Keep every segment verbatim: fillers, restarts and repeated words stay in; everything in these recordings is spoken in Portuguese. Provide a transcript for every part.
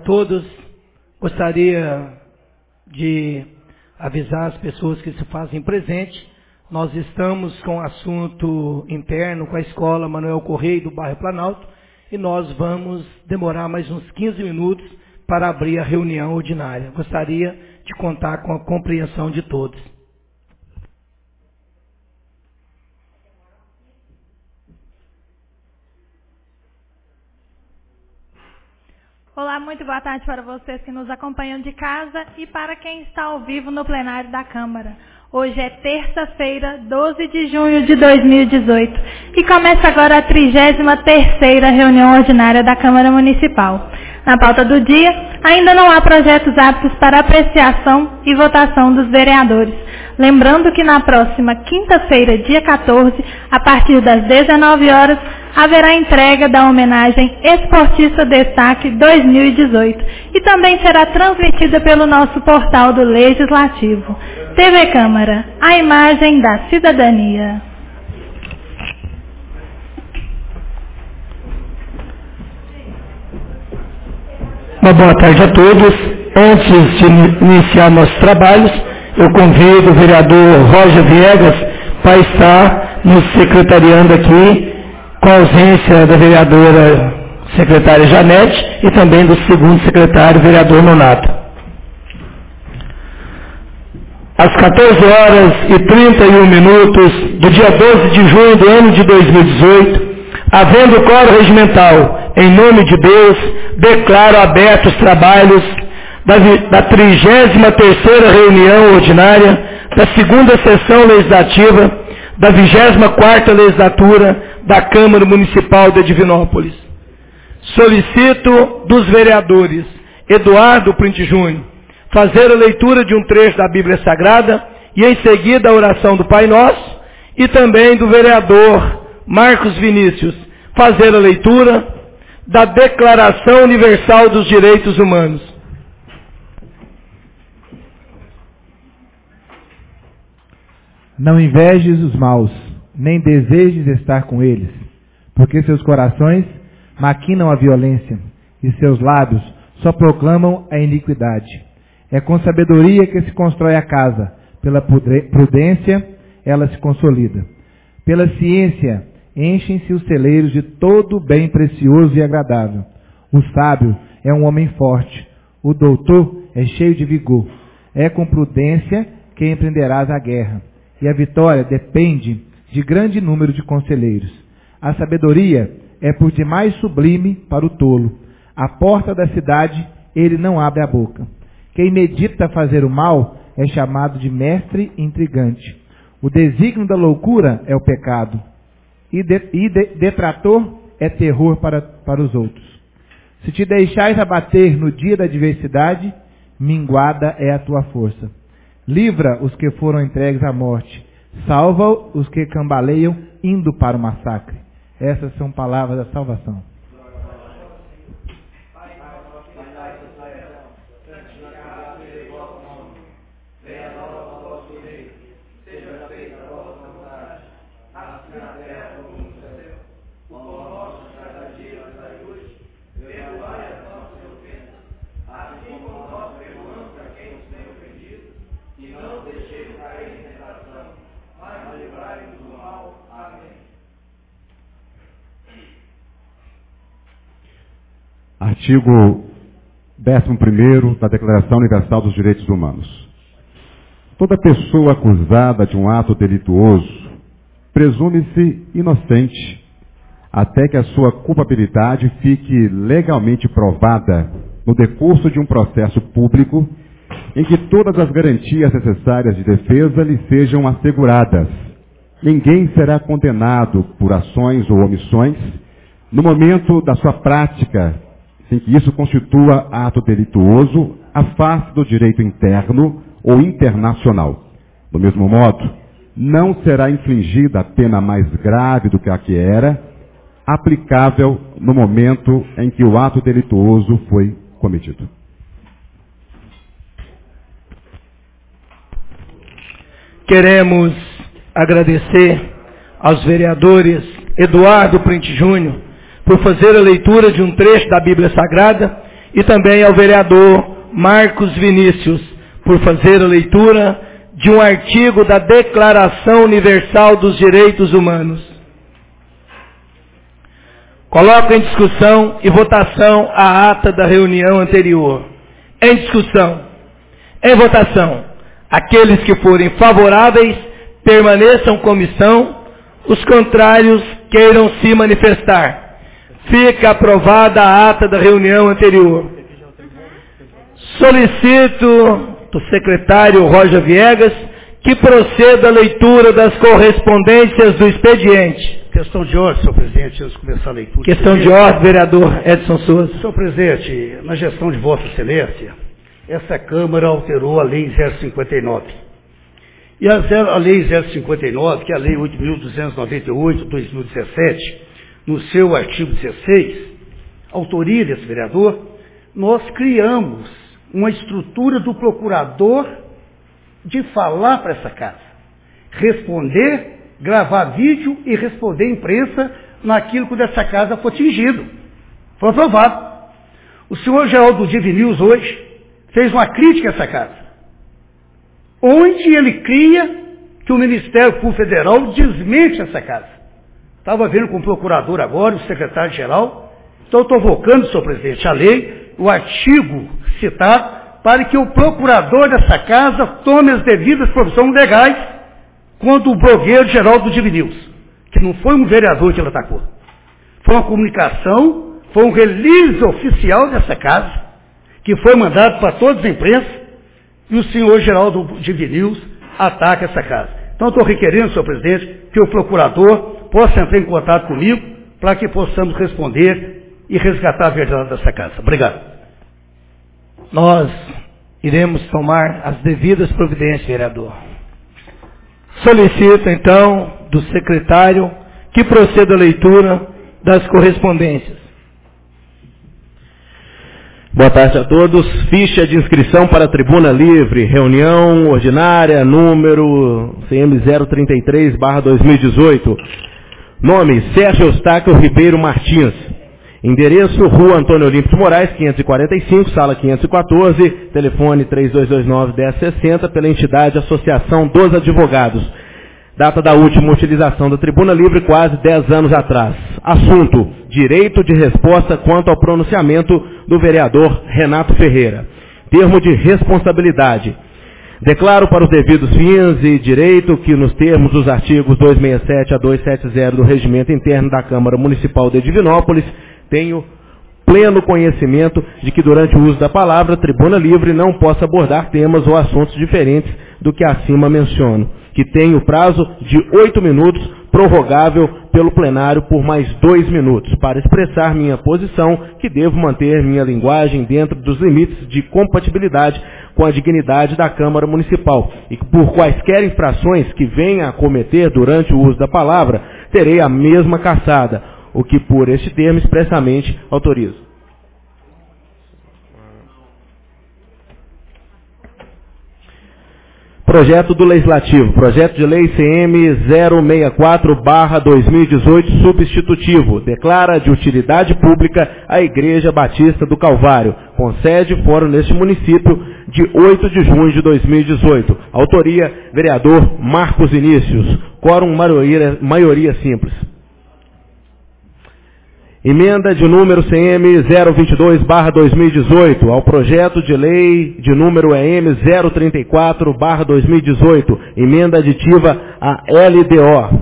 todos. Gostaria de avisar as pessoas que se fazem presente. Nós estamos com assunto interno com a escola Manuel Correia do bairro Planalto e nós vamos demorar mais uns quinze minutos para abrir a reunião ordinária. Gostaria de contar com a compreensão de todos. Olá, muito boa tarde para vocês que nos acompanham de casa e para quem está ao vivo no plenário da Câmara. Hoje é terça-feira, doze de junho de dois mil e dezoito e começa agora a trigésima terceira reunião ordinária da Câmara Municipal. Na pauta do dia, ainda não há projetos aptos para apreciação e votação dos vereadores. Lembrando que na próxima quinta-feira, dia quatorze, a partir das dezenove horas, haverá entrega da homenagem Esportista Destaque dois mil e dezoito e também será transmitida pelo nosso portal do Legislativo. T V Câmara, a imagem da cidadania. Uma boa tarde a todos. Antes de iniciar nossos trabalhos, eu convido o vereador Roger Viegas para estar nos secretariando aqui, com a ausência da vereadora secretária Janete e também do segundo secretário, vereador Nonato. Às quatorze horas e trinta e um minutos do dia doze de junho do ano de dois mil e dezoito, havendo quórum regimental, em nome de Deus, declaro abertos os trabalhos da, da trigésima terceira reunião ordinária da segunda sessão legislativa da vigésima quarta legislatura da Câmara Municipal de Divinópolis. Solicito dos vereadores Eduardo Print Júnior fazer a leitura de um trecho da Bíblia Sagrada e em seguida a oração do Pai Nosso, e também do vereador Marcos Vinícius fazer a leitura da Declaração Universal dos Direitos Humanos. Não invejes os maus, nem desejes estar com eles, porque seus corações maquinam a violência, e seus lábios só proclamam a iniquidade. É com sabedoria que se constrói a casa, pela prudência ela se consolida. Pela ciência enchem-se os celeiros de todo bem precioso e agradável. O sábio é um homem forte, o doutor é cheio de vigor. É com prudência que empreenderás a guerra, e a vitória depende de grande número de conselheiros. A sabedoria é por demais sublime para o tolo. À porta da cidade ele não abre a boca. Quem medita fazer o mal é chamado de mestre intrigante. O desígnio da loucura é o pecado, e, de, e de, detrator é terror para, para os outros. Se te deixais abater no dia da adversidade, minguada é a tua força. Livra os que foram entregues à morte, salva os que cambaleiam indo para o massacre. Essas são palavras da salvação. Artigo décimo primeiro da Declaração Universal dos Direitos Humanos. Toda pessoa acusada de um ato delituoso presume-se inocente até que a sua culpabilidade fique legalmente provada no decurso de um processo público em que todas as garantias necessárias de defesa lhe sejam asseguradas. Ninguém será condenado por ações ou omissões no momento da sua prática, sem que isso constitua ato delituoso à face do direito interno ou internacional. Do mesmo modo, não será infligida a pena mais grave do que a que era, aplicável no momento em que o ato delituoso foi cometido. Queremos agradecer aos vereadores Eduardo Print Júnior por fazer a leitura de um trecho da Bíblia Sagrada e também ao vereador Marcos Vinícius, por fazer a leitura de um artigo da Declaração Universal dos Direitos Humanos. Coloco em discussão e votação a ata da reunião anterior. Em discussão. Em votação. Aqueles que forem favoráveis, permaneçam comissão. Os contrários, queiram se manifestar. Fica aprovada a ata da reunião anterior. Solicito do secretário Roger Viegas que proceda a leitura das correspondências do expediente. Questão de ordem, senhor presidente, antes de começar a leitura. Questão de ordem, vereador Edson Souza. Senhor presidente, na gestão de Vossa Excelência, essa Câmara alterou a Lei zero cinquenta e nove. E a, zero, a Lei zero cinquenta e nove, que é a Lei oito mil duzentos e noventa e oito de dois mil e dezessete, no seu artigo dezesseis, autoria desse vereador, nós criamos uma estrutura do procurador de falar para essa casa, responder, gravar vídeo e responder à imprensa naquilo que dessa casa for atingido. Foi aprovado. O senhor Geraldo Divinius hoje fez uma crítica a essa casa, onde ele cria que o Ministério Público Federal desmente essa casa. Estava vendo com o procurador agora, o secretário-geral, então estou invocando, senhor presidente, a lei, o artigo citado, para que o procurador dessa casa tome as devidas provisões legais contra o blogueiro Geraldo Divinius, que não foi um vereador que ele atacou. Foi uma comunicação, foi um release oficial dessa casa, que foi mandado para todas as imprensas, e o senhor Geraldo Divinius ataca essa casa. Então, estou requerendo, senhor presidente, que o procurador possa entrar em contato comigo para que possamos responder e resgatar a verdade dessa casa. Obrigado. Nós iremos tomar as devidas providências, vereador. Solicito, então, do secretário que proceda a leitura das correspondências. Boa tarde a todos. Ficha de inscrição para a Tribuna Livre, reunião ordinária, número C M zero trinta e três barra dois mil e dezoito. Nome, Sérgio Eustáquio Ribeiro Martins. Endereço, Rua Antônio Olímpio Moraes, quinhentos e quarenta e cinco, sala quinhentos e quatorze, telefone três dois dois nove, um zero seis zero, pela entidade Associação dos Advogados. Data da última utilização da Tribuna Livre, quase dez anos atrás. Assunto, direito de resposta quanto ao pronunciamento do vereador Renato Ferreira. Termo de responsabilidade. Declaro para os devidos fins e direito que nos termos dos artigos duzentos e sessenta e sete a duzentos e setenta do Regimento Interno da Câmara Municipal de Divinópolis, tenho pleno conhecimento de que durante o uso da palavra, a Tribuna Livre não possa abordar temas ou assuntos diferentes do que acima menciono, que tem o prazo de oito minutos, prorrogável pelo plenário por mais dois minutos, para expressar minha posição, que devo manter minha linguagem dentro dos limites de compatibilidade com a dignidade da Câmara Municipal, e que por quaisquer infrações que venha a cometer durante o uso da palavra, terei a mesma caçada, o que por este termo expressamente autorizo. Projeto do Legislativo, projeto de lei C M zero sessenta e quatro barra dois mil e dezoito, substitutivo, declara de utilidade pública a Igreja Batista do Calvário, com sede e fórum neste município, de oito de junho de dois mil e dezoito. Autoria, vereador Marcos Vinícius. Quórum maioria, maioria simples. Emenda de número C M zero vinte e dois barra dois mil e dezoito ao projeto de lei de número E M zero trinta e quatro barra dois mil e dezoito, emenda aditiva à L D O.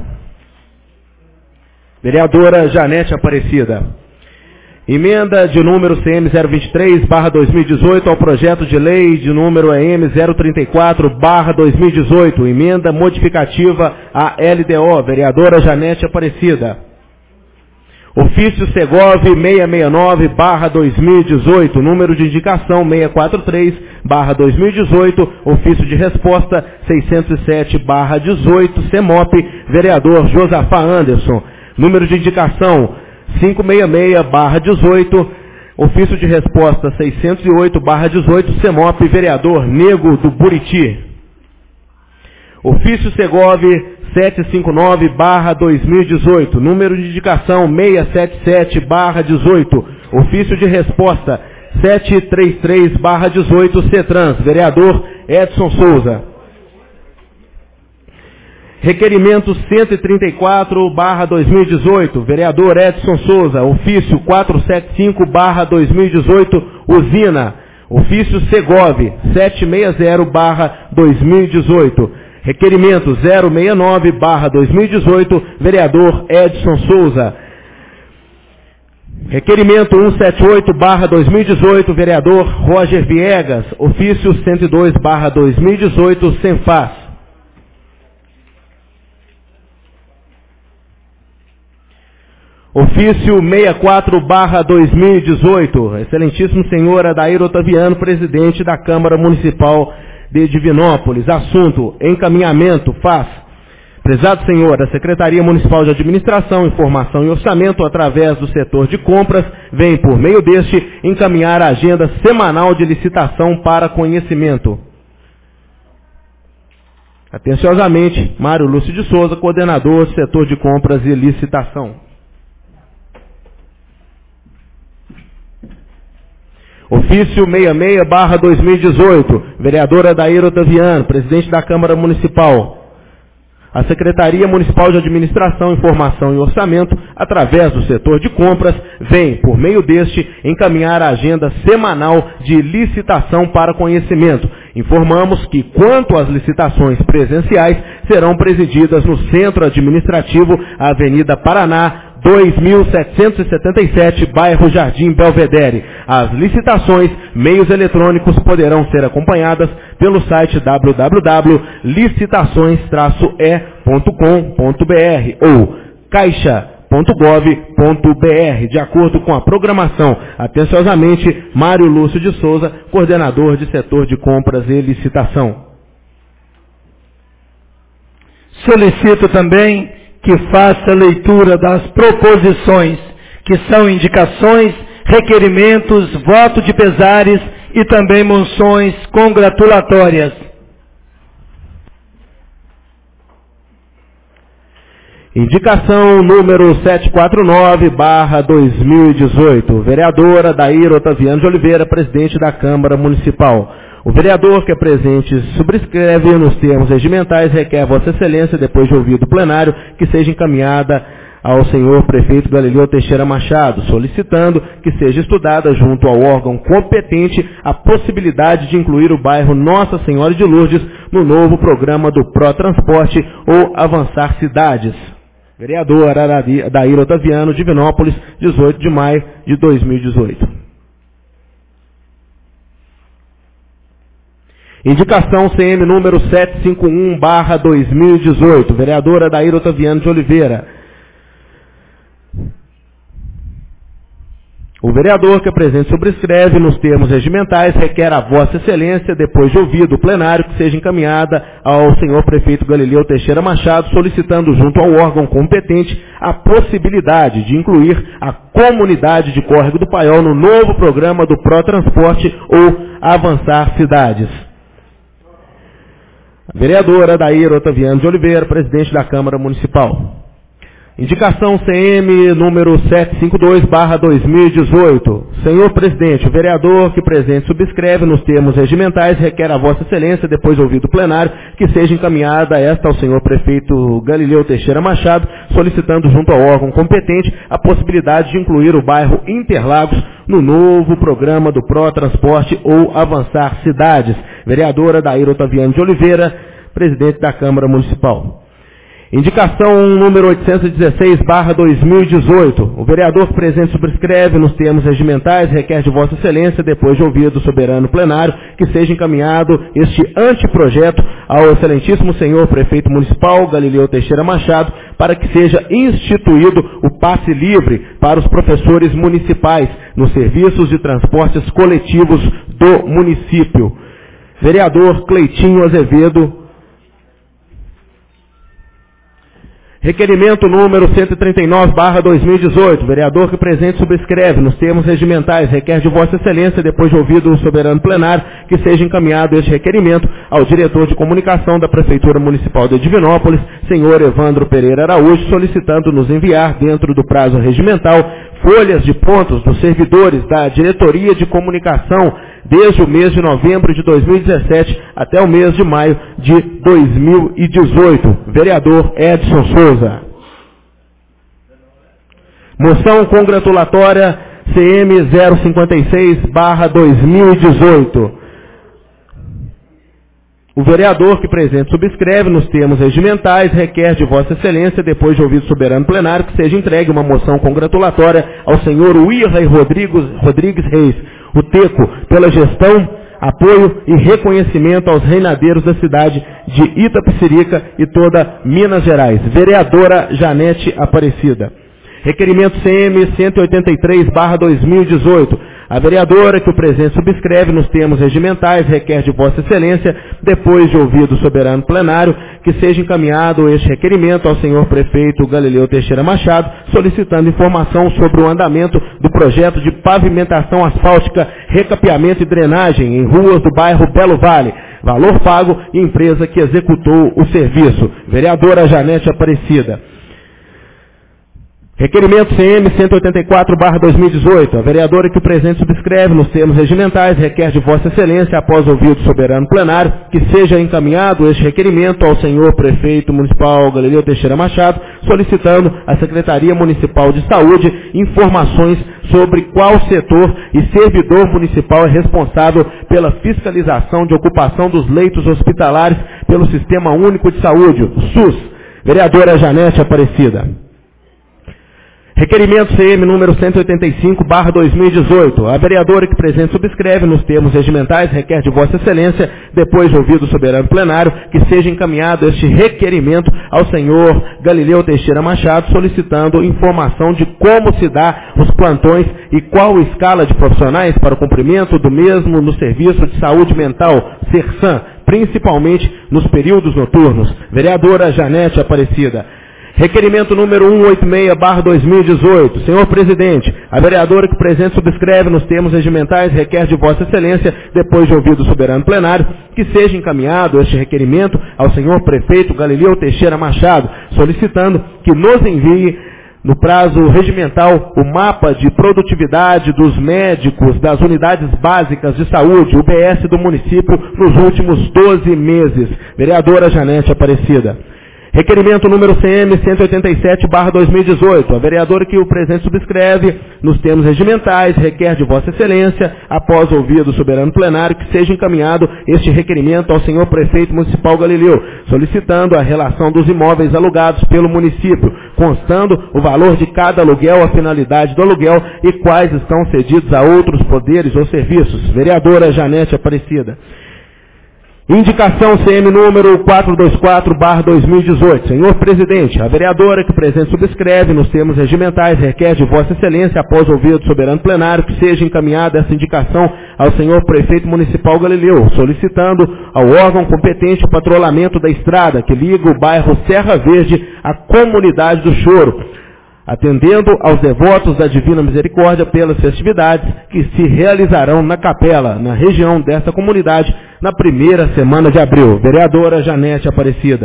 Vereadora Janete Aparecida. Emenda de número C M zero vinte e três barra dois mil e dezoito ao projeto de lei de número E M zero trinta e quatro barra dois mil e dezoito, emenda modificativa à L D O. Vereadora Janete Aparecida. Ofício Segov seiscentos e sessenta e nove barra dois mil e dezoito, número de indicação seiscentos e quarenta e três barra dois mil e dezoito, ofício de resposta seiscentos e sete barra dezoito, CEMOP, vereador Josafá Anderson, número de indicação quinhentos e sessenta e seis barra dezoito, ofício de resposta seiscentos e oito barra dezoito, CEMOP, vereador Nego do Buriti. Ofício Segov setecentos e cinquenta e nove barra dois mil e dezoito, número de indicação seiscentos e setenta e sete barra dezoito, ofício de resposta setecentos e trinta e três barra dezoito, CETRANS, vereador Edson Souza. Requerimento cento e trinta e quatro barra dois mil e dezoito, vereador Edson Souza, ofício quatrocentos e setenta e cinco barra dois mil e dezoito, usina, ofício Segov, setecentos e sessenta barra dois mil e dezoito, requerimento zero sessenta e nove barra dois mil e dezoito, vereador Edson Souza. Requerimento cento e setenta e oito barra dois mil e dezoito, vereador Roger Viegas, ofício cento e dois barra dois mil e dezoito, Senfaz. Ofício sessenta e quatro barra dois mil e dezoito, excelentíssimo senhor Adair Otaviano, presidente da Câmara Municipal de Divinópolis. Assunto, encaminhamento, faz. Prezado senhor, a Secretaria Municipal de Administração, Informação e Orçamento, através do setor de compras, vem, por meio deste, encaminhar a agenda semanal de licitação para conhecimento. Atenciosamente, Mário Lúcio de Souza, coordenador do setor de compras e licitação. Ofício sessenta e seis barra dois mil e dezoito, vereador Adair Otaviano, presidente da Câmara Municipal. A Secretaria Municipal de Administração, Informação e Orçamento, através do setor de compras, vem, por meio deste, encaminhar a agenda semanal de licitação para conhecimento. Informamos que, quanto às licitações presenciais, serão presididas no Centro Administrativo, Avenida Paraná, dois mil setecentos e setenta e sete, bairro Jardim Belvedere. As licitações, meios eletrônicos, poderão ser acompanhadas pelo site w w w ponto licitações traço e ponto com ponto b r ou caixa ponto gov ponto b r, de acordo com a programação. Atenciosamente, Mário Lúcio de Souza, coordenador de setor de compras e licitação. Solicito também que faça leitura das proposições, que são indicações, requerimentos, voto de pesares e também moções congratulatórias. Indicação número setecentos e quarenta e nove barra dois mil e dezoito, vereadora Adair Otaviano de Oliveira, presidente da Câmara Municipal. O vereador que é presente subscreve nos termos regimentais, requer a Vossa Excelência, depois de ouvido o plenário, que seja encaminhada ao senhor prefeito Galileu Teixeira Machado, solicitando que seja estudada junto ao órgão competente a possibilidade de incluir o bairro Nossa Senhora de Lourdes no novo programa do Pró-Transporte ou Avançar Cidades. Vereador Adair Otaviano, Divinópolis, dezoito de maio de dois mil e dezoito. Indicação C M número setecentos e cinquenta e um barra dois mil e dezoito, vereadora Adair Otaviano de Oliveira. O vereador que apresente subscreve nos termos regimentais requer a Vossa Excelência, depois de ouvido o plenário, que seja encaminhada ao senhor prefeito Galileu Teixeira Machado, solicitando junto ao órgão competente a possibilidade de incluir a comunidade de Córrego do Paiol no novo programa do Pró-Transporte ou Avançar Cidades. Vereadora Adair Otaviano de Oliveira, presidente da Câmara Municipal. Indicação C M número setecentos e cinquenta e dois barra dois mil e dezoito. Senhor presidente, o vereador que presente subscreve nos termos regimentais requer a Vossa Excelência, depois de ouvido o plenário, que seja encaminhada esta ao senhor prefeito Galileu Teixeira Machado, solicitando junto ao órgão competente a possibilidade de incluir o bairro Interlagos no novo programa do Pró-Transporte ou Avançar Cidades. Vereadora Adair Otaviano de Oliveira, presidente da Câmara Municipal. Indicação número oitocentos e dezesseis barra dois mil e dezoito. O vereador que presente subscreve nos termos regimentais requer de Vossa Excelência, depois de ouvido o soberano plenário, que seja encaminhado este anteprojeto ao excelentíssimo senhor prefeito municipal Galileu Teixeira Machado, para que seja instituído o passe livre para os professores municipais nos serviços de transportes coletivos do município. Vereador Cleitinho Azevedo. Requerimento número cento e trinta e nove barra dois mil e dezoito. Vereador que presente subscreve nos termos regimentais requer de Vossa Excelência, depois de ouvido o soberano plenário, que seja encaminhado este requerimento ao diretor de comunicação da Prefeitura Municipal de Divinópolis, senhor Evandro Pereira Araújo, solicitando nos enviar, dentro do prazo regimental, folhas de pontos dos servidores da Diretoria de Comunicação desde o mês de novembro de dois mil e dezessete até o mês de maio de dois mil e dezoito. Vereador Edson Souza. Moção congratulatória C M zero cinquenta e seis barra dois mil e dezoito. O vereador que presente subscreve nos termos regimentais requer de Vossa Excelência, depois de ouvido soberano plenário, que seja entregue uma moção congratulatória ao senhor Wirley Rodrigues, Rodrigues Reis, o Teco, pela gestão, apoio e reconhecimento aos reinadeiros da cidade de Itapecerica e toda Minas Gerais. Vereadora Janete Aparecida. Requerimento C M cento e oitenta e três barra dois mil e dezoito. A vereadora que o presente subscreve nos termos regimentais requer de Vossa Excelência, depois de ouvido o soberano plenário, que seja encaminhado este requerimento ao senhor prefeito Galileu Teixeira Machado, solicitando informação sobre o andamento do projeto de pavimentação asfáltica, recapeamento e drenagem em ruas do bairro Belo Vale. Valor pago e empresa que executou o serviço. Vereadora Janete Aparecida. Requerimento C M cento e oitenta e quatro barra dois mil e dezoito. A vereadora que o presente subscreve nos termos regimentais requer de Vossa Excelência, após ouvido soberano plenário, que seja encaminhado este requerimento ao senhor prefeito municipal Galileu Teixeira Machado, solicitando à Secretaria Municipal de Saúde informações sobre qual setor e servidor municipal é responsável pela fiscalização de ocupação dos leitos hospitalares pelo Sistema Único de Saúde, o SUS. Vereadora Janete Aparecida. Requerimento C M número cento e oitenta e cinco barra dois mil e dezoito. A vereadora que presente subscreve nos termos regimentais requer de Vossa Excelência, depois de ouvido o soberano plenário, que seja encaminhado este requerimento ao senhor Galileu Teixeira Machado, solicitando informação de como se dá os plantões e qual escala de profissionais para o cumprimento do mesmo no Serviço de Saúde Mental, SERSAM, principalmente nos períodos noturnos. Vereadora Janete Aparecida. Requerimento número cento e oitenta e seis barra dois mil e dezoito. Senhor Presidente, a vereadora que presente subscreve nos termos regimentais requer de Vossa Excelência, depois de ouvido o soberano plenário, que seja encaminhado este requerimento ao senhor prefeito Galileu Teixeira Machado, solicitando que nos envie, no prazo regimental, o mapa de produtividade dos médicos das unidades básicas de saúde, U B S do município, nos últimos doze meses. Vereadora Janete Aparecida. Requerimento número C M cento e oitenta e sete barra dois mil e dezoito. A vereadora que o presente subscreve, nos termos regimentais, requer de Vossa Excelência, após ouvido o soberano plenário, que seja encaminhado este requerimento ao senhor prefeito municipal Galileu, solicitando a relação dos imóveis alugados pelo município, constando o valor de cada aluguel, a finalidade do aluguel e quais estão cedidos a outros poderes ou serviços. Vereadora Janete Aparecida. Indicação C M número quatrocentos e vinte e quatro barra dois mil e dezoito. Senhor Presidente, a vereadora que o presente subscreve nos termos regimentais requer de Vossa Excelência, após ouvido do soberano plenário, que seja encaminhada essa indicação ao senhor prefeito municipal Galileu, solicitando ao órgão competente o patrulhamento da estrada que liga o bairro Serra Verde à comunidade do Choro, atendendo aos devotos da Divina Misericórdia pelas festividades que se realizarão na capela, na região desta comunidade, na primeira semana de abril. Vereadora Janete Aparecida.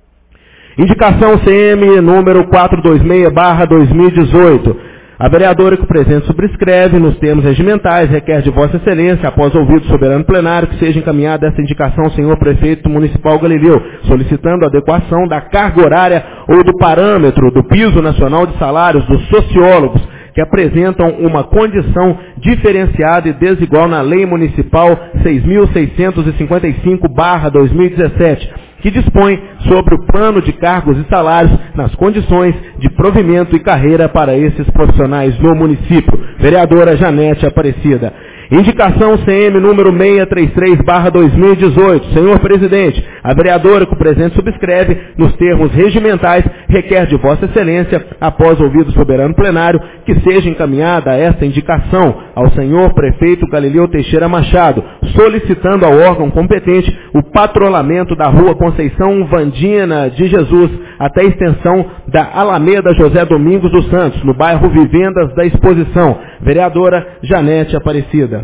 Indicação C M número quatrocentos e vinte e seis barra dois mil e dezoito. A vereadora que o presente subscreve, nos termos regimentais, requer de Vossa Excelência, após ouvido o soberano plenário, que seja encaminhada essa indicação ao senhor prefeito municipal Galileu, solicitando a adequação da carga horária ou do parâmetro do piso nacional de salários dos sociólogos, que apresentam uma condição diferenciada e desigual na Lei Municipal seis mil seiscentos e cinquenta e cinco barra dois mil e dezessete, que dispõe sobre o plano de cargos e salários nas condições de provimento e carreira para esses profissionais no município. Vereadora Janete Aparecida. Indicação C M número seiscentos e trinta e três barra dois mil e dezoito. Senhor Presidente, a vereadora que o presente subscreve, nos termos regimentais, requer de Vossa Excelência, após ouvido o soberano plenário, que seja encaminhada esta indicação ao senhor prefeito Galileu Teixeira Machado, solicitando ao órgão competente o patrulhamento da rua Conceição Vandina de Jesus até a extensão da Alameda José Domingos dos Santos, no bairro Vivendas da Exposição. Vereadora Janete Aparecida.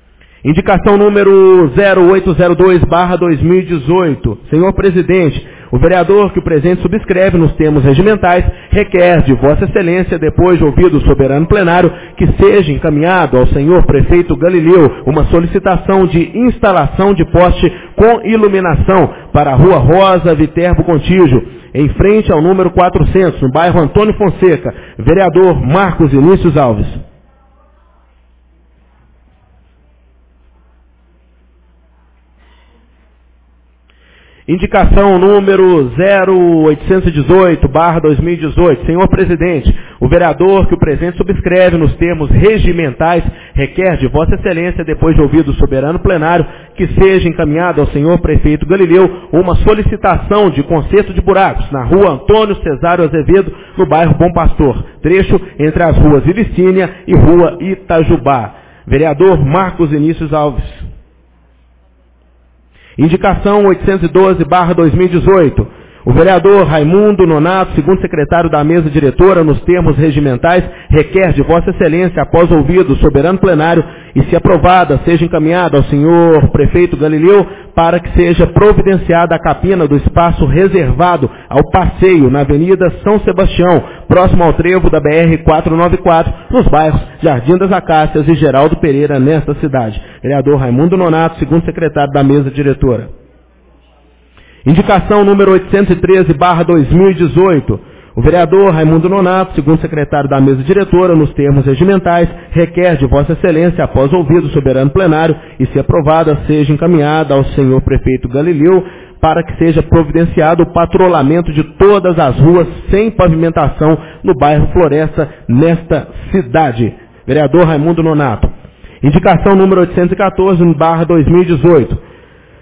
Indicação número zero oito zero dois barra dois mil e dezoito. Senhor Presidente, O vereador que o presente subscreve nos termos regimentais requer de Vossa Excelência, depois de ouvido o soberano plenário, que seja encaminhado ao senhor prefeito Galileu uma solicitação de instalação de poste com iluminação para a Rua Rosa Viterbo Contígio, em frente ao número quatrocentos, no bairro Antônio Fonseca. Vereador Marcos Vinícius Alves. Indicação número zero oitocentos e dezoito barra dois mil e dezoito. Senhor presidente, o vereador que o presente subscreve nos termos regimentais requer de Vossa Excelência, depois de ouvido o soberano plenário, que seja encaminhado ao senhor prefeito Galileu uma solicitação de conserto de buracos na rua Antônio Cesário Azevedo, no bairro Bom Pastor, trecho entre as ruas Ilicínia e rua Itajubá. Vereador Marcos Vinícius Alves. Indicação oitocentos e doze barra dois mil e dezoito. O vereador Raimundo Nonato, segundo secretário da mesa diretora, nos termos regimentais, requer de Vossa Excelência, após ouvido o soberano plenário, e se aprovada, seja encaminhada ao senhor prefeito Galileu, para que seja providenciada a capina do espaço reservado ao passeio na Avenida São Sebastião, próximo ao trevo da B R quatrocentos e noventa e quatro, nos bairros Jardim das Acácias e Geraldo Pereira, nesta cidade. Vereador Raimundo Nonato, segundo secretário da mesa diretora. Indicação número oitocentos e treze barra dois mil e dezoito. O vereador Raimundo Nonato, segundo secretário da mesa diretora, nos termos regimentais, requer de Vossa Excelência, após ouvido o soberano plenário, e se aprovada, seja encaminhada ao senhor prefeito Galileu, para que seja providenciado o patrulhamento de todas as ruas sem pavimentação no bairro Floresta, nesta cidade. Vereador Raimundo Nonato. Indicação número oitocentos e quatorze barra dois mil e dezoito.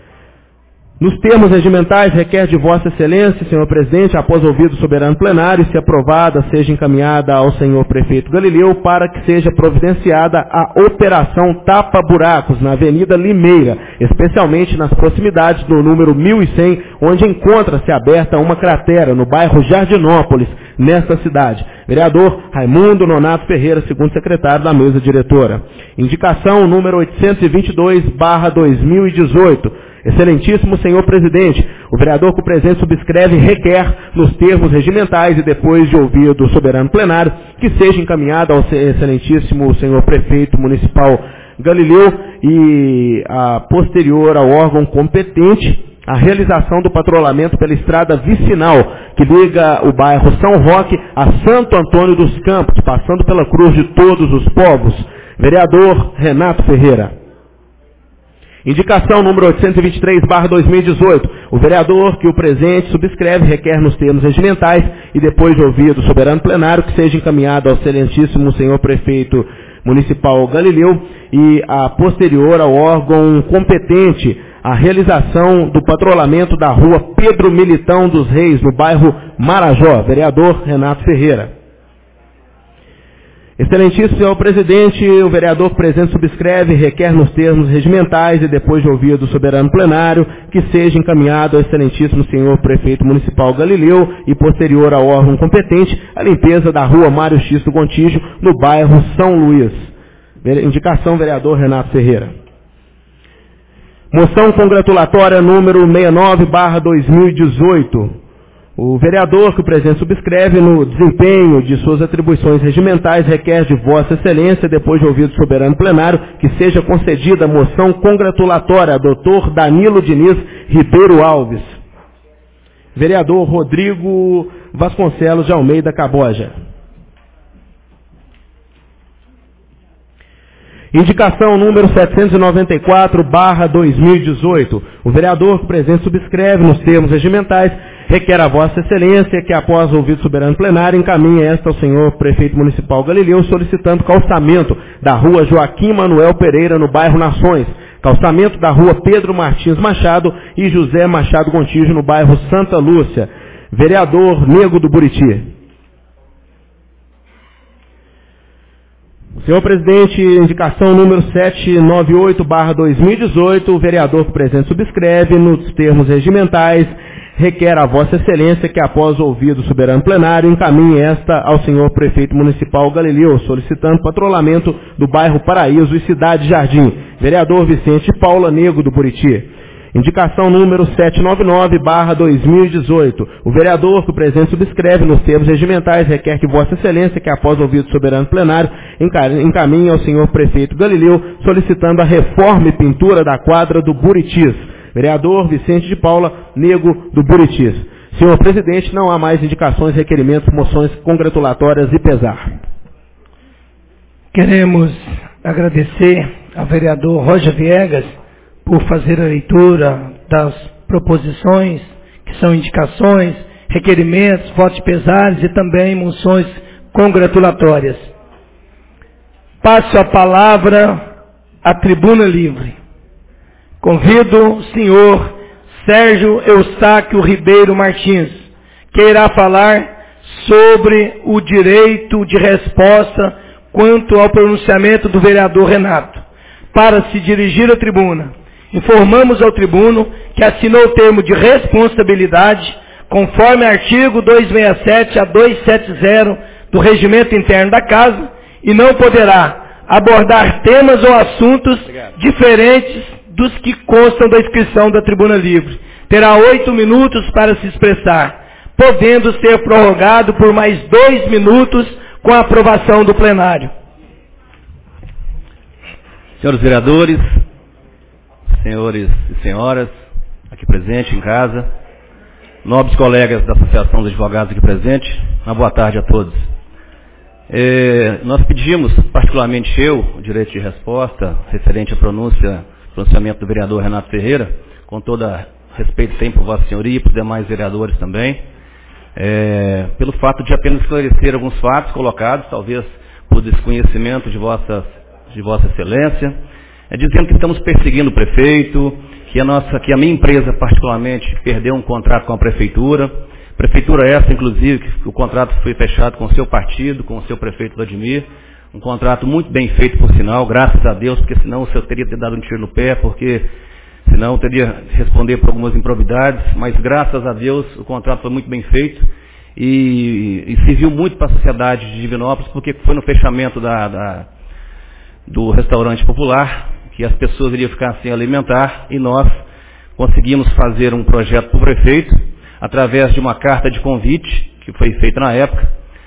Nos termos regimentais, requer de Vossa Excelência, senhor presidente, após ouvido o soberano plenário, se aprovada, seja encaminhada ao senhor prefeito Galileu, para que seja providenciada a operação tapa-buracos na Avenida Limeira, especialmente nas proximidades do número mil e cem, onde encontra-se aberta uma cratera no bairro Jardinópolis, nesta cidade. Vereador Raimundo Nonato Ferreira, segundo secretário da mesa diretora. Indicação número oitocentos e vinte e dois barra dois mil e dezoito. Excelentíssimo senhor presidente, o vereador que o presente subscreve requer, nos termos regimentais e depois de ouvido o soberano plenário, que seja encaminhado ao excelentíssimo senhor prefeito municipal Galileu e a posterior ao órgão competente a realização do patrulhamento pela estrada vicinal que liga o bairro São Roque a Santo Antônio dos Campos, passando pela Cruz de Todos os Povos. Vereador Renato Ferreira. Indicação número oitocentos e vinte e três barra dois mil e dezoito. O vereador que o presente subscreve requer nos termos regimentais e depois de ouvido o soberano plenário que seja encaminhado ao excelentíssimo senhor prefeito municipal Galileu e a posterior ao órgão competente a realização do patrulhamento da rua Pedro Militão dos Reis, no bairro Marajó. Vereador Renato Ferreira. Excelentíssimo senhor presidente, o vereador presente subscreve requer nos termos regimentais e depois de ouvido o soberano plenário que seja encaminhado ao excelentíssimo senhor prefeito municipal Galileu e posterior ao órgão competente a limpeza da rua Mário Xisto Gontijo no bairro São Luís. Indicação vereador Renato Ferreira. Moção congratulatória número sessenta e nove barra dois mil e dezoito. O vereador que o presente subscreve no desempenho de suas atribuições regimentais requer de Vossa Excelência, depois de ouvido o soberano plenário, que seja concedida a moção congratulatória a doutor Danilo Diniz Ribeiro Alves. Vereador Rodrigo Vasconcelos de Almeida Caboja. Indicação número setecentos e noventa e quatro barra dois mil e dezoito. O vereador que o presente subscreve nos termos regimentais requer a Vossa Excelência que, após o ouvido soberano plenário, encaminhe esta ao senhor prefeito municipal Galileu, solicitando calçamento da rua Joaquim Manuel Pereira, no bairro Nações, calçamento da rua Pedro Martins Machado e José Machado Gontijo, no bairro Santa Lúcia. Vereador Nego do Buriti. Senhor presidente, indicação número setecentos e noventa e oito barra dois mil e dezoito, o vereador que o presente subscreve, nos termos regimentais, requer a Vossa Excelência que, após o ouvido o soberano plenário, encaminhe esta ao senhor prefeito municipal Galileu, solicitando patrulhamento do bairro Paraíso e Cidade Jardim. Vereador Vicente Paula Nego do Buriti. Indicação número setecentos e noventa e nove barra dois mil e dezoito. O vereador que o presidente subscreve nos termos regimentais requer que Vossa Excelência, que após ouvido soberano plenário, encaminhe ao senhor prefeito Galileu, solicitando a reforma e pintura da quadra do Buritis. Vereador Vicente de Paula, Nego do Buritis. Senhor presidente, não há mais indicações, requerimentos, moções congratulatórias e pesar. Queremos agradecer ao vereador Roger Viegas por fazer a leitura das proposições, que são indicações, requerimentos, votos de pesares e também moções congratulatórias. Passo a palavra à tribuna livre. Convido o senhor Sérgio Eustáquio Ribeiro Martins, que irá falar sobre o direito de resposta quanto ao pronunciamento do vereador Renato. Para se dirigir à tribuna, informamos ao tribuno que assinou o termo de responsabilidade conforme artigo duzentos e sessenta e sete a duzentos e setenta do Regimento Interno da Casa e não poderá abordar temas ou assuntos Obrigado. diferentes dos que constam da inscrição da tribuna livre. Terá oito minutos para se expressar, podendo ser prorrogado por mais dois minutos com a aprovação do plenário. Senhores vereadores, senhores e senhoras, aqui presentes em casa, nobres colegas da Associação dos Advogados aqui presentes, uma boa tarde a todos. É, nós pedimos, particularmente eu, o direito de resposta referente à pronúncia, pronunciamento do vereador Renato Ferreira, com todo respeito tem por Vossa Senhoria e por demais vereadores também, é, pelo fato de apenas esclarecer alguns fatos colocados, talvez por desconhecimento de Vossa, de Vossa Excelência, é, dizendo que estamos perseguindo o prefeito, que a, nossa, que a minha empresa particularmente perdeu um contrato com a prefeitura, prefeitura essa inclusive que o contrato foi fechado com o seu partido, com o seu prefeito Vladimir, um contrato muito bem feito por sinal, graças a Deus, porque senão o senhor teria ter dado um tiro no pé, porque senão eu teria que responder por algumas improbidades, mas graças a Deus o contrato foi muito bem feito e, e serviu muito para a sociedade de Divinópolis, porque foi no fechamento da, da, do restaurante popular, que as pessoas iriam ficar sem alimentar, e nós conseguimos fazer um projeto para o prefeito, através de uma carta de convite, que foi feita na época,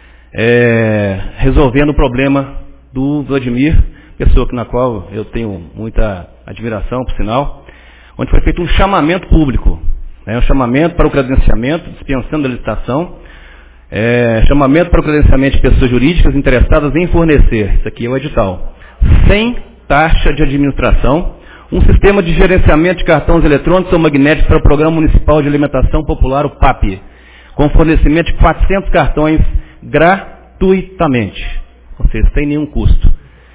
é, resolvendo o problema do Vladimir, pessoa na qual eu tenho muita admiração, por sinal, onde foi feito um chamamento público, né, um chamamento para o credenciamento, dispensando a licitação, é, chamamento para o credenciamento de pessoas jurídicas interessadas em fornecer, isso aqui é o edital, sem taxa de administração, um sistema de gerenciamento de cartões eletrônicos ou magnéticos para o Programa Municipal de Alimentação Popular, o P A P, com fornecimento de quatrocentos cartões gratuitamente, ou seja, sem nenhum custo.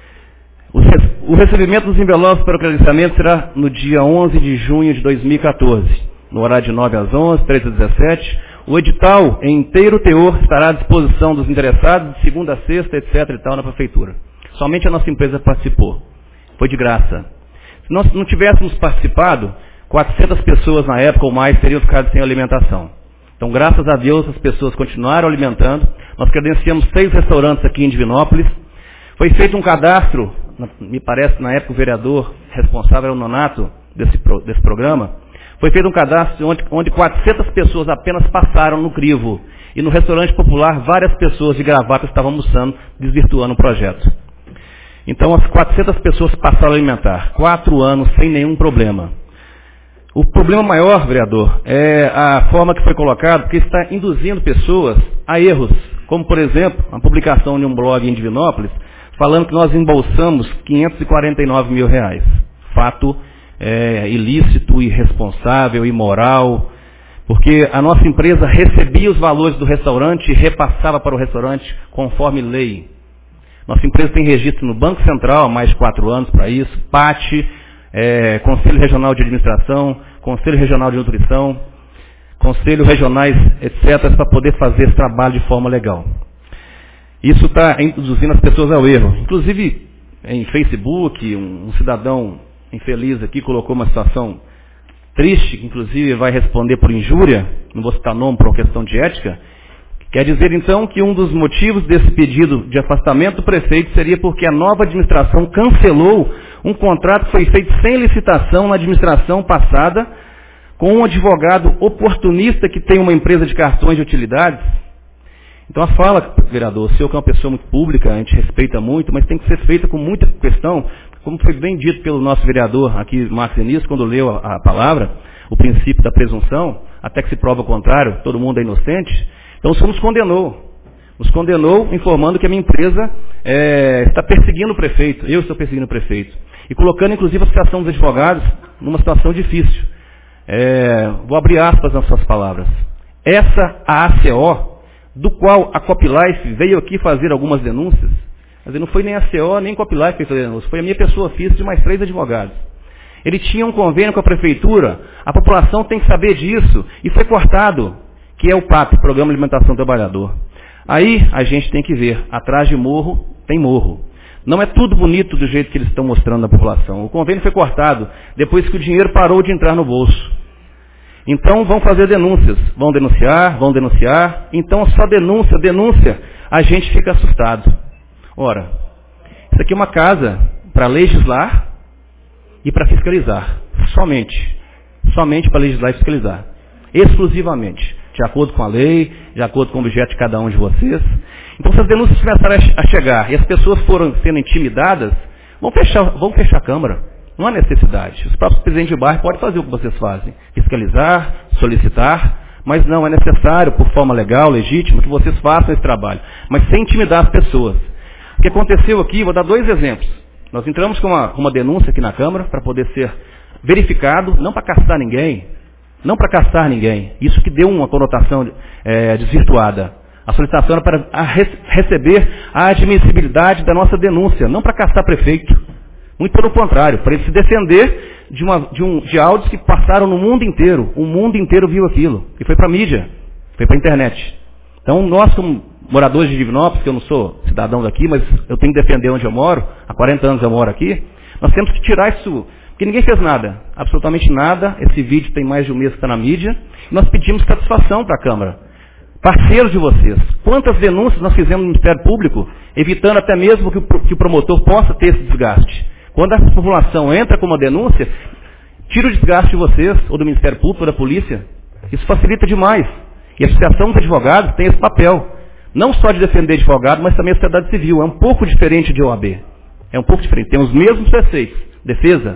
O recebimento dos envelopes para o credenciamento será no dia onze de junho de dois mil e quatorze, no horário de nove às onze, treze às dezessete. O edital, em inteiro teor, estará à disposição dos interessados de segunda a sexta, etcétera e tal, na prefeitura. Somente a nossa empresa participou. Foi de graça. Se nós não tivéssemos participado, quatrocentas pessoas na época ou mais teriam ficado sem alimentação. Então, graças a Deus, as pessoas continuaram alimentando. Nós credenciamos seis restaurantes aqui em Divinópolis. Foi feito um cadastro, me parece, na época o vereador responsável era o Nonato desse, desse programa. Foi feito um cadastro onde, onde quatrocentas pessoas apenas passaram no crivo. E no restaurante popular, várias pessoas de gravata estavam almoçando, desvirtuando o projeto. Então, as quatrocentas pessoas passaram a alimentar. Quatro anos sem nenhum problema. O problema maior, vereador, é a forma que foi colocado, porque está induzindo pessoas a erros. Como, por exemplo, a publicação de um blog em Divinópolis, falando que nós embolsamos quinhentos e quarenta e nove mil reais. Fato é, ilícito, irresponsável, imoral, porque a nossa empresa recebia os valores do restaurante e repassava para o restaurante conforme lei. Nossa empresa tem registro no Banco Central há mais de quatro anos para isso, P A T, é, Conselho Regional de Administração, Conselho Regional de Nutrição, Conselho Regionais, etcétera, para poder fazer esse trabalho de forma legal. Isso está induzindo as pessoas ao erro. Inclusive, em Facebook, um, um cidadão infeliz aqui colocou uma situação triste, que inclusive vai responder por injúria, não vou citar nome por uma questão de ética, Quer dizer, então, que um dos motivos desse pedido de afastamento do prefeito seria porque a nova administração cancelou um contrato que foi feito sem licitação na administração passada com um advogado oportunista que tem uma empresa de cartões de utilidades. Então a fala, vereador, o senhor que é uma pessoa muito pública, a gente respeita muito, mas tem que ser feita com muita questão, como foi bem dito pelo nosso vereador aqui, Marcos Enis, quando leu a, a palavra, o princípio da presunção, até que se prova o contrário, todo mundo é inocente. Então o senhor nos condenou, nos condenou informando que a minha empresa é, está perseguindo o prefeito, eu estou perseguindo o prefeito, e colocando inclusive a Associação dos Advogados numa situação difícil. É, vou abrir aspas nas suas palavras. Essa A A C O, do qual a Copilife veio aqui fazer algumas denúncias, quer dizer, não foi nem a C O, nem a Copilife que fez a denúncia, foi a minha pessoa física de mais três advogados. Ele tinha um convênio com a prefeitura, a população tem que saber disso, e foi cortado, que é o P A T, Programa de Alimentação do Trabalhador. Aí a gente tem que ver, atrás de morro tem morro. Não é tudo bonito do jeito que eles estão mostrando na população. O convênio foi cortado depois que o dinheiro parou de entrar no bolso. Então vão fazer denúncias, vão denunciar, vão denunciar. Então só denúncia, denúncia, a gente fica assustado. Ora, isso aqui é uma casa para legislar e para fiscalizar. Somente. Somente para legislar e fiscalizar. Exclusivamente. De acordo com a lei, de acordo com o objeto de cada um de vocês. Então, se as denúncias começarem a chegar e as pessoas foram sendo intimidadas, vão fechar, vão fechar a Câmara. Não há necessidade. Os próprios presidentes de bairro podem fazer o que vocês fazem. Fiscalizar, solicitar, mas não é necessário, por forma legal, legítima, que vocês façam esse trabalho. Mas sem intimidar as pessoas. O que aconteceu aqui, vou dar dois exemplos. Nós entramos com uma, uma denúncia aqui na Câmara para poder ser verificado, não para caçar ninguém, não para caçar ninguém. Isso que deu uma conotação é, desvirtuada. A solicitação era para a re receber a admissibilidade da nossa denúncia, não para caçar prefeito. Muito pelo contrário, para ele se defender de, uma, de, um, de áudios que passaram no mundo inteiro. O mundo inteiro viu aquilo. E foi para a mídia, foi para a internet. Então, nós como moradores de Divinópolis, que eu não sou cidadão daqui, mas eu tenho que defender onde eu moro, há quarenta anos eu moro aqui, nós temos que tirar isso, porque ninguém fez nada, absolutamente nada. Esse vídeo tem mais de um mês que está na mídia. E nós pedimos satisfação para a Câmara. Parceiros de vocês. Quantas denúncias nós fizemos no Ministério Público, evitando até mesmo que o, que o promotor possa ter esse desgaste. Quando a população entra com uma denúncia, tira o desgaste de vocês, ou do Ministério Público, ou da polícia. Isso facilita demais. E a Associação dos Advogados tem esse papel. Não só de defender advogado, mas também a sociedade civil. É um pouco diferente de O A B. É um pouco diferente. Tem os mesmos preceitos. Defesa.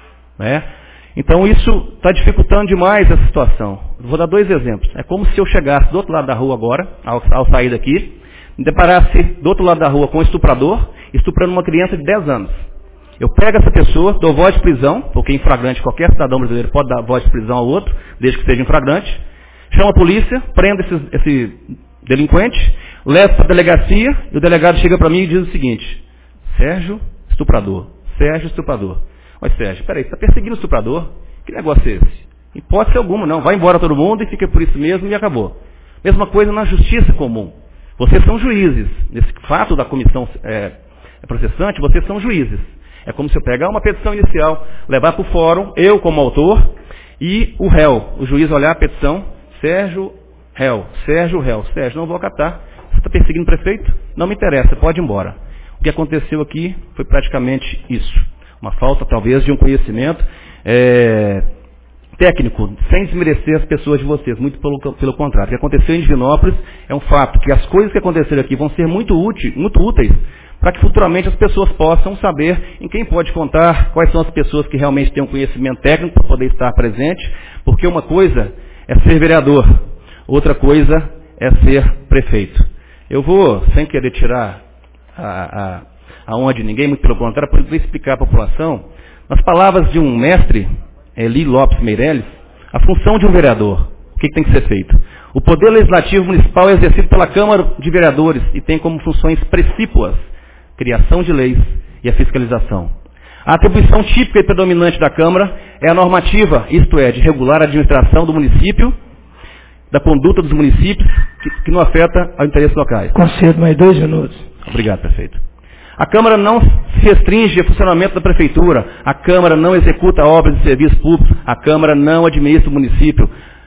Né? Então isso está dificultando demais essa situação. Vou dar dois exemplos. É como se eu chegasse do outro lado da rua agora, ao, ao sair daqui, me deparasse do outro lado da rua com um estuprador, estuprando uma criança de dez anos. Eu pego essa pessoa, dou voz de prisão, porque em flagrante qualquer cidadão brasileiro pode dar voz de prisão ao outro, desde que seja em flagrante, chamo a polícia, prendo esse, esse delinquente, levo para a delegacia, e o delegado chega para mim e diz o seguinte: Sérgio, estuprador. Sérgio, estuprador. Mas Sérgio, peraí, você está perseguindo o estuprador? Que negócio é esse? Hipótese alguma, não. Vai embora todo mundo e fica por isso mesmo e acabou. Mesma coisa na justiça comum. Vocês são juízes. Nesse fato da comissão é, processante, vocês são juízes. É como se eu pegar uma petição inicial, levar para o fórum, eu como autor, e o réu. O juiz olhar a petição, Sérgio, réu, Sérgio, réu. Sérgio, não vou acatar. Você está perseguindo o prefeito? Não me interessa, pode ir embora. O que aconteceu aqui foi praticamente isso. Uma falta, talvez, de um conhecimento é, técnico, sem desmerecer as pessoas de vocês, muito pelo, pelo contrário. O que aconteceu em Divinópolis é um fato, que as coisas que aconteceram aqui vão ser muito, útil, muito úteis para que futuramente as pessoas possam saber em quem pode contar, quais são as pessoas que realmente têm um conhecimento técnico para poder estar presente, porque uma coisa é ser vereador, outra coisa é ser prefeito. Eu vou, sem querer tirar a... a aonde ninguém, muito pelo contrário, para poder explicar à população, nas palavras de um mestre, Eli Lopes Meirelles, a função de um vereador, o que, que tem que ser feito? O poder legislativo municipal é exercido pela Câmara de Vereadores e tem como funções precípuas criação de leis e a fiscalização. A atribuição típica e predominante da Câmara é a normativa, isto é, de regular a administração do município, da conduta dos municípios, que, que não afeta aos interesses locais. Concedo mais dois minutos. Obrigado, prefeito. A Câmara não se restringe ao funcionamento da Prefeitura. A Câmara não executa obras e serviços públicos. A Câmara não administra o município.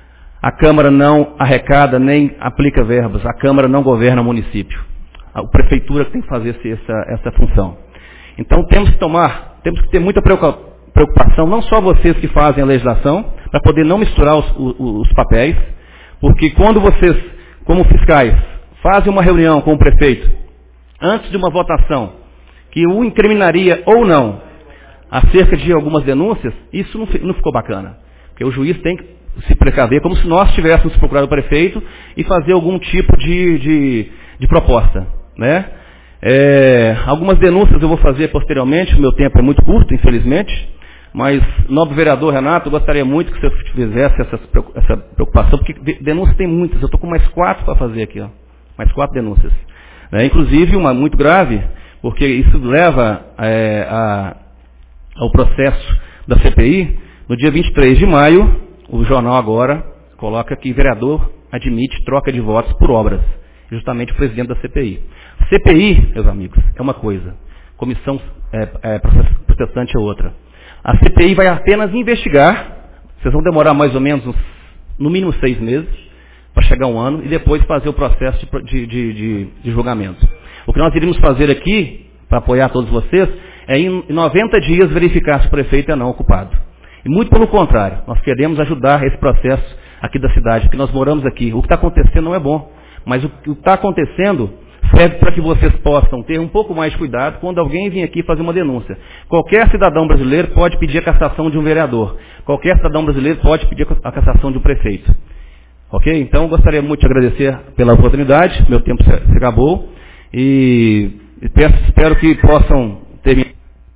A Câmara não arrecada nem aplica verbas. A Câmara não governa o município. A prefeitura tem que fazer essa, essa função. Então temos que tomar, temos que ter muita preocupação, não só vocês que fazem a legislação, para poder não misturar os, os, os papéis, porque quando vocês, como fiscais, fazem uma reunião com o prefeito, antes de uma votação, que o incriminaria ou não, acerca de algumas denúncias, isso não, não ficou bacana. Porque o juiz tem que se precaver, como se nós tivéssemos procurado o prefeito e fazer algum tipo de, de, de proposta, né? É, algumas denúncias eu vou fazer posteriormente, o meu tempo é muito curto, infelizmente, mas, nobre vereador Renato, eu gostaria muito que você fizesse essa, essa preocupação, porque denúncias tem muitas, eu estou com mais quatro para fazer aqui, ó, mais quatro denúncias. É, inclusive uma muito grave, porque isso leva é, a, ao processo da C P I, no dia vinte e três de maio, o jornal agora coloca que vereador admite troca de votos por obras. Justamente o presidente da C P I. C P I, meus amigos, é uma coisa. Comissão é, é, processante é outra. A C P I vai apenas investigar. Vocês vão demorar mais ou menos, uns, no mínimo seis meses, para chegar a um ano, e depois fazer o processo de, de, de, de julgamento. O que nós iríamos fazer aqui, para apoiar todos vocês, é em noventa dias verificar se o prefeito é não ocupado. E muito pelo contrário, nós queremos ajudar esse processo aqui da cidade, porque nós moramos aqui. O que está acontecendo não é bom, mas o que está acontecendo serve para que vocês possam ter um pouco mais de cuidado quando alguém vir aqui fazer uma denúncia. Qualquer cidadão brasileiro pode pedir a cassação de um vereador. Qualquer cidadão brasileiro pode pedir a cassação de um prefeito. Ok? Então, eu gostaria muito de agradecer pela oportunidade. Meu tempo se acabou. E, e peço, espero que possam terminar.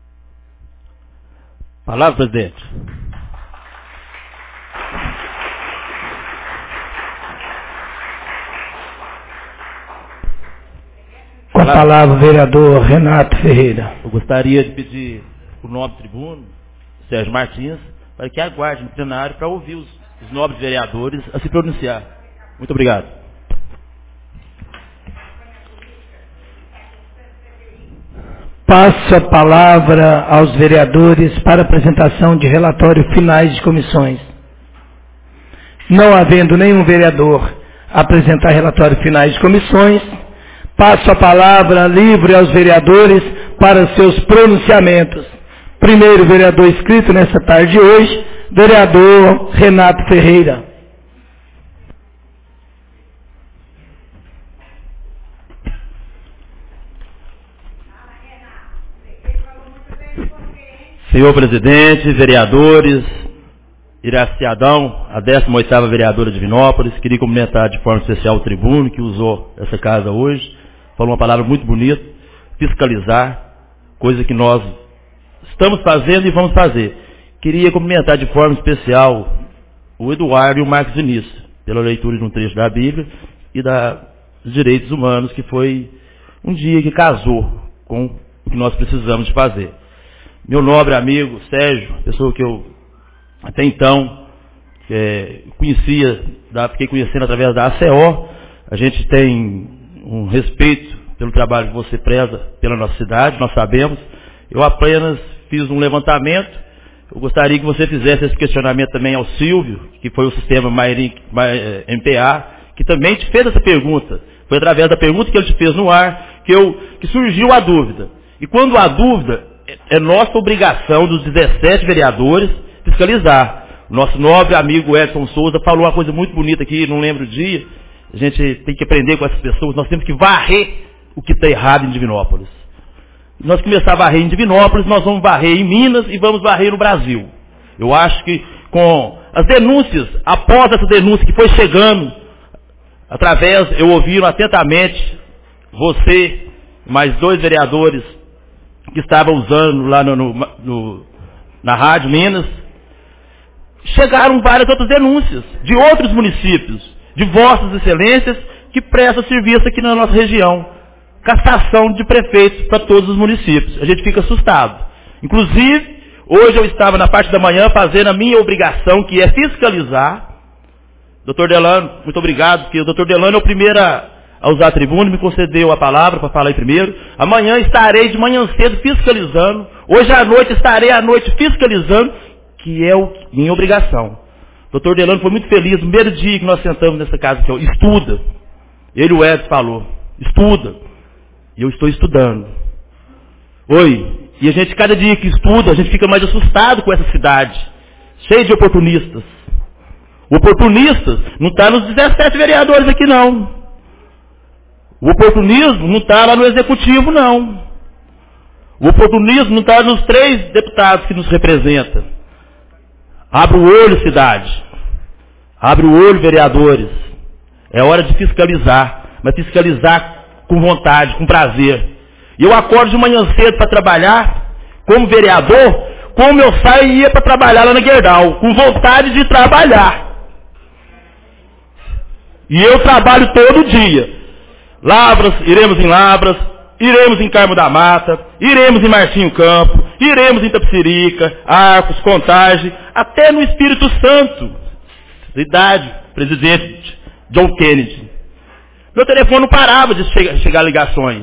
Palavra, presidente. Com a palavra, o vereador Renato Ferreira. Eu gostaria de pedir para o nobre tribuno, Sérgio Martins, para que aguarde no plenário para ouvir os, os nobres vereadores a se pronunciar. Muito obrigado. Passo a palavra aos vereadores para apresentação de relatório finais de comissões. Não havendo nenhum vereador a apresentar relatório finais de comissões, passo a palavra livre aos vereadores para seus pronunciamentos. Primeiro vereador inscrito nessa tarde de hoje, vereador Renato Ferreira. Senhor presidente, vereadores, Iraci Adão, a décima oitava vereadora de Divinópolis, queria cumprimentar de forma especial o tribuno que usou essa casa hoje, falou uma palavra muito bonita, fiscalizar, coisa que nós estamos fazendo e vamos fazer. Queria cumprimentar de forma especial o Eduardo e o Marcos Vinícius, pela leitura de um trecho da Bíblia e da, dos direitos humanos, que foi um dia que casou com o que nós precisamos de fazer. Meu nobre amigo Sérgio, pessoa que eu até então é, conhecia, da, fiquei conhecendo através da A C O, a gente tem um respeito pelo trabalho que você preza pela nossa cidade, nós sabemos. Eu apenas fiz um levantamento, eu gostaria que você fizesse esse questionamento também ao Silvio, que foi o sistema M P A, que também te fez essa pergunta. Foi através da pergunta que ele te fez no ar que, eu, que surgiu a dúvida. E quando há dúvida, é nossa obrigação dos dezessete vereadores fiscalizar. O nosso nobre amigo Edson Souza falou uma coisa muito bonita aqui, não lembro o dia. A gente tem que aprender com essas pessoas, nós temos que varrer o que está errado em Divinópolis. Nós começar a varrer em Divinópolis, nós vamos varrer em Minas e vamos varrer no Brasil. Eu acho que com as denúncias, após essa denúncia que foi chegando, através, eu ouvi atentamente você, mais dois vereadores que estavam usando lá no, no, no, na Rádio Minas, chegaram várias outras denúncias de outros municípios, de vossas excelências, que prestam serviço aqui na nossa região. Cassação de prefeitos para todos os municípios. A gente fica assustado. Inclusive, hoje eu estava na parte da manhã fazendo a minha obrigação, que é fiscalizar. doutor Delano, muito obrigado, porque o doutor Delano é o primeiro a a usar a tribuna, me concedeu a palavra para falar aí primeiro. Amanhã estarei de manhã cedo fiscalizando. Hoje à noite estarei à noite fiscalizando, que é o, minha obrigação. doutor Delano foi muito feliz no primeiro dia que nós sentamos nessa casa aqui, ó, estuda. Ele, o Edson, falou, estuda. E eu estou estudando. Oi, e a gente, cada dia que estuda, a gente fica mais assustado com essa cidade, cheia de oportunistas. Oportunistas não está nos dezessete vereadores aqui, não. O oportunismo não está lá no executivo, não. O oportunismo não está nos três deputados que nos representam. Abre o olho, cidade. Abre o olho, vereadores. É hora de fiscalizar, mas fiscalizar com vontade, com prazer. E eu acordo de manhã cedo para trabalhar, como vereador, como eu saio e ia para trabalhar lá na Gerdau, com vontade de trabalhar. E eu trabalho todo dia. Lavras, iremos em Lavras, iremos em Carmo da Mata, iremos em Martinho Campo, iremos em Tapicirica, Arcos, Contagem, até no Espírito Santo. Cidade, presidente John Kennedy. Meu telefone não parava de chegar, chegar ligações.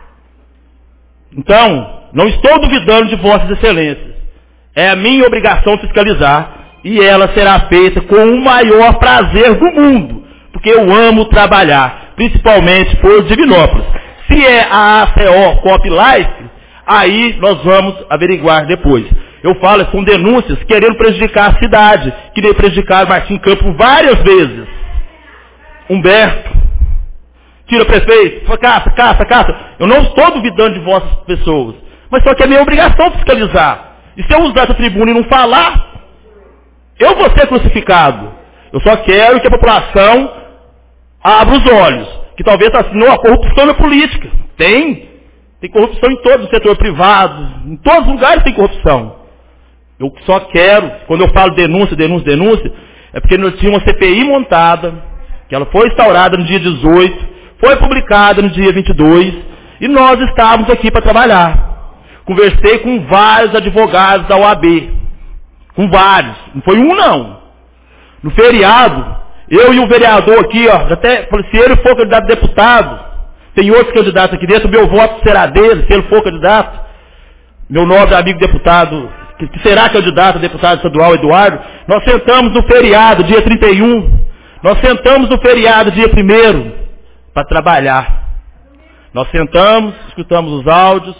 Então, não estou duvidando de vossas excelências. É a minha obrigação fiscalizar e ela será feita com o maior prazer do mundo, porque eu amo trabalhar, principalmente por Divinópolis. Se é a A C O Cop Life, aí nós vamos averiguar depois. Eu falo com denúncias querendo prejudicar a cidade, queria prejudicar Martim Campo várias vezes. Humberto, tira prefeito, caça, caça, caça. Eu não estou duvidando de vossas pessoas, mas só que é minha obrigação fiscalizar. E se eu usar essa tribuna e não falar, eu vou ser crucificado. Eu só quero que a população abra os olhos, que talvez não há corrupção na política. Tem. Tem corrupção em todo o setor privado, em todos os lugares tem corrupção. Eu só quero, quando eu falo denúncia, denúncia, denúncia, é porque nós tínhamos uma C P I montada, que ela foi instaurada no dia dezoito, foi publicada no dia vinte e dois, e nós estávamos aqui para trabalhar. Conversei com vários advogados da O A B, com vários, não foi um não. No feriado, eu e o vereador aqui, ó, até falei, se ele for candidato a deputado, tem outros candidatos aqui dentro, meu voto será dele, se ele for candidato. Meu nobre amigo deputado, que, que será candidato a deputado estadual, Eduardo, nós sentamos no feriado, dia trinta e um, nós sentamos no feriado, dia primeiro, para trabalhar. Nós sentamos, escutamos os áudios,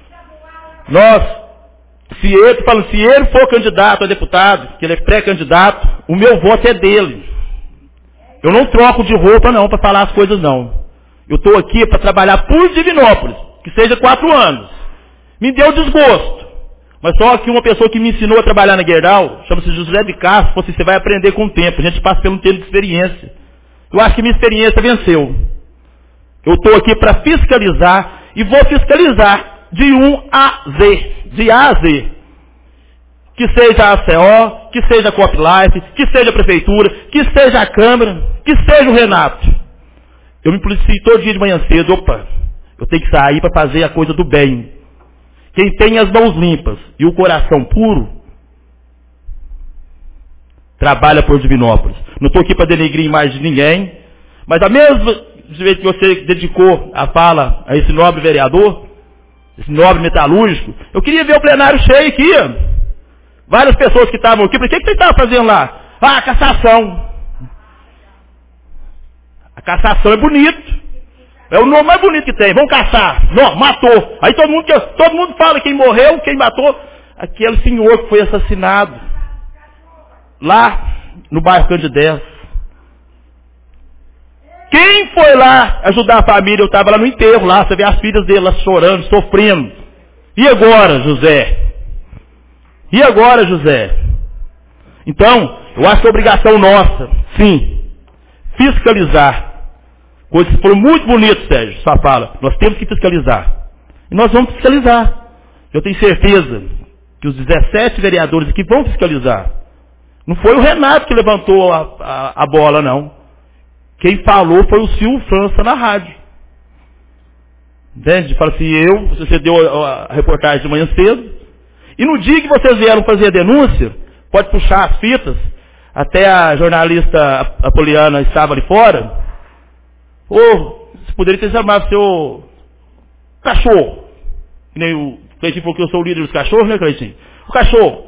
nós, se ele, falando, se ele for candidato a deputado, que ele é pré-candidato, o meu voto é dele. Eu não troco de roupa não, para falar as coisas não. Eu estou aqui para trabalhar por Divinópolis, que seja quatro anos. Me deu desgosto. Mas só que uma pessoa que me ensinou a trabalhar na Gerdau, chama-se José de Castro, falou assim, você vai aprender com o tempo, a gente passa pelo tempo de experiência. Eu acho que minha experiência venceu. Eu estou aqui para fiscalizar e vou fiscalizar de um a Z, de A a Z. Que seja a A C O, que seja a Cop Life, que seja a Prefeitura, que seja a Câmara, que seja o Renato. Eu me policio todo dia de manhã cedo, opa, eu tenho que sair para fazer a coisa do bem. Quem tem as mãos limpas e o coração puro, trabalha por Divinópolis. Não estou aqui para denegrir a imagem de ninguém, mas a mesma vez que você dedicou a fala a esse nobre vereador, esse nobre metalúrgico, eu queria ver o plenário cheio aqui. Várias pessoas que estavam aqui, por que, que você estava fazendo lá? Ah, cassação. A cassação é bonito. É o nome mais bonito que tem. Vamos caçar. Não, matou. Aí todo mundo, todo mundo fala quem morreu, quem matou. Aquele senhor que foi assassinado. Lá no bairro Candidez. Quem foi lá ajudar a família? Eu estava lá no enterro, lá. Você vê as filhas dele lá chorando, sofrendo. E agora, José? E agora, José? Então, eu acho que é obrigação nossa, sim, fiscalizar. Coisas que foram muito bonitas, Sérgio, sua fala. Nós temos que fiscalizar. E nós vamos fiscalizar. Eu tenho certeza que os dezessete vereadores aqui vão fiscalizar. Não foi o Renato que levantou a, a, a bola, não. Quem falou foi o Silvio França na rádio. Entende? Fala assim, eu, você deu a, a reportagem de manhã cedo, e no dia que vocês vieram fazer a denúncia, pode puxar as fitas, até a jornalista Apoliana estava ali fora, ou você poderia ter chamado seu cachorro, que nem o Cleitinho falou que eu sou o líder dos cachorros, né, Cleitinho? O cachorro.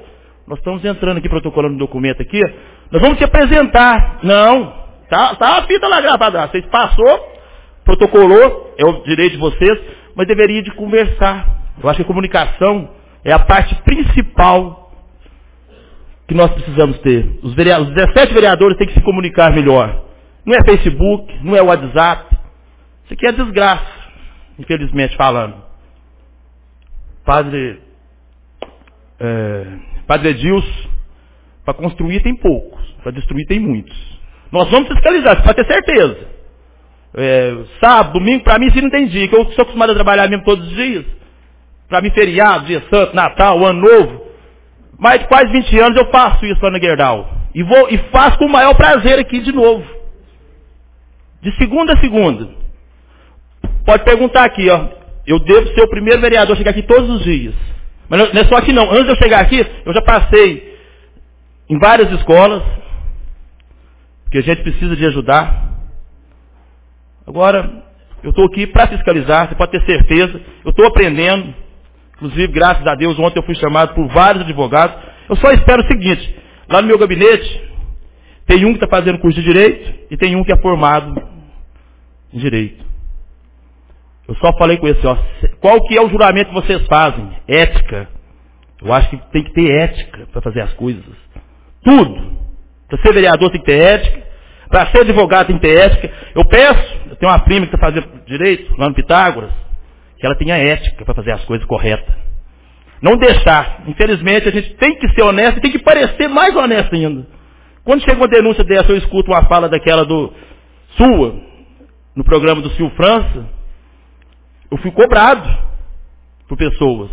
nós estamos entrando aqui, protocolando um documento aqui, nós vamos te apresentar. Não, tá, tá a fita lá gravada, vocês passou, protocolou, é o direito de vocês, mas deveria de conversar. Eu acho que a comunicação é a parte principal que nós precisamos ter. Os, vereadores, os dezessete vereadores têm que se comunicar melhor. Não é Facebook, não é WhatsApp. Isso aqui é desgraça, infelizmente falando. Padre, é, Padre Edilson, para construir tem poucos, para destruir tem muitos. Nós vamos fiscalizar, você pode ter certeza. É, sábado, domingo, para mim, se não tem dia, que eu sou acostumado a trabalhar mesmo todos os dias. Para mim, feriado, dia santo, Natal, Ano Novo. Mais de quase vinte anos eu faço isso lá na Gerdau. E, vou, e faço com o maior prazer aqui de novo. De segunda a segunda. Pode perguntar aqui, ó. Eu devo ser o primeiro vereador a chegar aqui todos os dias. Mas não é só aqui não. Antes de eu chegar aqui, eu já passei em várias escolas. Porque a gente precisa de ajudar. Agora, eu estou aqui para fiscalizar, você pode ter certeza. Eu estou aprendendo. Inclusive, graças a Deus, ontem eu fui chamado por vários advogados. Eu só espero o seguinte. Lá no meu gabinete, tem um que está fazendo curso de Direito e tem um que é formado em Direito. Eu só falei com esse, ó, qual que é o juramento que vocês fazem? Ética. Eu acho que tem que ter ética para fazer as coisas. Tudo. Para ser vereador tem que ter ética. Para ser advogado tem que ter ética. Eu peço, eu tenho uma prima que está fazendo Direito, lá no Pitágoras, que ela tenha ética para fazer as coisas corretas. Não deixar. Infelizmente, a gente tem que ser honesto e tem que parecer mais honesto ainda. Quando chega uma denúncia dessa, eu escuto uma fala daquela do sua, no programa do Silvio França, eu fui cobrado por pessoas.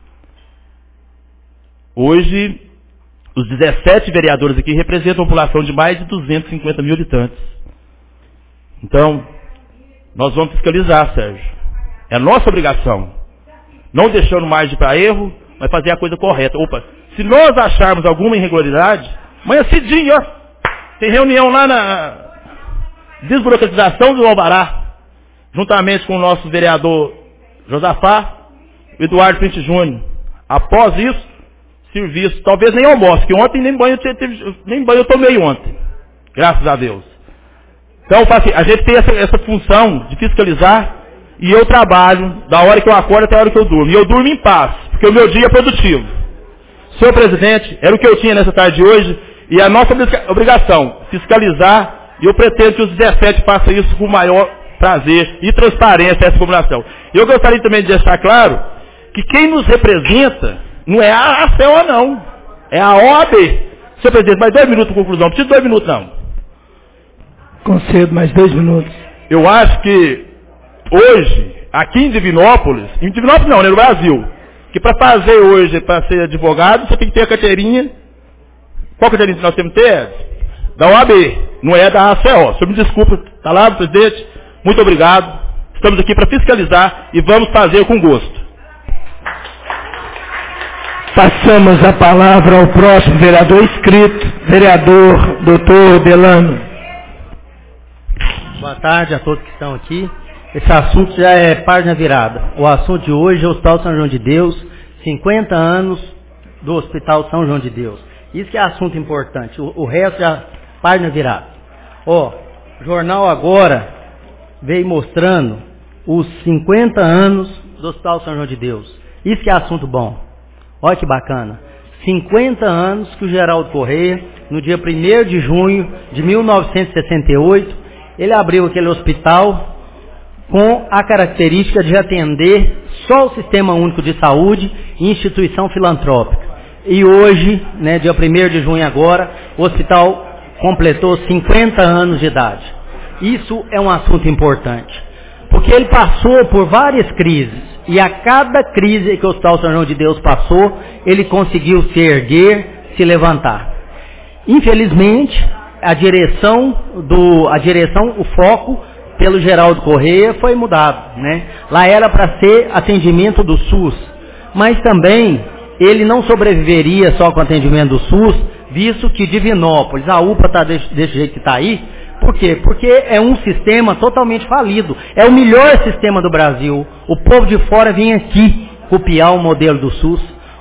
Hoje, os dezessete vereadores aqui representam uma população de mais de duzentos e cinquenta mil habitantes. Então, nós vamos fiscalizar, Sérgio. É a nossa obrigação. Não deixando margem para erro, mas fazer a coisa correta. Opa, se nós acharmos alguma irregularidade, amanhã cedinho, ó, tem reunião lá na desburocratização do Alvará, juntamente com o nosso vereador Josafá, Eduardo Pinto Júnior. Após isso, serviço, talvez nem almoço, que ontem nem banho, teve, nem banho eu tomei ontem. Graças a Deus. Então, a gente tem essa, essa função de fiscalizar. E eu trabalho da hora que eu acordo até a hora que eu durmo. E eu durmo em paz, porque o meu dia é produtivo. Senhor presidente, era o que eu tinha nessa tarde de hoje. E a nossa obrigação, fiscalizar. E eu pretendo que os dezessete façam isso com o maior prazer e transparência essa combinação. E eu gostaria também de deixar claro que quem nos representa não é a A C O não. É a O A B. Senhor presidente, mais dois minutos de conclusão. Não preciso de dois minutos não. Concedo mais dois minutos. Eu acho que hoje, aqui em Divinópolis, em Divinópolis não, né, no Brasil, que para fazer hoje, para ser advogado, você tem que ter a carteirinha. Qual carteirinha que nós temos que ter? Da O A B, não é da A C O. O senhor me desculpa, está lá, presidente? Muito obrigado. Estamos aqui para fiscalizar e vamos fazer com gosto. Passamos a palavra ao próximo vereador inscrito, vereador doutor Delano. Boa tarde a todos que estão aqui. Esse assunto já é página virada. O assunto de hoje é o Hospital São João de Deus, cinquenta anos do Hospital São João de Deus. Isso que é assunto importante. O, o resto já página virada. Ó, o jornal agora veio mostrando os cinquenta anos do Hospital São João de Deus. Isso que é assunto bom. Olha que bacana. cinquenta anos que o Geraldo Correia, no dia primeiro de junho de mil novecentos e sessenta e oito, ele abriu aquele hospital com a característica de atender só o Sistema Único de Saúde e instituição filantrópica. E hoje, né, dia primeiro de junho agora, o hospital completou cinquenta anos de idade. Isso é um assunto importante, porque ele passou por várias crises, e a cada crise que o Hospital São João de Deus passou, ele conseguiu se erguer, se levantar. Infelizmente, a direção, do, a direção, o foco pelo Geraldo Correia foi mudado, né? Lá era para ser atendimento do SUS, mas também ele não sobreviveria só com atendimento do SUS, visto que Divinópolis, a U P A está desse, desse jeito que está aí. Por quê? Porque é um sistema totalmente falido, é o melhor sistema do Brasil. O povo de fora vem aqui copiar o modelo do SUS.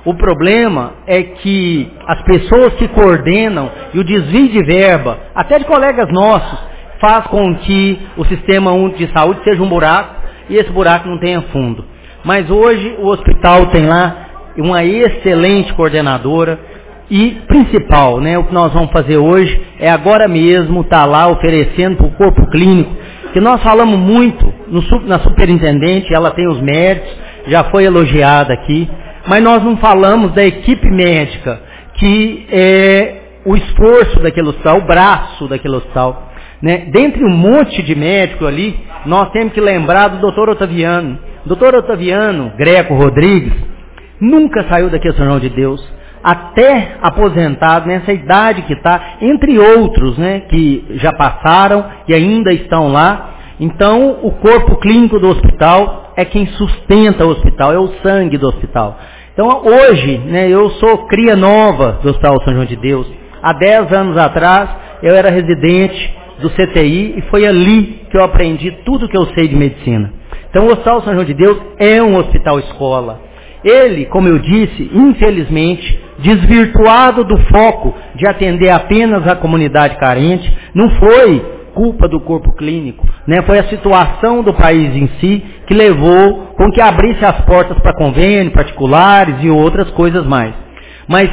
O problema é que as pessoas que coordenam e o desvio de verba, até de colegas nossos, faz com que o Sistema Único de Saúde seja um buraco e esse buraco não tenha fundo. Mas hoje o hospital tem lá uma excelente coordenadora e principal, né, o que nós vamos fazer hoje é agora mesmo estar tá lá oferecendo para o corpo clínico, que nós falamos muito no, na superintendente, ela tem os méritos, já foi elogiada aqui, mas nós não falamos da equipe médica, que é o esforço daquele hospital, o braço daquele hospital. Né? Dentre um monte de médicos ali, nós temos que lembrar do doutor Otaviano. doutor Otaviano Greco Rodrigues nunca saiu daquele São João de Deus, até aposentado, nessa idade que está, entre outros, né, que já passaram e ainda estão lá. Então, o corpo clínico do hospital é quem sustenta o hospital, é o sangue do hospital. Então, hoje, né, eu sou cria nova do Hospital São João de Deus. Há dez anos atrás, eu era residente do C T I e foi ali que eu aprendi tudo que eu sei de medicina. Então, o Hospital São João de Deus é um hospital escola. Ele, como eu disse, infelizmente, desvirtuado do foco de atender apenas a comunidade carente, não foi culpa do corpo clínico, né? Foi a situação do país em si que levou com que abrisse as portas para convênios particulares e outras coisas mais. Mas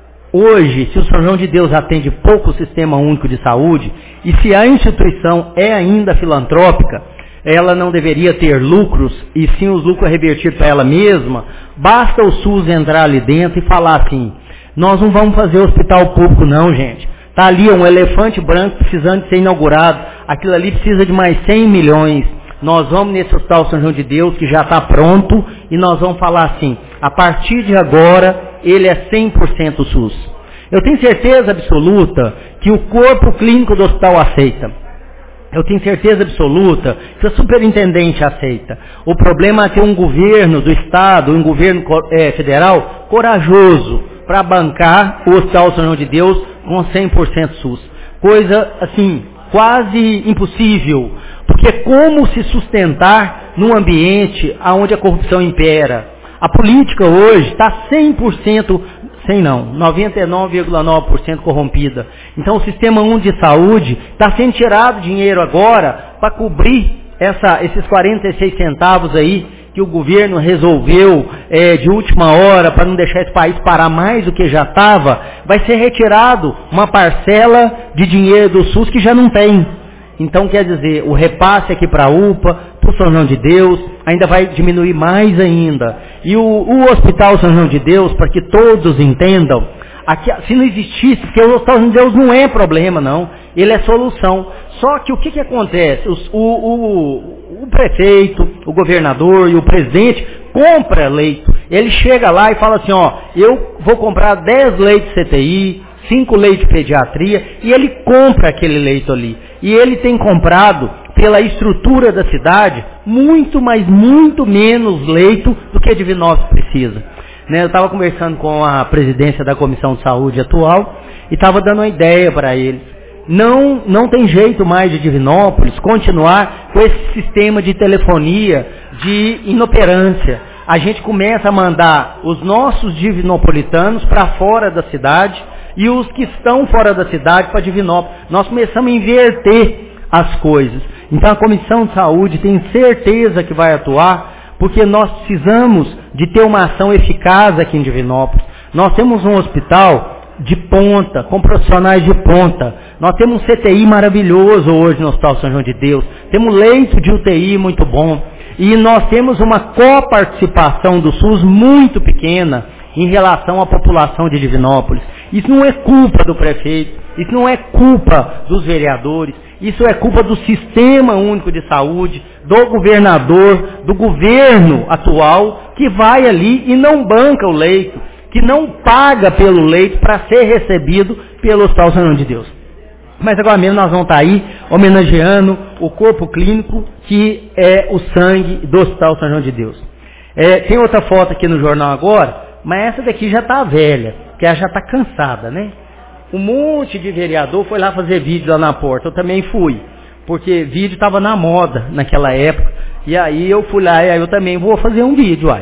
hoje, se o São João de Deus atende pouco o Sistema Único de Saúde, e se a instituição é ainda filantrópica, ela não deveria ter lucros, e sim os lucros revertidos para ela mesma, basta o SUS entrar ali dentro e falar assim, nós não vamos fazer hospital público não, gente. Está ali um elefante branco precisando de ser inaugurado, aquilo ali precisa de mais cem milhões. Nós vamos nesse Hospital São João de Deus, que já está pronto, e nós vamos falar assim, a partir de agora, ele é cem por cento SUS. Eu tenho certeza absoluta que o corpo clínico do hospital aceita. Eu tenho certeza absoluta que a superintendente aceita. O problema é ter um governo do Estado, um governo é, federal, corajoso para bancar o Hospital São João de Deus com cem por cento SUS. Coisa, assim, quase impossível. Porque como se sustentar num ambiente onde a corrupção impera? A política hoje está cem por cento, cem não, noventa e nove vírgula nove por cento corrompida. Então o Sistema Único de Saúde está sendo tirado dinheiro agora para cobrir essa, esses quarenta e seis centavos aí que o governo resolveu é, de última hora para não deixar esse país parar mais do que já estava. Vai ser retirado uma parcela de dinheiro do SUS que já não tem. Então, quer dizer, o repasse aqui para a U P A, para o São João de Deus, ainda vai diminuir mais ainda. E o, o Hospital São João de Deus, para que todos entendam, aqui, se não existisse, porque o Hospital São João de Deus não é problema, não. Ele é solução. Só que o que, que acontece? Os, o, o, o prefeito, o governador e o presidente compra leito. Ele chega lá e fala assim, ó, eu vou comprar dez leitos C T I, cinco leitos de pediatria, e ele compra aquele leito ali. E ele tem comprado, pela estrutura da cidade, muito, mas muito menos leito do que Divinópolis precisa. Né, eu estava conversando com a presidência da Comissão de Saúde atual e estava dando uma ideia para eles. Não, não tem jeito mais de Divinópolis continuar com esse sistema de telefonia de inoperância. A gente começa a mandar os nossos divinopolitanos para fora da cidade e os que estão fora da cidade para Divinópolis. Nós começamos a inverter as coisas. Então a Comissão de Saúde tem certeza que vai atuar, porque nós precisamos de ter uma ação eficaz aqui em Divinópolis. Nós temos um hospital de ponta, com profissionais de ponta. Nós temos um C T I maravilhoso hoje no Hospital São João de Deus. Temos leito de U T I muito bom. E nós temos uma coparticipação do SUS muito pequena em relação à população de Divinópolis. Isso não é culpa do prefeito, isso não é culpa dos vereadores, isso é culpa do Sistema Único de Saúde, do governador, do governo atual, que vai ali e não banca o leito, que não paga pelo leito para ser recebido pelo Hospital São João de Deus. Mas agora mesmo nós vamos estar aí homenageando o corpo clínico, que é o sangue do Hospital São João de Deus. É, tem outra foto aqui no jornal agora, mas essa daqui já está velha, porque ela já está cansada, né? Um monte de vereador foi lá fazer vídeo lá na porta, eu também fui, porque vídeo estava na moda naquela época, e aí eu fui lá e aí eu também vou fazer um vídeo, uai.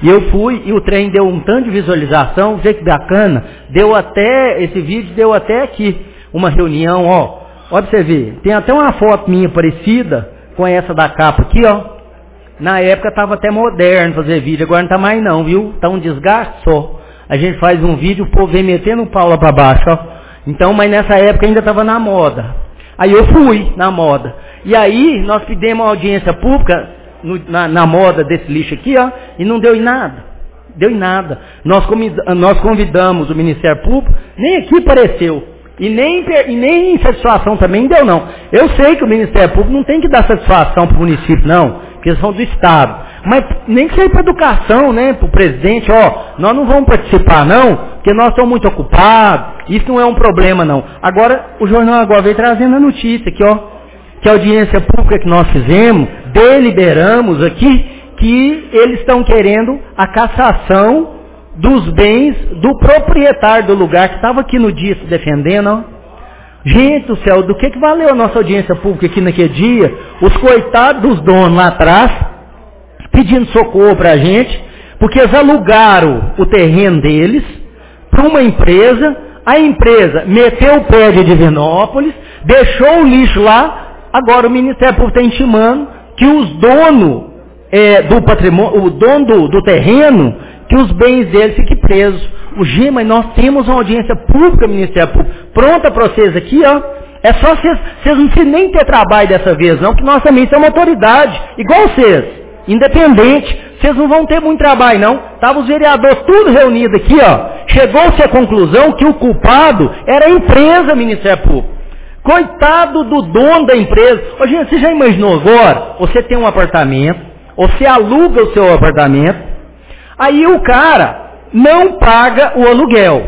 E eu fui, e o trem deu um tanto de visualização, vê que bacana, deu até, esse vídeo deu até aqui, uma reunião, ó, ó pra você ver, tem até uma foto minha parecida com essa da capa aqui, ó. Na época estava até moderno fazer vídeo, agora não tá mais não, viu? Tá um desgaste só. A gente faz um vídeo, o povo vem metendo o pau lá pra baixo, ó. Então, mas nessa época ainda estava na moda. Aí eu fui na moda. E aí nós pedimos uma audiência pública no, na, na moda desse lixo aqui, ó, e não deu em nada. Deu em nada. Nós, nós convidamos o Ministério Público, nem aqui apareceu. E nem, e nem satisfação também deu, não. Eu sei que o Ministério Público não tem que dar satisfação para o município, não, porque eles são do Estado. Mas nem que seja para educação, né, para o presidente, ó, nós não vamos participar, não, porque nós estamos muito ocupados, isso não é um problema, não. Agora, o jornal agora veio trazendo a notícia aqui, ó, que a audiência pública que nós fizemos, deliberamos aqui, que eles estão querendo a cassação dos bens do proprietário do lugar, que estava aqui no dia se defendendo, ó. Gente do céu, do que, que valeu a nossa audiência pública aqui naquele dia? Os coitados dos donos lá atrás, pedindo socorro para a gente, porque eles alugaram o terreno deles para uma empresa, a empresa meteu o pé de Divinópolis, deixou o lixo lá, agora o Ministério Público está intimando que os donos é, do patrimônio, o dono do, do terreno, que os bens deles fiquem presos. O G, mas nós temos uma audiência pública, Ministério Público, pronta para vocês aqui, ó. É só vocês, vocês não precisam nem ter trabalho dessa vez, não, que nós também somos autoridade, igual vocês, independente. Vocês não vão ter muito trabalho, não. Estavam os vereadores tudo reunidos aqui, ó. Chegou-se à conclusão que o culpado era a empresa, Ministério Público. Coitado do dono da empresa. Ô, gente, você já imaginou agora? Você tem um apartamento, você aluga o seu apartamento, aí o cara não paga o aluguel.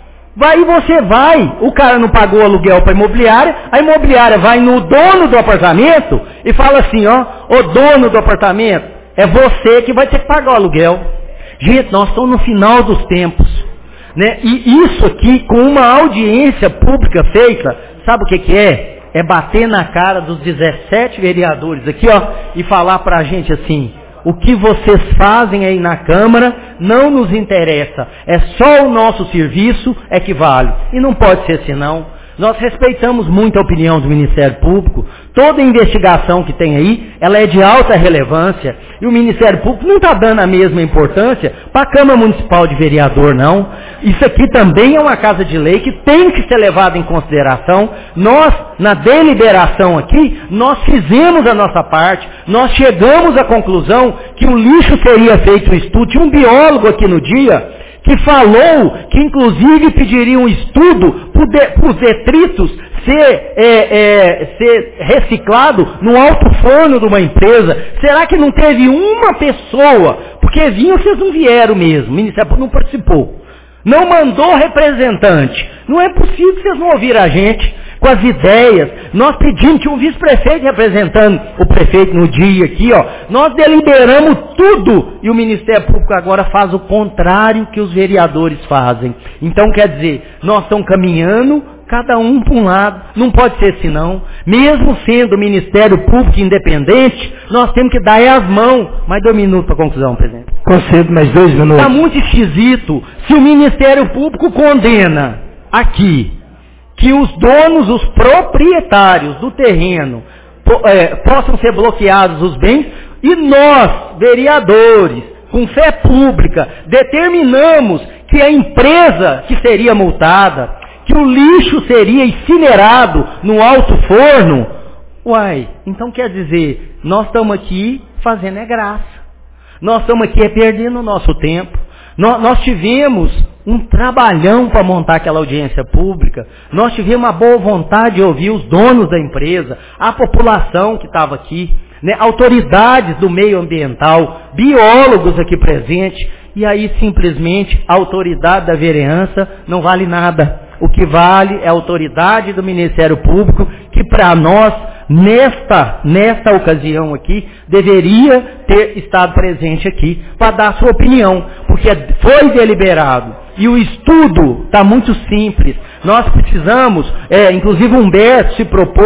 Aí você vai, o cara não pagou o aluguel para a imobiliária, a imobiliária vai no dono do apartamento e fala assim, ó, ô dono do apartamento, é você que vai ter que pagar o aluguel. Gente, nós estamos no final dos tempos, né? E isso aqui, com uma audiência pública feita, sabe o que que é? É bater na cara dos dezessete vereadores aqui, ó, e falar para a gente assim, o que vocês fazem aí na Câmara não nos interessa. É só o nosso serviço é que vale. E não pode ser assim, não. Nós respeitamos muito a opinião do Ministério Público. Toda investigação que tem aí, ela é de alta relevância. E o Ministério Público não está dando a mesma importância para a Câmara Municipal de Vereador, não. Isso aqui também é uma casa de lei que tem que ser levada em consideração. Nós, na deliberação aqui, nós fizemos a nossa parte. Nós chegamos à conclusão que o lixo seria feito um estudo. Tinha um biólogo aqui no dia que falou que inclusive pediria um estudo para os detritos ser, é, é, ser reciclado no alto forno de uma empresa. Será que não teve uma pessoa? Porque vinham, vocês não vieram mesmo, o Ministério Público não participou. Não mandou representante. Não é possível que vocês não ouviram a gente com as ideias. Nós pedimos, tinha um vice-prefeito representando o prefeito no dia aqui, ó. Nós deliberamos tudo e o Ministério Público agora faz o contrário que os vereadores fazem. Então, quer dizer, nós estamos caminhando, cada um para um lado. Não pode ser assim, não. Mesmo sendo o Ministério Público independente, nós temos que dar as mãos. Mais dois minutos para a conclusão, presidente. Concedo mais dois minutos. Está muito esquisito se o Ministério Público condena aqui que os donos, os proprietários do terreno é, possam ser bloqueados os bens e nós, vereadores, com fé pública, determinamos que a empresa que seria multada, que o lixo seria incinerado no alto forno. Uai, então quer dizer, nós estamos aqui fazendo é graça. Nós estamos aqui é perdendo o nosso tempo. Nós, nós tivemos um trabalhão para montar aquela audiência pública. Nós tivemos uma boa vontade de ouvir os donos da empresa, a população que estava aqui, né, autoridades do meio ambiental, biólogos aqui presentes, e aí simplesmente a autoridade da vereança não vale nada. O que vale é a autoridade do Ministério Público, que para nós, nesta, nesta ocasião aqui, deveria ter estado presente aqui para dar sua opinião, porque foi deliberado. E o estudo está muito simples. Nós precisamos, é, inclusive o Humberto se propôs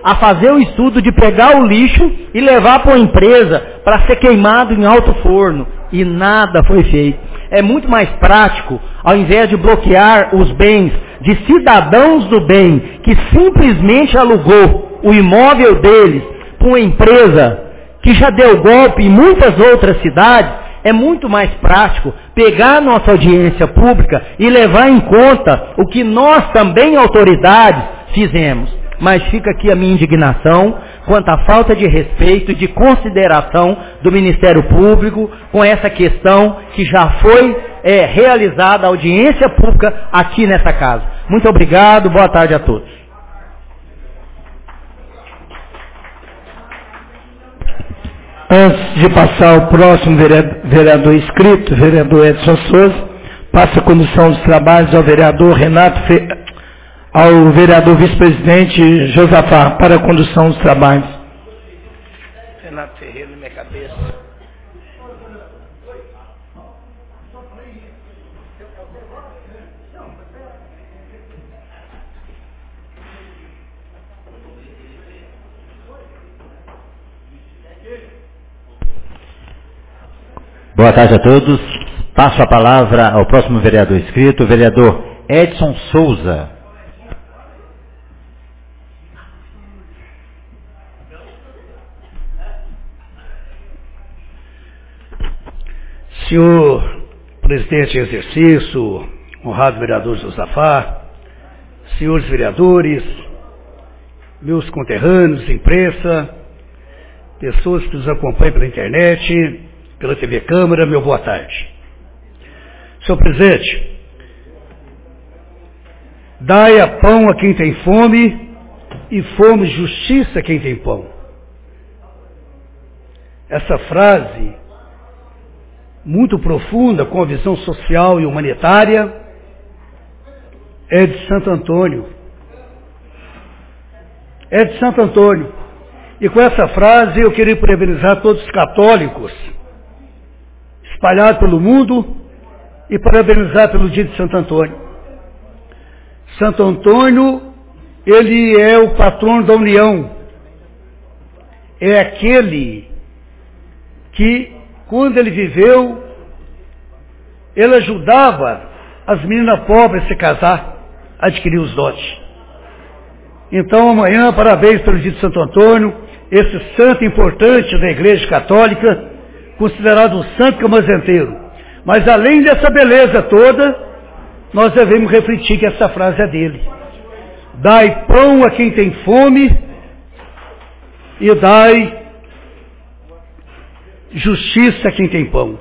a fazer o estudo de pegar o lixo e levar para uma empresa para ser queimado em alto forno. E nada foi feito. É muito mais prático, ao invés de bloquear os bens de cidadãos do bem, que simplesmente alugou o imóvel deles para uma empresa que já deu golpe em muitas outras cidades, é muito mais prático pegar a nossa audiência pública e levar em conta o que nós também, autoridades, fizemos. Mas fica aqui a minha indignação quanto à falta de respeito e de consideração do Ministério Público com essa questão que já foi é, realizada a audiência pública aqui nessa casa. Muito obrigado, boa tarde a todos. Antes de passar ao próximo vereador inscrito, vereador Edson Souza, passa a condução dos trabalhos ao vereador Renato Fe... ao vereador vice-presidente Josafá para a condução dos trabalhos. Renato Ferreira na minha cabeça. Boa tarde a todos. Passo a palavra ao próximo vereador inscrito, o vereador Edson Souza. Senhor presidente em exercício, honrado vereador Josafá, senhores vereadores, meus conterrâneos, imprensa, pessoas que nos acompanham pela internet, pela T V Câmara, meu boa tarde. Senhor presidente, dai a pão a quem tem fome e fome justiça a quem tem pão. Essa frase, muito profunda, com a visão social e humanitária, é de Santo Antônio. É de Santo Antônio. E com essa frase eu queria parabenizar todos os católicos espalhados pelo mundo e parabenizar pelo dia de Santo Antônio. Santo Antônio, ele é o patrono da união. É aquele que, quando ele viveu, ele ajudava as meninas pobres a se casar, a adquirir os dotes. Então, amanhã, parabéns pelo dia de Santo Antônio, esse santo importante da Igreja Católica, considerado um santo camazenteiro. Mas, além dessa beleza toda, nós devemos refletir que essa frase é dele. Dai pão a quem tem fome e dai justiça a quem tem pão.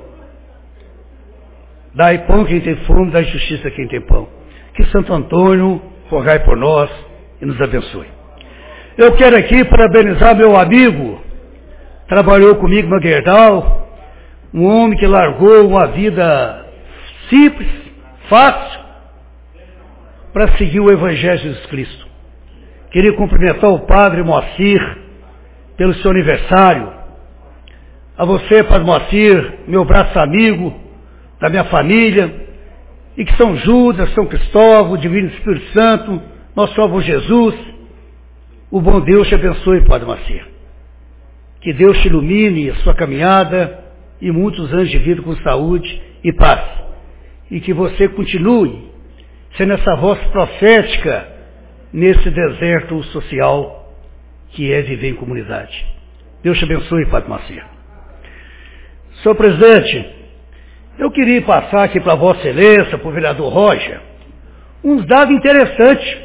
Dai pão a quem tem fome, dai justiça a quem tem pão. Que Santo Antônio rogai por nós e nos abençoe. Eu quero aqui parabenizar meu amigo, trabalhou comigo no Gerdau, um homem que largou uma vida simples, fácil, para seguir o Evangelho de Jesus Cristo. Queria cumprimentar o Padre Moacir pelo seu aniversário. A você, Padre Moacir, meu braço amigo, da minha família, e que São Judas, São Cristóvão, o Divino Espírito Santo, nosso salvo Jesus, o bom Deus te abençoe, Padre Moacir. Que Deus te ilumine a sua caminhada e muitos anos de vida com saúde e paz. E que você continue sendo essa voz profética nesse deserto social que é viver em comunidade. Deus te abençoe, Padre Moacir. Senhor presidente, eu queria passar aqui para Vossa Excelência, para o vereador Rocha, uns dados interessantes.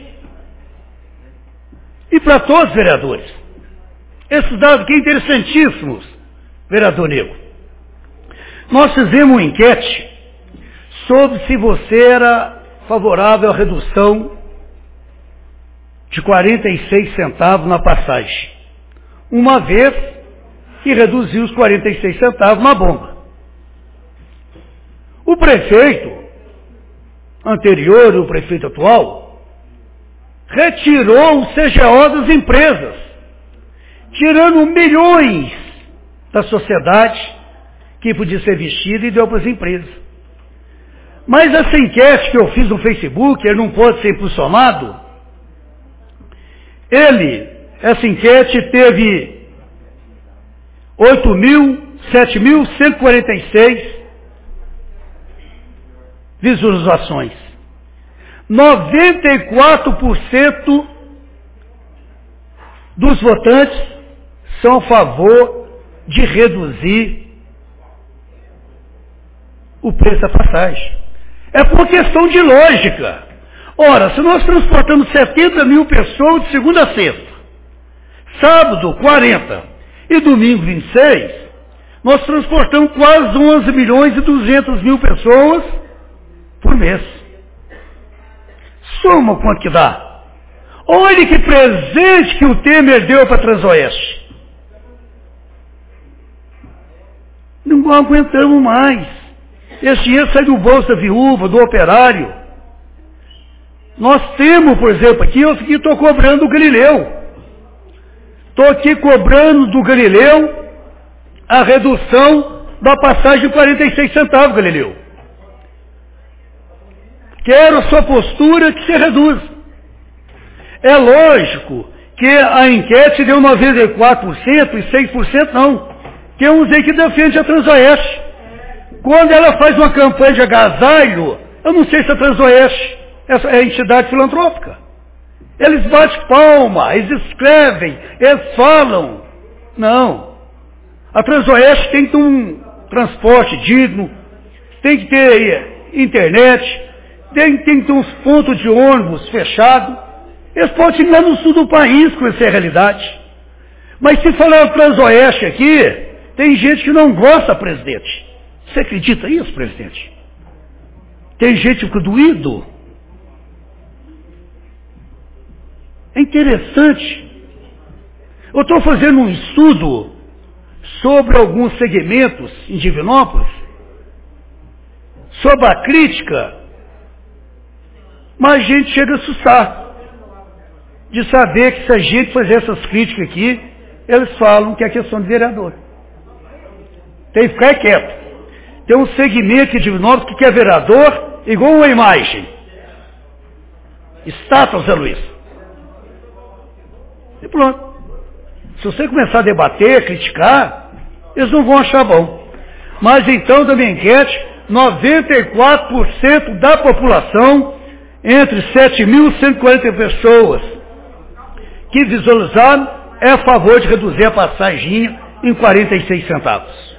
E para todos os vereadores. Esses dados aqui interessantíssimos, vereador Nego. Nós fizemos uma enquete sobre se você era favorável à redução de quarenta e seis centavos na passagem, uma vez que reduziu os quarenta e seis centavos na bomba. O prefeito anterior e o prefeito atual retirou o C G O das empresas, tirando milhões da sociedade que podia ser vestida e deu para as empresas. Mas essa enquete que eu fiz no Facebook, ele não pode ser impulsionado, ele essa enquete teve oito mil, sete mil cento e quarenta e seis visualizações. noventa e quatro por cento dos votantes são a favor de reduzir o preço da passagem. É por questão de lógica. Ora, se nós transportamos setenta mil pessoas de segunda a sexta, sábado quarenta e domingo vinte e seis, nós transportamos quase onze milhões e duzentas mil pessoas por mês. Soma quanto que dá. Olha que presente que o Temer deu para a Transoeste. Não aguentamos mais. Esse dinheiro sai do bolso da viúva, do operário. Nós temos, por exemplo, aqui, eu estou cobrando do Galileu. Estou aqui cobrando do Galileu a redução da passagem de quarenta e seis centavos, Galileu. Quero a sua postura que se reduz. É lógico que a enquete deu noventa e quatro por cento e seis por cento não. Tem uns aí que defende a Transoeste. Quando ela faz uma campanha de agasalho, eu não sei se a Transoeste é entidade filantrópica. Eles batem palma, eles escrevem, eles falam. Não. A Transoeste tem que ter um transporte digno, tem que ter internet, tem, tem que ter uns pontos de ônibus fechados. Eles podem ir lá no sul do país conhecer a realidade. Mas se falar o Transoeste aqui, tem gente que não gosta, presidente. Você acredita isso, presidente? Tem gente que doído. É interessante. Eu estou fazendo um estudo sobre alguns segmentos em Divinópolis, sobre a crítica, mas a gente chega a assustar de saber que se a gente fazer essas críticas aqui, eles falam que é questão de vereador. Tem que ficar quieto. Tem um segmento de Divinópolis que é vereador igual uma imagem. Estátua, Zé Luiz. E pronto. Se você começar a debater, criticar, eles não vão achar bom. Mas então, da minha enquete, noventa e quatro por cento da população, entre sete mil cento e quarenta pessoas que visualizaram, é a favor de reduzir a passagem em quarenta e seis centavos.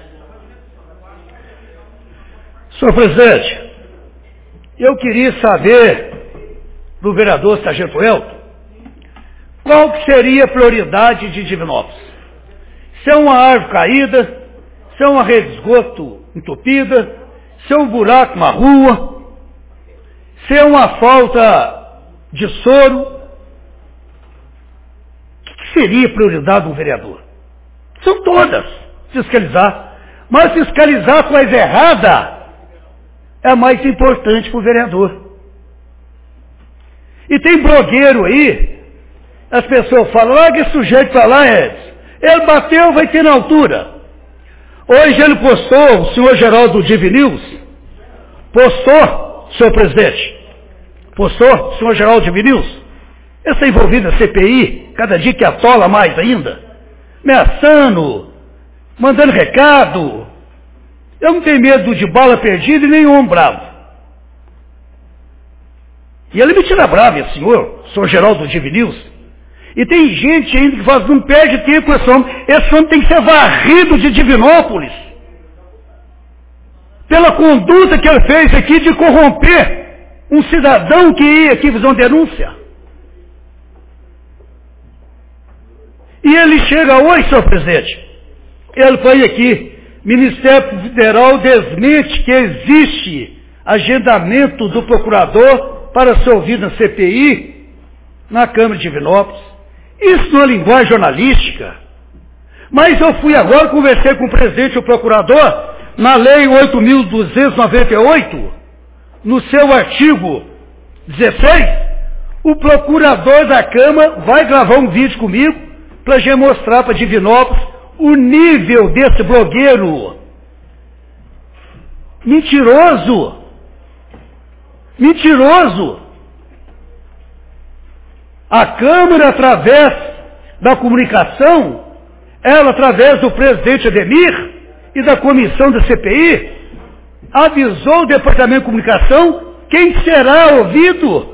Senhor presidente, eu queria saber do vereador Sargento Elton, qual que seria a prioridade de Divinópolis? Se é uma árvore caída, se é uma rede de esgoto entupida, se é um buraco na rua, se é uma falta de soro, o que seria a prioridade do vereador? São todas, fiscalizar. Mas fiscalizar a coisa errada é mais importante para o vereador. E tem blogueiro aí, as pessoas falam, larga esse sujeito para lá, Edson. Ele bateu, vai ter na altura. Hoje ele postou, o senhor Geraldo Divi News, postou, senhor presidente, postou, o senhor Geraldo Divi News, ele está envolvido na C P I, cada dia que atola mais ainda, ameaçando, mandando recado. Eu não tenho medo de bala perdida e nem homem bravo. E ele me tira bravo, esse senhor, o senhor Geraldo Divi News. E tem gente ainda que fala, não perde tempo com esse homem. Esse homem tem que ser varrido de Divinópolis. Pela conduta que ele fez aqui de corromper um cidadão que ia aqui fazer uma denúncia. E ele chega hoje, senhor presidente, ele foi aqui, Ministério Federal desmente que existe agendamento do procurador para ser ouvido na C P I, na Câmara de Divinópolis. Isso não é linguagem jornalística. Mas eu fui agora, conversei com o presidente e o procurador, na Lei oito mil duzentos e noventa e oito, no seu artigo dezesseis, o procurador da Câmara vai gravar um vídeo comigo para a gente mostrar para Divinópolis o nível desse blogueiro. Mentiroso. Mentiroso. A Câmara, através da Comunicação, ela, através do presidente Ademir e da comissão da C P I, avisou o Departamento de Comunicação quem será ouvido.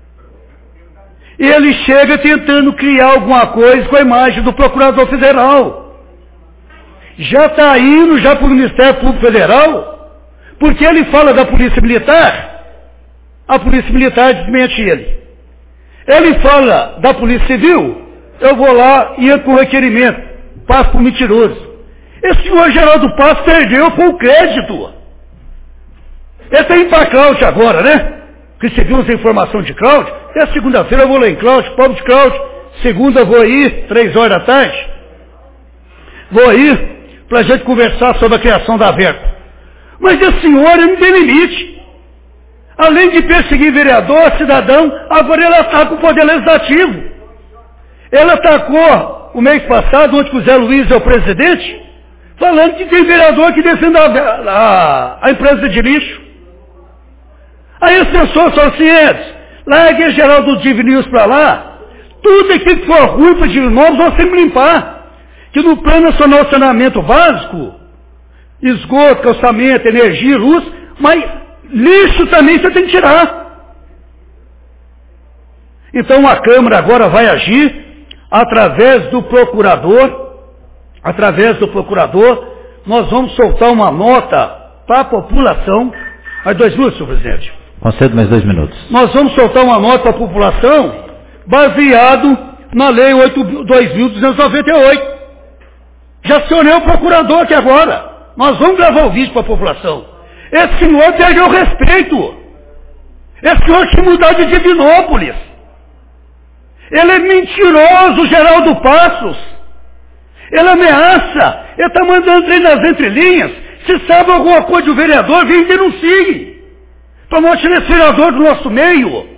E ele chega tentando criar alguma coisa com a imagem do Procurador Federal. Já está indo já para o Ministério Público Federal, porque ele fala da Polícia Militar, a Polícia Militar desmente ele. Ele fala da Polícia Civil, eu vou lá e entro com requerimento, passo por mentiroso. Esse senhor Geraldo Passos perdeu com o crédito. Ele está indo para Cláudio agora, né? Recebeu essa informação de Cláudio. Até segunda-feira eu vou lá em Cláudio, pobre de Cláudio. Segunda eu vou aí, três horas da tarde. Vou aí para a gente conversar sobre a criação da Verco. Mas esse senhor não tem limite. Além de perseguir vereador, cidadão, agora ele ataca o Poder Legislativo. Ele atacou o mês passado, onde o Zé Luiz é o presidente, falando que tem vereador que defende a, a, a empresa de lixo. Aí as pessoas falam assim, Edson, largue a Geraldo Divinils para lá, tudo aquilo que for ruim para Divinópolis nós temos que limpar. Que no Plano Nacional de Saneamento Básico, esgoto, calçamento, energia, luz, mas lixo também você tem que tirar. Então a Câmara agora vai agir através do procurador, através do procurador, nós vamos soltar uma nota para a população. Mais dois minutos, senhor presidente. Concedo mais dois minutos. Nós vamos soltar uma nota para a população baseado na Lei dois mil duzentos e noventa e oito. Já acionei o procurador aqui agora. Nós vamos gravar o vídeo para a população. Esse senhor perdeu o respeito. Esse senhor tinha que mudar de Divinópolis. Ele é mentiroso, Geraldo Passos. Ele ameaça. Ele está mandando ele nas entrelinhas. Se sabe alguma coisa do vereador, vem e denuncie. Para nós tirar esse vereador do nosso meio.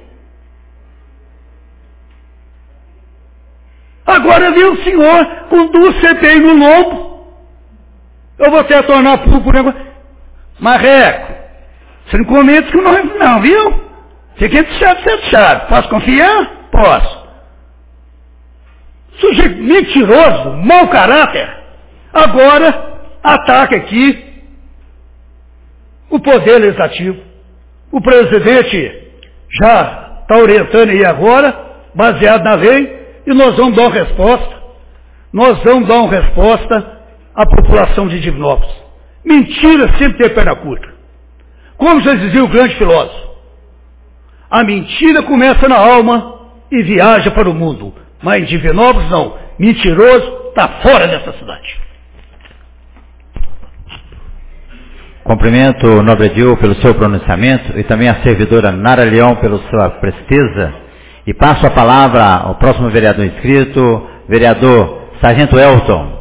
Agora vem o senhor com duas C P I no lombo. Eu vou até tornar público o negócio. Marreco, você não comenta que não, não, viu? Você quer de chave, você é de chave. Posso confiar? Posso. Sujeito mentiroso, mau caráter. Agora ataca aqui o Poder Legislativo. O presidente já está orientando aí agora, baseado na lei, e nós vamos dar uma resposta. Nós vamos dar uma resposta à população de Divinópolis. Mentira sempre tem perna curta. Como já dizia o grande filósofo, a mentira começa na alma e viaja para o mundo. Mas em Divinópolis não. Mentiroso está fora dessa cidade. Cumprimento o nobre Edil pelo seu pronunciamento e também a servidora Nara Leão pela sua presteza. E passo a palavra ao próximo vereador inscrito, vereador Sargento Elton.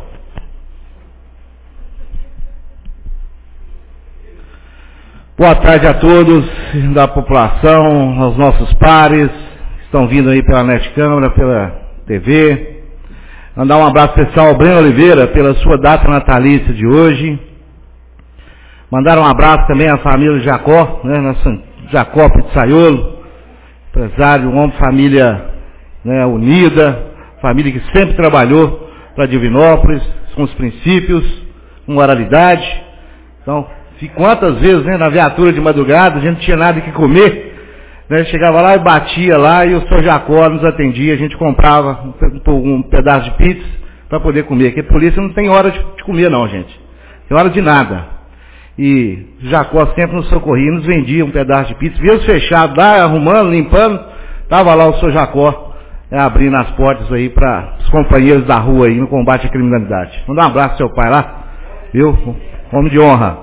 Boa tarde a todos da população, aos nossos pares, que estão vindo aí pela Net Câmara, pela T V. Mandar um abraço especial ao Breno Oliveira pela sua data natalícia de hoje. Mandar um abraço também à família Jacó, né, nossa Jacó Pizzaiolo, empresário, um homem, família, né, unida, família que sempre trabalhou para Divinópolis, com os princípios, com moralidade. Então, quantas vezes, né, na viatura de madrugada, a gente não tinha nada que comer, né, chegava lá e batia lá e o senhor Jacó nos atendia, a gente comprava um, um pedaço de pizza para poder comer, porque a polícia não tem hora de, de comer não, gente, tem hora de nada. E Jacó sempre nos socorria, nos vendia um pedaço de pizza, mesmo fechado lá, arrumando, limpando, estava lá o senhor Jacó, né, abrindo as portas aí para os companheiros da rua aí no combate à criminalidade. Manda um abraço ao seu pai lá, viu? Homem de honra.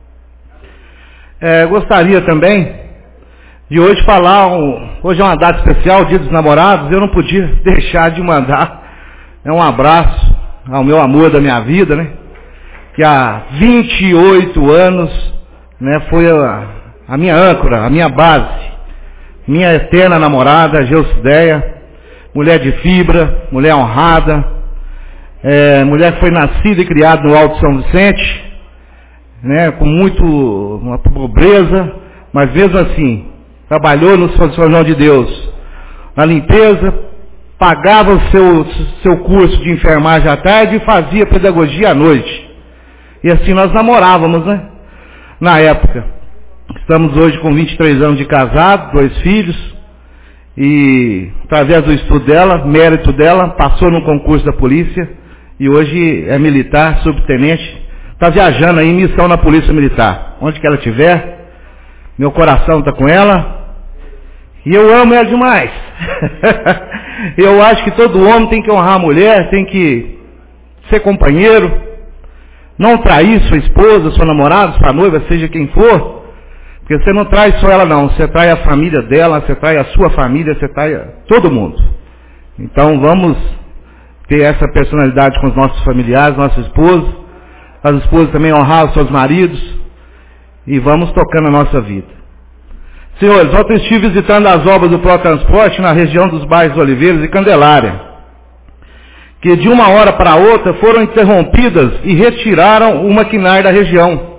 É, gostaria também de hoje falar, um, hoje é uma data especial, Dia dos Namorados, eu não podia deixar de mandar, né, um abraço ao meu amor da minha vida, né? Que há vinte e oito anos, né, foi a, a minha âncora, a minha base, minha eterna namorada, Geucideia, mulher de fibra, mulher honrada, é, mulher que foi nascida e criada no Alto São Vicente, né, com muito, uma pobreza, mas mesmo assim, trabalhou no São João de Deus, na limpeza, pagava o seu, seu curso de enfermagem à tarde e fazia pedagogia à noite. E assim nós namorávamos, né? Na época. Estamos hoje com vinte e três anos de casado, dois filhos. E através do estudo dela, mérito dela, passou no concurso da polícia. E hoje é militar, subtenente. Está viajando aí em missão na polícia militar. Onde que ela estiver, meu coração está com ela. E eu amo ela demais. Eu acho que todo homem tem que honrar a mulher, tem que ser companheiro, não trair sua esposa, sua namorada, sua noiva, seja quem for, porque você não trai só ela não, você trai a família dela, você trai a sua família, você trai todo mundo. Então vamos ter essa personalidade com os nossos familiares, nossos esposos, as esposas também honrar os seus maridos, e vamos tocando a nossa vida. Senhores, ontem estive visitando as obras do Protransporte na região dos bairros Oliveiras e Candelária, que de uma hora para outra foram interrompidas e retiraram o maquinário da região.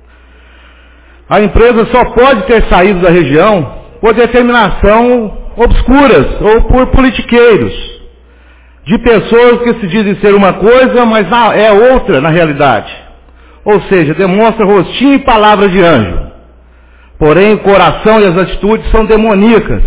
A empresa só pode ter saído da região por determinação obscuras ou por politiqueiros, de pessoas que se dizem ser uma coisa, mas é outra na realidade. Ou seja, demonstra rostinho e palavra de anjo. Porém, o coração e as atitudes são demoníacas.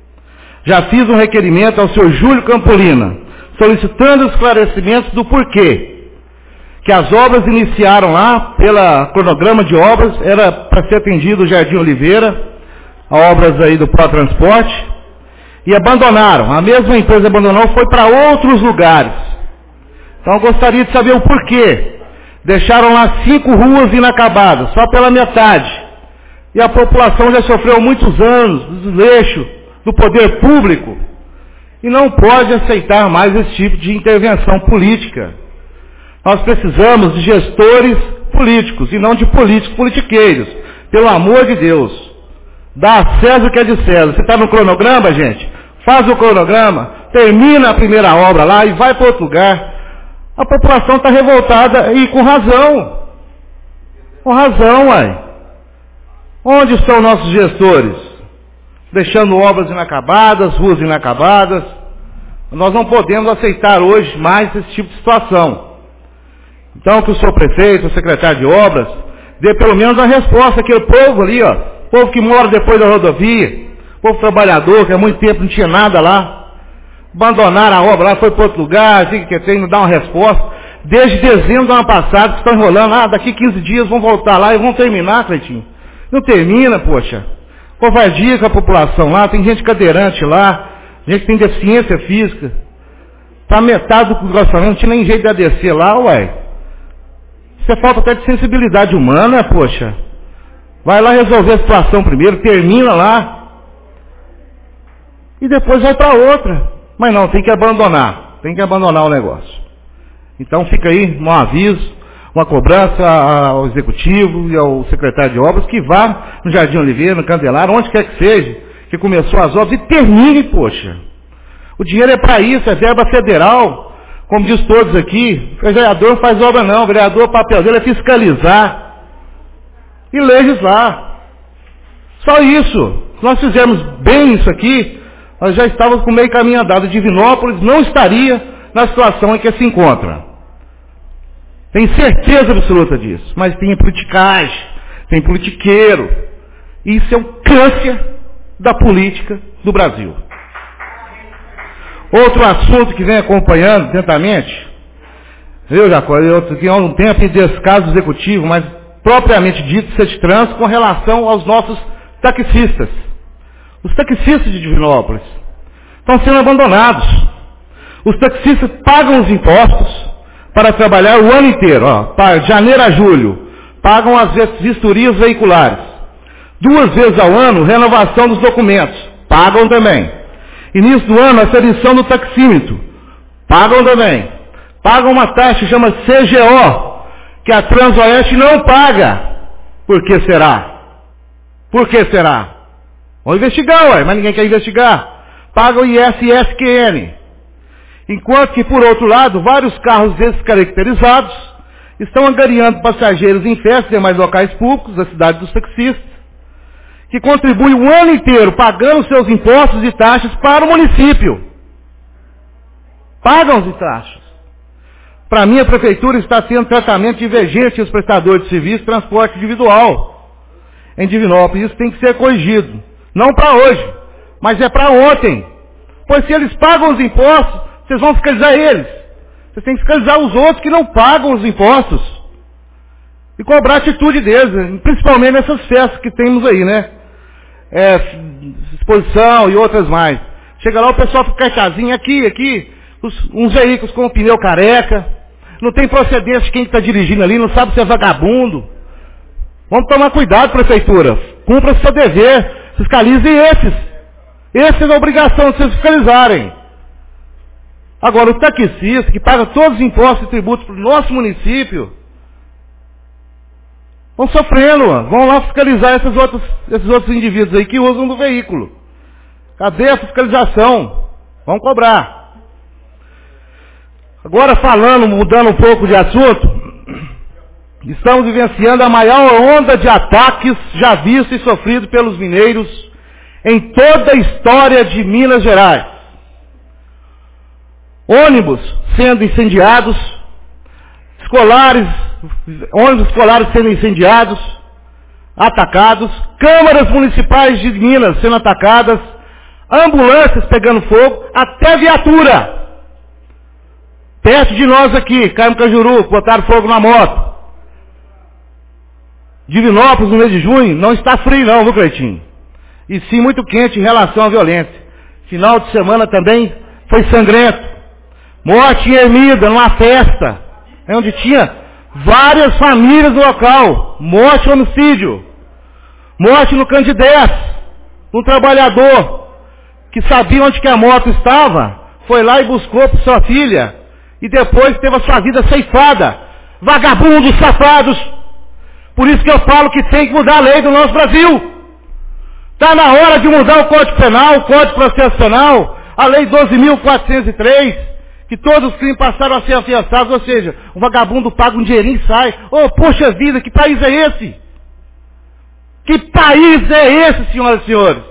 Já fiz um requerimento ao senhor Júlio Campolina, solicitando esclarecimentos do porquê. Que as obras iniciaram lá, pela cronograma de obras, era para ser atendido o Jardim Oliveira, obras aí do Protransporte, e abandonaram. A mesma empresa abandonou, foi para outros lugares. Então eu gostaria de saber o porquê. Deixaram lá cinco ruas inacabadas, só pela metade. E a população já sofreu muitos anos do desleixo do poder público e não pode aceitar mais esse tipo de intervenção política. Nós precisamos de gestores políticos e não de políticos politiqueiros. Pelo amor de Deus. Dá a César o que é de César. Você está no cronograma, gente? Faz o cronograma, termina a primeira obra lá e vai para outro lugar. A população está revoltada e com razão. Com razão, uai. Onde estão nossos gestores? Deixando obras inacabadas, ruas inacabadas. Nós não podemos aceitar hoje mais esse tipo de situação. Então que o senhor prefeito, o secretário de obras, dê pelo menos a resposta àquele povo ali, ó. Povo que mora depois da rodovia, povo trabalhador, que há muito tempo não tinha nada lá. Abandonaram a obra lá, foi para outro lugar, assim que tem que dar uma resposta. Desde dezembro do ano passado que estão enrolando, ah, daqui quinze dias vão voltar lá e vão terminar, Cleitinho. Não termina, poxa. Covardia com a população lá, tem gente cadeirante lá, gente que tem deficiência física. Tá metade do orçamento, não tinha nem jeito de descer lá, ué. Isso é falta até de sensibilidade humana, poxa. Vai lá resolver a situação primeiro, termina lá. E depois vai para outra. Mas não, tem que abandonar. Tem que abandonar o negócio. Então fica aí um aviso, uma cobrança ao executivo e ao secretário de obras que vá no Jardim Oliveira, no Candelário, onde quer que seja, que começou as obras e termine, poxa. O dinheiro é para isso, é verba federal, como diz todos aqui. O vereador não faz obra não, o vereador, o papel dele é fiscalizar e legislar. Só isso. Se nós fizermos bem isso aqui, nós já estávamos com meio caminho andado. Divinópolis não estaria na situação em que se encontra. Tenho certeza absoluta disso. Mas tem politicagem, tem politiqueiro. Isso é um câncer da política do Brasil. Outro assunto que vem acompanhando atentamente, eu já aqui há um tempo em descaso executivo, mas propriamente dito, CETRANS, com relação aos nossos taxistas. Os taxistas de Divinópolis estão sendo abandonados. Os taxistas pagam os impostos para trabalhar o ano inteiro, ó, para janeiro a julho, pagam as vistorias veiculares. Duas vezes ao ano, renovação dos documentos, pagam também. Início do ano, a seleção do taxímetro, pagam também. Pagam uma taxa que chama C G O, que a Transoeste não paga. Por que será? Por que será? Vamos investigar, ué, mas ninguém quer investigar. Pagam I S S Q N. Enquanto que, por outro lado, vários carros descaracterizados estão angariando passageiros em festas e demais locais públicos da cidade dos taxistas, que contribuem o ano inteiro pagando seus impostos e taxas para o município. Pagam os taxas. Para mim, a prefeitura está tendo tratamento divergente aos prestadores de serviço de transporte individual em Divinópolis. Isso tem que ser corrigido. Não para hoje, mas é para ontem. Pois se eles pagam os impostos, vocês vão fiscalizar eles. Vocês têm que fiscalizar os outros que não pagam os impostos. E cobrar a atitude deles, principalmente nessas festas que temos aí, né? É, exposição e outras mais. Chega lá, o pessoal fica cartazinho aqui, aqui, os, uns veículos com o pneu careca, não tem procedência de quem está dirigindo ali, não sabe se é vagabundo. Vamos tomar cuidado, prefeitura. Cumpra seu dever, fiscalize esses. Essa é a obrigação de vocês fiscalizarem. Agora, o taxista, que paga todos os impostos e tributos para o nosso município, vão sofrendo, vão lá fiscalizar esses outros, esses outros indivíduos aí que usam do veículo. Cadê a fiscalização? Vamos cobrar. Agora falando, mudando um pouco de assunto, estamos vivenciando a maior onda de ataques já visto e sofrido pelos mineiros em toda a história de Minas Gerais. Ônibus sendo incendiados, escolares, ônibus escolares sendo incendiados, atacados, câmaras municipais de Minas sendo atacadas, ambulâncias pegando fogo, até viatura. Perto de nós aqui, Carmo Cajuru, botaram fogo na moto. Divinópolis, no mês de junho, não está frio não, viu, Cleitinho? E sim muito quente em relação à violência. Final de semana também foi sangrento. Morte em Ermida, numa festa, onde tinha várias famílias no local. Morte e homicídio. Morte no Candidez, um trabalhador que sabia onde que a moto estava, foi lá e buscou para sua filha, e depois teve a sua vida ceifada. Vagabundos, safados. Por isso que eu falo que tem que mudar a lei do nosso Brasil. Está na hora de mudar o Código Penal, o Código de Processo Penal, a Lei doze mil quatrocentos e três, que todos os crimes passaram a ser afiançados, ou seja, o vagabundo paga um dinheirinho e sai. Oh, poxa vida, que país é esse? Que país é esse, senhoras e senhores?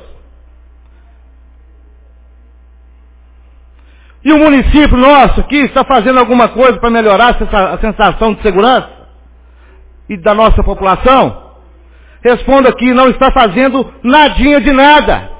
E o município nosso aqui está fazendo alguma coisa para melhorar a sensação de segurança e da nossa população? Respondo aqui, não está fazendo nadinha de nada.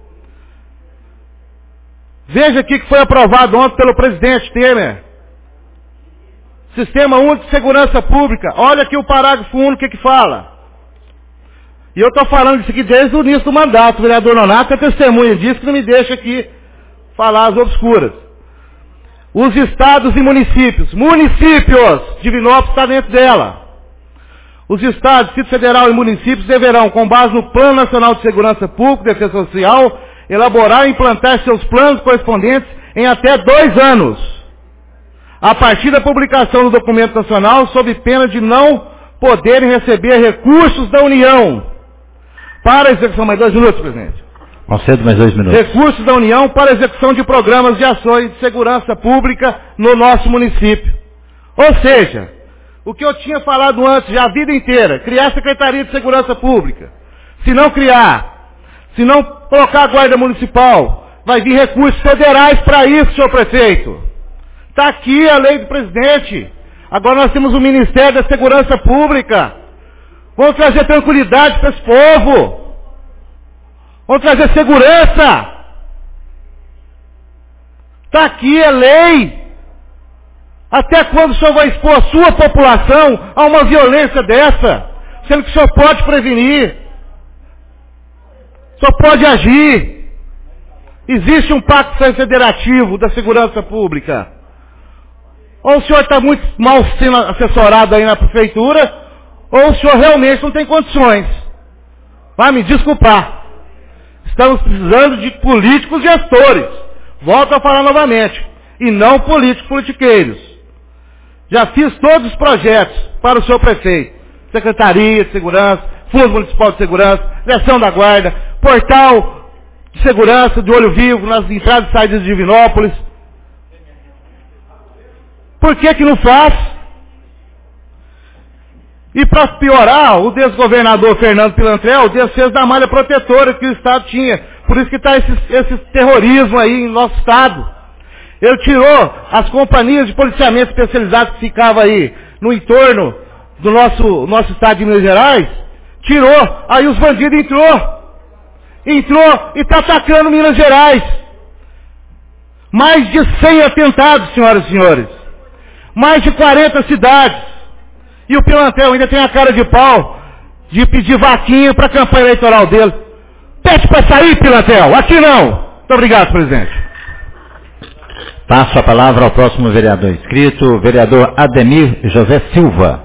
Veja aqui que foi aprovado ontem pelo presidente Temer. Sistema Único de Segurança Pública. Olha aqui o parágrafo único, o que que fala. E eu estou falando isso aqui desde o início do mandato. O vereador Nonato é testemunha disso, que não me deixa aqui falar as obscuras. Os estados e municípios. Municípios! Divinópolis está dentro dela. Os estados, Distrito Federal e municípios deverão, com base no Plano Nacional de Segurança Pública e Defesa Social, elaborar e implantar seus planos correspondentes em até dois anos, a partir da publicação do documento nacional, sob pena de não poderem receber recursos da União para a execução. Mais dois minutos, presidente. Concedo mais dois minutos. Recursos da União para a execução de programas de ações de segurança pública no nosso município. Ou seja, o que eu tinha falado antes, já a vida inteira, criar a Secretaria de Segurança Pública. Se não criar, se não colocar a Guarda Municipal, vai vir recursos federais para isso, senhor prefeito. Está aqui a lei do presidente. Agora nós temos o Ministério da Segurança Pública. Vamos trazer tranquilidade para esse povo. Vamos trazer segurança. Está aqui a lei. Até quando o senhor vai expor a sua população a uma violência dessa? Sendo que o senhor pode prevenir. O senhor pode agir. Existe um pacto federativo da segurança pública. Ou o senhor está muito mal sendo assessorado aí na prefeitura, ou o senhor realmente não tem condições. Vai me desculpar. Estamos precisando de políticos gestores. Volto a falar novamente. E não políticos politiqueiros. Já fiz todos os projetos para o senhor prefeito. Secretaria de Segurança, Fundo Municipal de Segurança, Direção da Guarda, Portal de Segurança de Olho Vivo nas entradas e saídas de Divinópolis. Por que que não faz? E para piorar, o desgovernador Fernando Pilantrel desfez da malha protetora que o Estado tinha. Por isso que está esse, esse terrorismo aí em nosso Estado. Ele tirou as companhias de policiamento especializadas que ficavam aí no entorno do nosso, nosso estado de Minas Gerais. Tirou, aí os bandidos entrou. Entrou e está atacando Minas Gerais. Mais de cem atentados, senhoras e senhores. Mais de quarenta cidades. E o Pimentel ainda tem a cara de pau de pedir vaquinha para a campanha eleitoral dele. Pede para sair, Pimentel. Aqui não. Muito obrigado, presidente. Passo a palavra ao próximo vereador inscrito, vereador Ademir José Silva.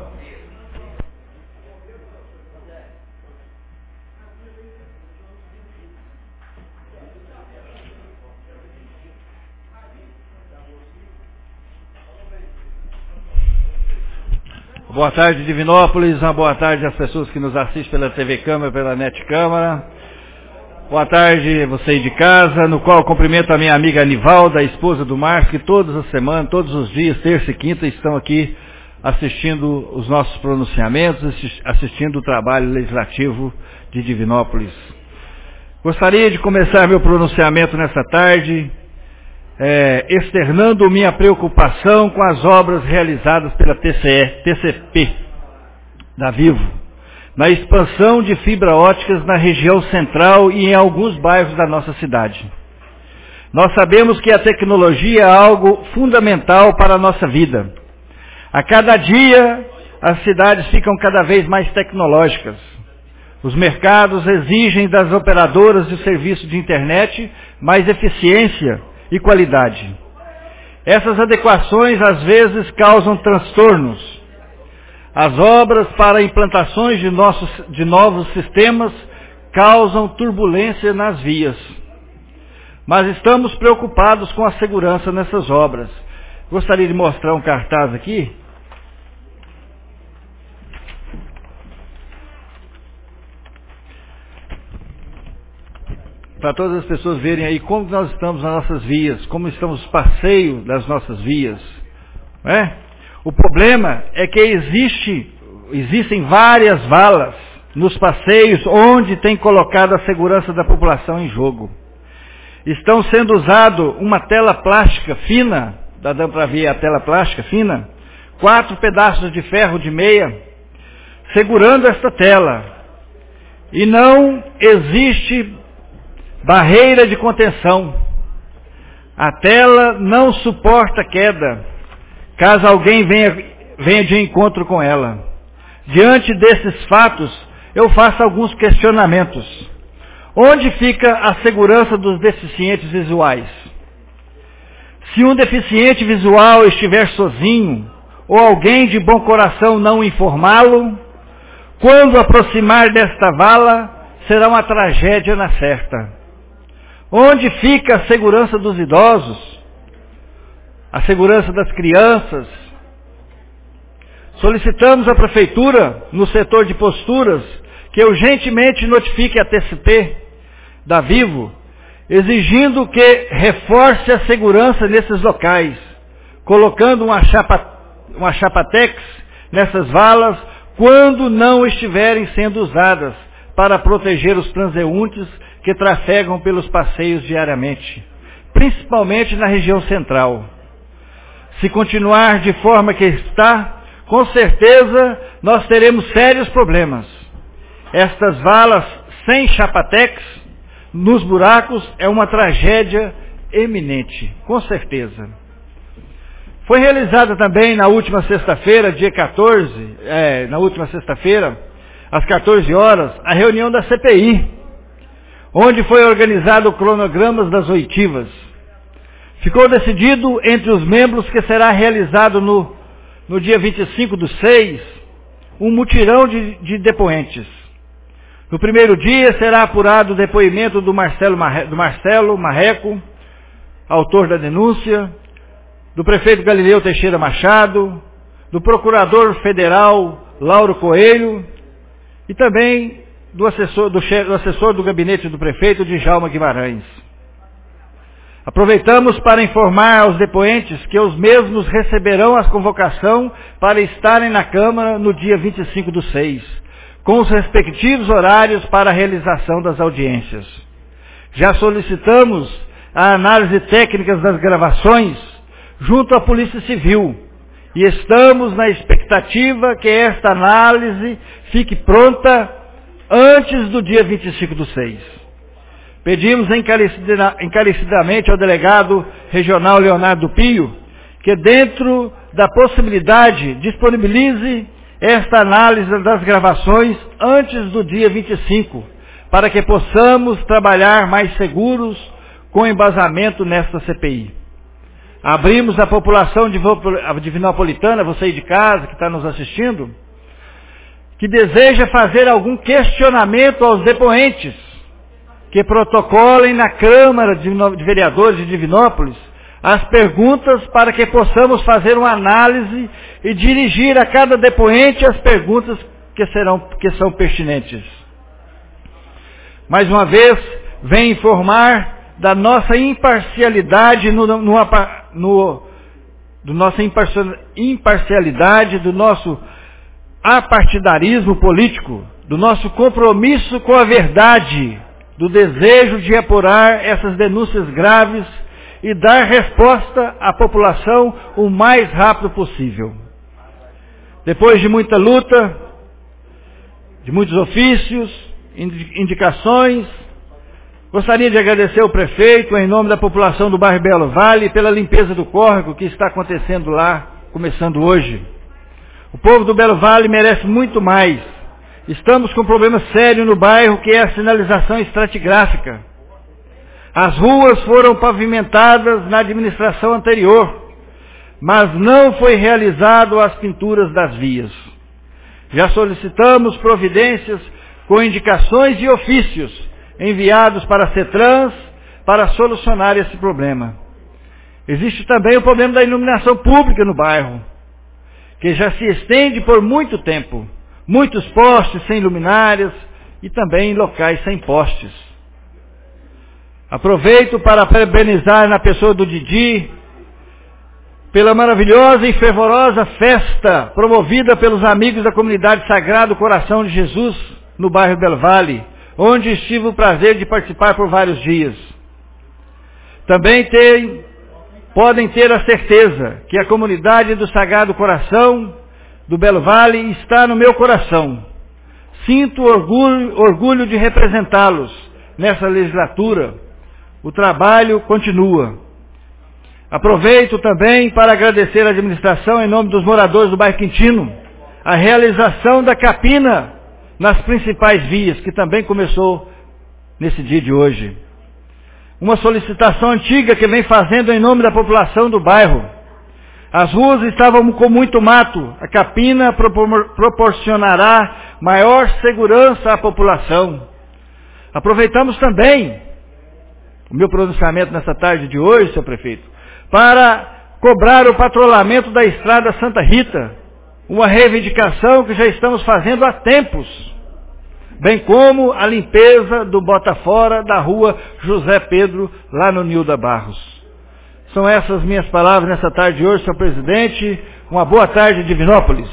Boa tarde, Divinópolis. Uma boa tarde às pessoas que nos assistem pela T V Câmara, pela Net Câmara. Boa tarde, você de casa, no qual eu cumprimento a minha amiga Anivalda, a esposa do Márcio, que todas as semanas, todos os dias, terça e quinta, estão aqui assistindo os nossos pronunciamentos, assistindo o trabalho legislativo de Divinópolis. Gostaria de começar meu pronunciamento nesta tarde, É, externando minha preocupação com as obras realizadas pela T C E, T C P da Vivo, na expansão de fibra óticas na região central e em alguns bairros da nossa cidade. Nós sabemos que a tecnologia é algo fundamental para a nossa vida. A cada dia, as cidades ficam cada vez mais tecnológicas. Os mercados exigem das operadoras de serviço de internet mais eficiência e qualidade. Essas adequações às vezes causam transtornos. As obras para implantações de, nossos, de novos sistemas causam turbulência nas vias. Mas estamos preocupados com a segurança nessas obras. Gostaria de mostrar um cartaz aqui. Para todas as pessoas verem aí como nós estamos nas nossas vias, como estamos os passeios das nossas vias. Não é? O problema é que existe, existem várias valas nos passeios onde tem colocado a segurança da população em jogo. Estão sendo usado uma tela plástica fina, dá para ver a tela plástica fina, quatro pedaços de ferro de meia, segurando esta tela. E não existe barreira de contenção. A tela não suporta queda, caso alguém venha, venha de encontro com ela. Diante desses fatos, eu faço alguns questionamentos. Onde fica a segurança dos deficientes visuais? Se um deficiente visual estiver sozinho, ou alguém de bom coração não informá-lo, quando aproximar desta vala, será uma tragédia na certa. Onde fica a segurança dos idosos? A segurança das crianças? Solicitamos à Prefeitura, no setor de posturas, que urgentemente notifique a T C P da Vivo, exigindo que reforce a segurança nesses locais, colocando uma chapa, uma chapatex nessas valas, quando não estiverem sendo usadas, para proteger os transeuntes que trafegam pelos passeios diariamente, principalmente na região central. Se continuar de forma que está, com certeza nós teremos sérios problemas. Estas valas sem chapatex nos buracos é uma tragédia eminente, com certeza. Foi realizada também na última sexta-feira, dia quatorze, é, na última sexta-feira, às quatorze horas, a reunião da C P I, onde foi organizado o cronograma das oitivas. Ficou decidido entre os membros que será realizado no, no dia vinte e cinco do seis, um mutirão de, de depoentes. No primeiro dia será apurado o depoimento do Marcelo, Marre, do Marcelo Marreco, autor da denúncia, do prefeito Galileu Teixeira Machado, do procurador federal Lauro Coelho e também do assessor do, do assessor do gabinete do prefeito, Djalma Guimarães. Aproveitamos para informar aos depoentes que os mesmos receberão a convocação para estarem na Câmara no dia vinte e cinco do seis, com os respectivos horários para a realização das audiências. Já solicitamos a análise técnica das gravações junto à Polícia Civil. E estamos na expectativa que esta análise fique pronta antes do dia vinte e cinco do seis. Pedimos encarecidamente ao delegado regional Leonardo Pio que, dentro da possibilidade, disponibilize esta análise das gravações antes do dia vinte e cinco, para que possamos trabalhar mais seguros com embasamento nesta C P I. Abrimos a população divinopolitana, você aí de casa que está nos assistindo, que deseja fazer algum questionamento aos depoentes, que protocolem na Câmara de Vereadores de Divinópolis as perguntas para que possamos fazer uma análise e dirigir a cada depoente as perguntas que, serão, que são pertinentes. Mais uma vez, venho informar da nossa imparcialidade no, no, no do nossa imparcialidade, do nosso apartidarismo político, do nosso compromisso com a verdade, do desejo de apurar essas denúncias graves e dar resposta à população o mais rápido possível. Depois de muita luta, de muitos ofícios, indicações, gostaria de agradecer ao prefeito, em nome da população do bairro Belo Vale, pela limpeza do córrego que está acontecendo lá, começando hoje. O povo do Belo Vale merece muito mais. Estamos com um problema sério no bairro, que é a sinalização estratigráfica. As ruas foram pavimentadas na administração anterior, mas não foi realizado as pinturas das vias. Já solicitamos providências com indicações e ofícios enviados para a CETRANS para solucionar esse problema. Existe também o problema da iluminação pública no bairro, que já se estende por muito tempo. Muitos postes sem luminárias e também locais sem postes. Aproveito para parabenizar na pessoa do Didi pela maravilhosa e fervorosa festa promovida pelos amigos da comunidade Sagrado Coração de Jesus no bairro Belo Vale, onde tive o prazer de participar por vários dias. Também tem, podem ter a certeza que a comunidade do Sagrado Coração do Belo Vale está no meu coração. Sinto orgulho, orgulho de representá-los nessa legislatura. O trabalho continua. Aproveito também para agradecer à administração, em nome dos moradores do bairro Quintino, a realização da capina nas principais vias, que também começou nesse dia de hoje. Uma solicitação antiga que vem fazendo em nome da população do bairro. As ruas estavam com muito mato. A capina proporcionará maior segurança à população. Aproveitamos também o meu pronunciamento nessa tarde de hoje, senhor prefeito, para cobrar o patrulhamento da estrada Santa Rita, uma reivindicação que já estamos fazendo há tempos, bem como a limpeza do Botafora da rua José Pedro, lá no Nilda Barros. São essas minhas palavras nessa tarde de hoje, senhor presidente. Uma boa tarde, Divinópolis.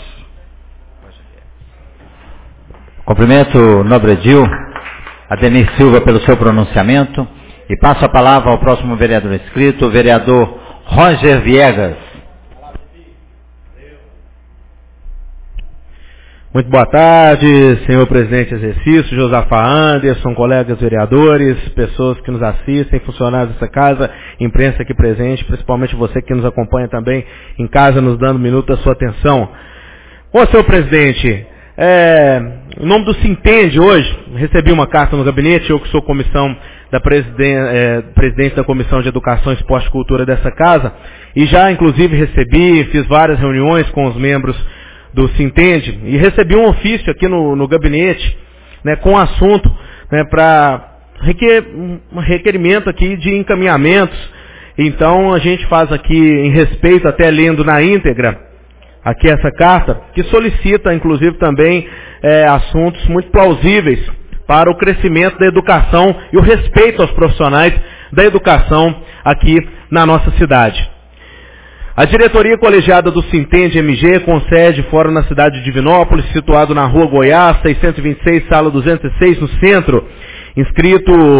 Cumprimento o nobre Edil, Ademir Silva, pelo seu pronunciamento. E passo a palavra ao próximo vereador inscrito, o vereador Roger Viegas. Muito boa tarde, senhor presidente exercício, Josafá Anderson, colegas vereadores, pessoas que nos assistem, funcionários dessa casa, imprensa aqui presente, principalmente você que nos acompanha também em casa, nos dando um minuto da sua atenção. Ô, senhor presidente, é, em nome do Sintende hoje, recebi uma carta no gabinete, eu que sou comissão da presiden, é, presidente da Comissão de Educação, Esporte e Cultura dessa casa, e já inclusive recebi, fiz várias reuniões com os membros do Sintende, e recebi um ofício aqui no, no gabinete, né, com assunto, né, para requer, um requerimento aqui de encaminhamentos. Então a gente faz aqui em respeito, até lendo na íntegra, aqui essa carta, que solicita inclusive também é, assuntos muito plausíveis para o crescimento da educação e o respeito aos profissionais da educação aqui na nossa cidade. A diretoria colegiada do Sintende M G, com sede fora na cidade de Divinópolis, situado na rua Goiás, seiscentos e vinte e seis, sala duzentos e seis, no centro, inscrito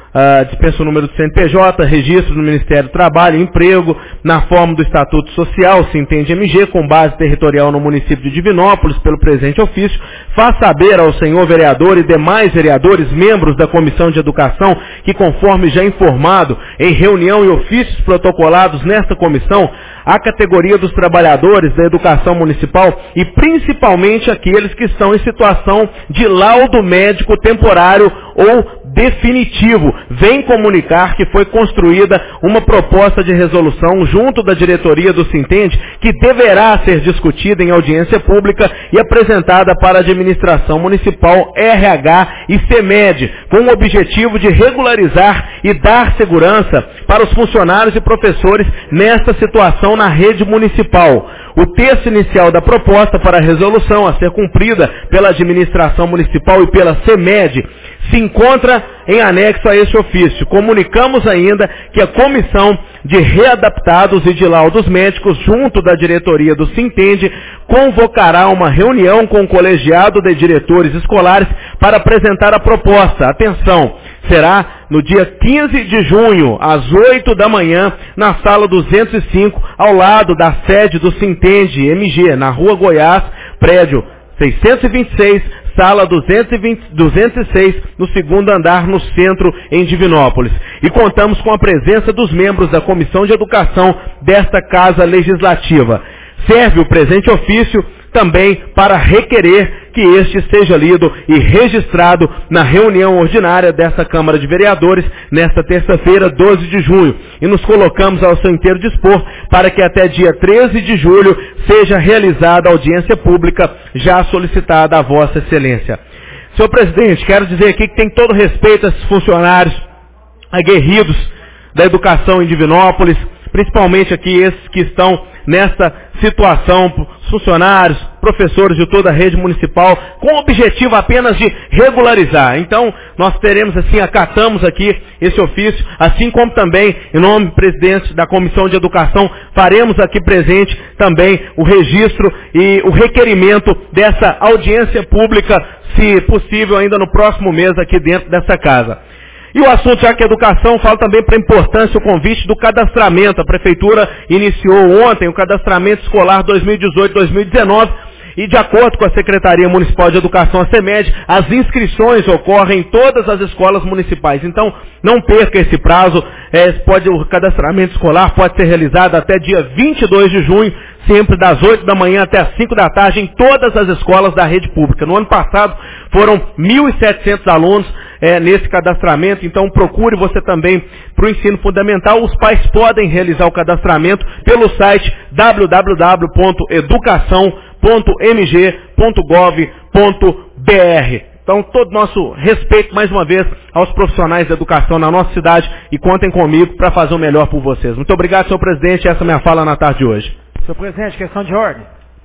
Uh, dispensa o número do C N P J, registro no Ministério do Trabalho e Emprego, na forma do Estatuto Social, se entende M G, com base territorial no município de Divinópolis, pelo presente ofício, faz saber ao senhor vereador e demais vereadores, membros da Comissão de Educação, que conforme já informado, em reunião e ofícios protocolados nesta comissão, a categoria dos trabalhadores da educação municipal e principalmente aqueles que estão em situação de laudo médico temporário ou definitivo, vem comunicar que foi construída uma proposta de resolução junto da diretoria do Sintende que deverá ser discutida em audiência pública e apresentada para a administração municipal, R H e CEMED, com o objetivo de regularizar e dar segurança para os funcionários e professores nesta situação na rede municipal. O texto inicial da proposta para a resolução a ser cumprida pela administração municipal e pela CEMED se encontra em anexo a este ofício. Comunicamos ainda que a Comissão de Readaptados e de Laudos Médicos, junto da diretoria do Sintende, convocará uma reunião com o colegiado de diretores escolares para apresentar a proposta. Atenção! Será no dia quinze de junho, às oito da manhã, na sala duzentos e cinco, ao lado da sede do Sintende M G, na Rua Goiás, prédio seiscentos e vinte e seis, sala duzentos e vinte, duzentos e seis, no segundo andar, no centro, em Divinópolis. E contamos com a presença dos membros da Comissão de Educação desta Casa Legislativa. Serve o presente ofício também para requerer que este seja lido e registrado na reunião ordinária desta Câmara de Vereadores nesta terça-feira, doze de junho. E nos colocamos ao seu inteiro dispor para que até dia treze de julho seja realizada a audiência pública já solicitada a Vossa Excelência. Senhor Presidente, quero dizer aqui que tem todo respeito a esses funcionários aguerridos da educação em Divinópolis, principalmente aqui esses que estão nessa situação, funcionários, professores de toda a rede municipal, com o objetivo apenas de regularizar. Então, nós teremos assim, acatamos aqui esse ofício, assim como também, em nome do presidente da Comissão de Educação, faremos aqui presente também o registro e o requerimento dessa audiência pública, se possível, ainda no próximo mês aqui dentro dessa casa. E o assunto, já que a educação, fala também para a importância, o convite do cadastramento. A Prefeitura iniciou ontem o cadastramento escolar dois mil e dezoito dois mil e dezenove e, de acordo com a Secretaria Municipal de Educação, a CEMED, as inscrições ocorrem em todas as escolas municipais. Então, não perca esse prazo. É, pode, o cadastramento escolar pode ser realizado até dia vinte e dois de junho, sempre das oito da manhã até as cinco da tarde, em todas as escolas da rede pública. No ano passado, foram mil e setecentos alunos é, nesse cadastramento, então procure você também para o ensino fundamental. Os pais podem realizar o cadastramento pelo site w w w ponto educação ponto m g ponto gov ponto b r. Então, todo nosso respeito, mais uma vez, aos profissionais da educação na nossa cidade e contem comigo para fazer o melhor por vocês. Muito obrigado, senhor presidente. Essa é a minha fala na tarde de hoje. Senhor presidente, questão de ordem.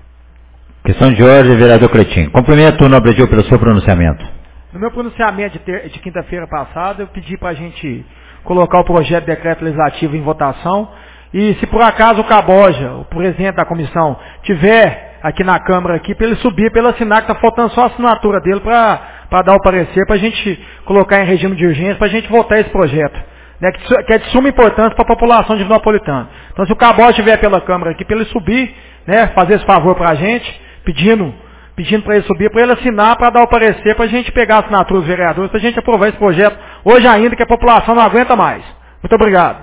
Questão de ordem, vereador Cleitinho. Cumprimento o nobre Gil pelo seu pronunciamento. No meu pronunciamento de, ter, de quinta-feira passada, eu pedi para a gente colocar o projeto de decreto legislativo em votação. E se por acaso o Caboja, o presidente da comissão, tiver aqui na Câmara, aqui, para ele subir, para ele assinar, que está faltando só a assinatura dele para dar o parecer, para a gente colocar em regime de urgência, para a gente votar esse projeto, né, que, que é de suma importância para a população de Divinopolitana. Então, se o Caboja estiver pela Câmara aqui, para ele subir, né, fazer esse favor para a gente, pedindo, pedindo para ele subir, para ele assinar, para dar o parecer, para a gente pegar a assinatura dos vereadores, para a gente aprovar esse projeto hoje ainda, que a população não aguenta mais. Muito obrigado.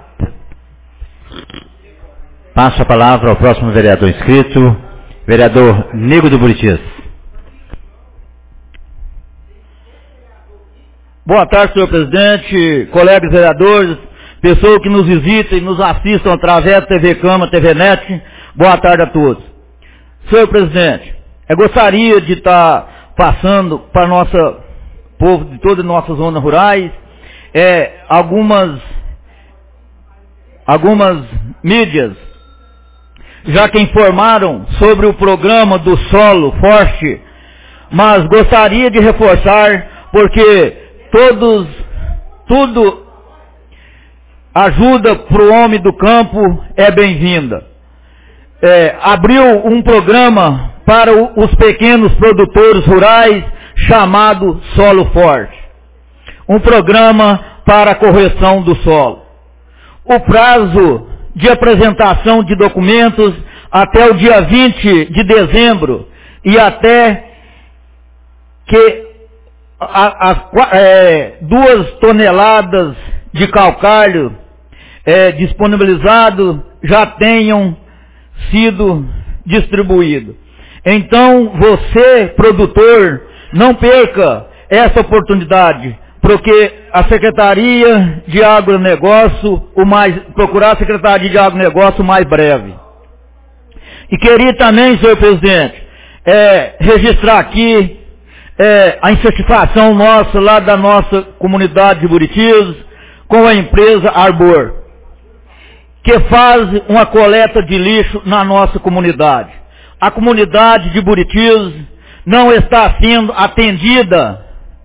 Passo a palavra ao próximo vereador inscrito, vereador Nego do Buritis. Boa tarde, senhor presidente, colegas vereadores, pessoas que nos visitam e nos assistam através da T V Cama, T V Net. Boa tarde a todos. Senhor presidente, eu gostaria de estar passando para o nosso povo de todas as nossas zonas rurais é, algumas, algumas mídias, já que informaram sobre o programa do solo forte, mas gostaria de reforçar, porque todos, tudo ajuda para o homem do campo é bem-vinda. É, abriu um programa para o, os pequenos produtores rurais chamado Solo Forte. Um programa para a correção do solo. O prazo de apresentação de documentos até o dia vinte de dezembro e até que as é, duas toneladas de calcário é, disponibilizado já tenham sido distribuídos. Então, você, produtor, não perca essa oportunidade, porque a Secretaria de Agronegócio, o mais, procurar a Secretaria de Agronegócio o mais breve. E queria também, senhor presidente, é, registrar aqui é, a insatisfação nossa, lá da nossa comunidade de Buritis, com a empresa Arbor, que faz uma coleta de lixo na nossa comunidade. A comunidade de Buritis não está sendo atendida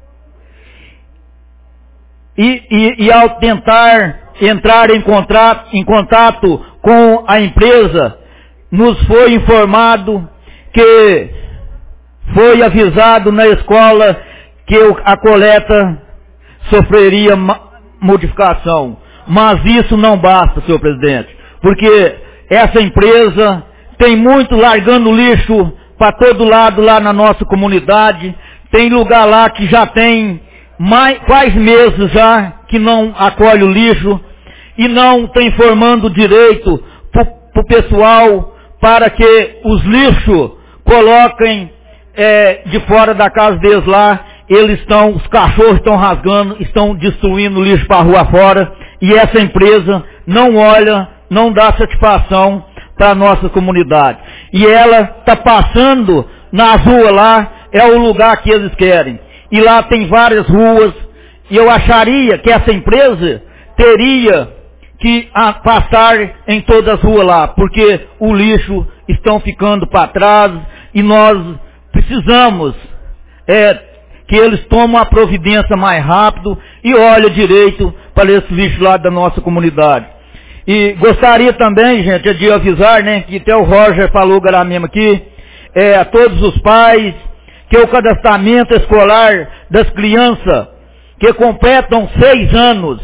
e, e, e ao tentar entrar em, contrato, em contato com a empresa, nos foi informado que foi avisado na escola que a coleta sofreria modificação. Mas isso não basta, senhor presidente, porque essa empresa tem muito largando lixo para todo lado lá na nossa comunidade. Tem lugar lá que já tem mais, quase meses já que não acolhe o lixo e não tem informando direito para o pessoal para que os lixos coloquem é, de fora da casa deles lá. Eles estão, os cachorros estão rasgando, estão destruindo o lixo para a rua fora, e essa empresa não olha, não dá satisfação para a nossa comunidade. E ela está passando na rua lá, é o lugar que eles querem. E lá tem várias ruas, e eu acharia que essa empresa teria que passar em todas as ruas lá, porque o lixo estão ficando para trás, e nós precisamos é, que eles tomem a providência mais rápido e olhem direito para esse lixo lá da nossa comunidade. E gostaria também, gente, de avisar, né, que até o Roger falou agora mesmo aqui, é, a todos os pais, que o cadastramento escolar das crianças que completam seis anos,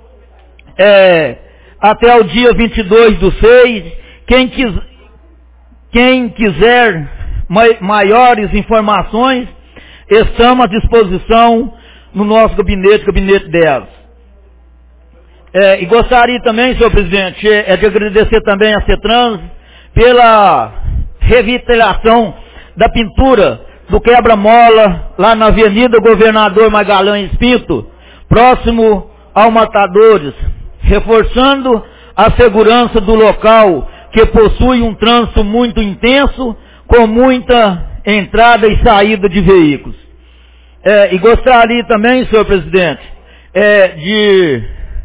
é, até o dia vinte e dois do seis, quem, quis, quem quiser mai, maiores informações, estamos à disposição no nosso gabinete, gabinete dez. É, e gostaria também, senhor presidente, é, é de agradecer também a CETRANS pela revitalização da pintura do quebra-mola lá na Avenida Governador Magalhães Pinto, próximo ao Matadores, reforçando a segurança do local, que possui um trânsito muito intenso, com muita entrada e saída de veículos. É, e gostaria também, senhor presidente, é, de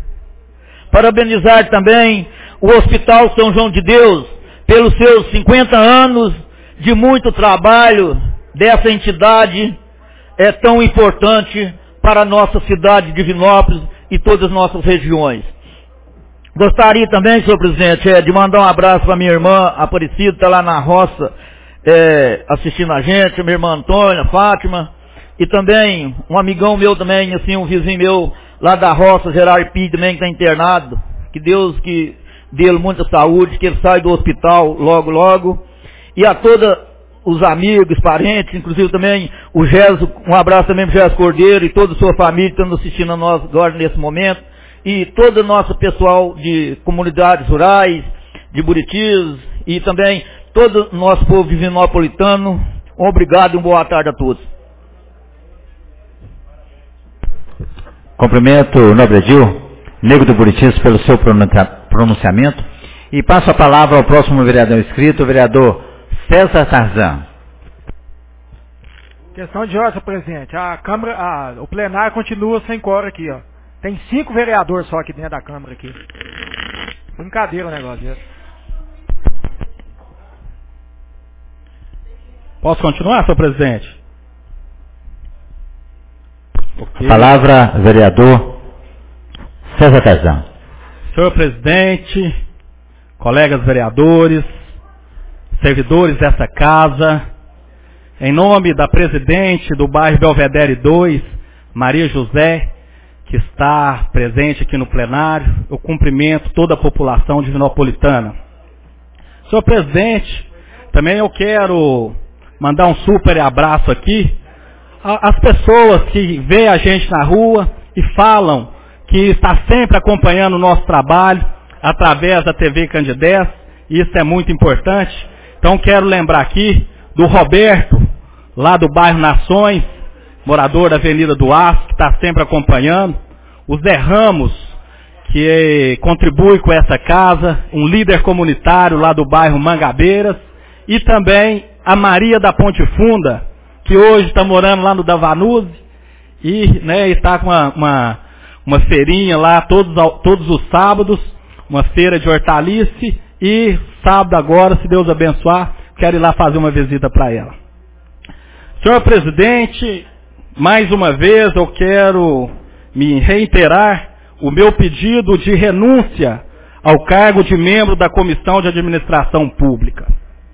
parabenizar também o Hospital São João de Deus pelos seus cinquenta anos de muito trabalho dessa entidade é tão importante para a nossa cidade de Divinópolis e todas as nossas regiões. Gostaria também, senhor presidente, é, de mandar um abraço para minha irmã Aparecida, está lá na roça, é, assistindo a gente, minha irmã Antônia, Fátima, e também um amigão meu também, assim, um vizinho meu lá da roça, Gerard Pi, também, que está internado. Que Deus que dê ele muita saúde, que ele saia do hospital logo, logo. E a todos os amigos, parentes, inclusive também o Géso, um abraço também para o Géso Cordeiro e toda a sua família que estão assistindo a nós agora nesse momento. E todo o nosso pessoal de comunidades rurais, de Buritis, e também todo o nosso povo divinopolitano. Um obrigado e uma boa tarde a todos. Cumprimento o nobre Edil, Nego do Buritis, pelo seu pronunciamento. E passo a palavra ao próximo vereador inscrito, o vereador César Tarzan. Questão de ordem, senhor presidente. A Câmara, a, o plenário continua sem quórum aqui, ó. Tem cinco vereadores só aqui dentro da Câmara aqui. Brincadeira o negócio desse. Posso continuar, senhor presidente? Okay. Palavra, vereador César Tarzan. Senhor presidente, colegas vereadores, servidores dessa casa, em nome da presidente do bairro Belvedere dois, Maria José, que está presente aqui no plenário, eu cumprimento toda a população divinopolitana. Senhor presidente, também eu quero mandar um super abraço aqui às pessoas que veem a gente na rua e falam que está sempre acompanhando o nosso trabalho através da T V Candidez, e isso é muito importante. Então quero lembrar aqui do Roberto, lá do bairro Nações, morador da Avenida do Aço, que está sempre acompanhando. O Zé Ramos, que contribui com essa casa, um líder comunitário lá do bairro Mangabeiras, e também a Maria da Ponte Funda, que hoje está morando lá no Davanuse, e né, está com uma, uma, uma feirinha lá todos, todos os sábados, uma feira de hortaliça, e sábado agora, se Deus abençoar, quero ir lá fazer uma visita para ela. Senhor presidente, mais uma vez eu quero me reiterar o meu pedido de renúncia ao cargo de membro da Comissão de Administração Pública.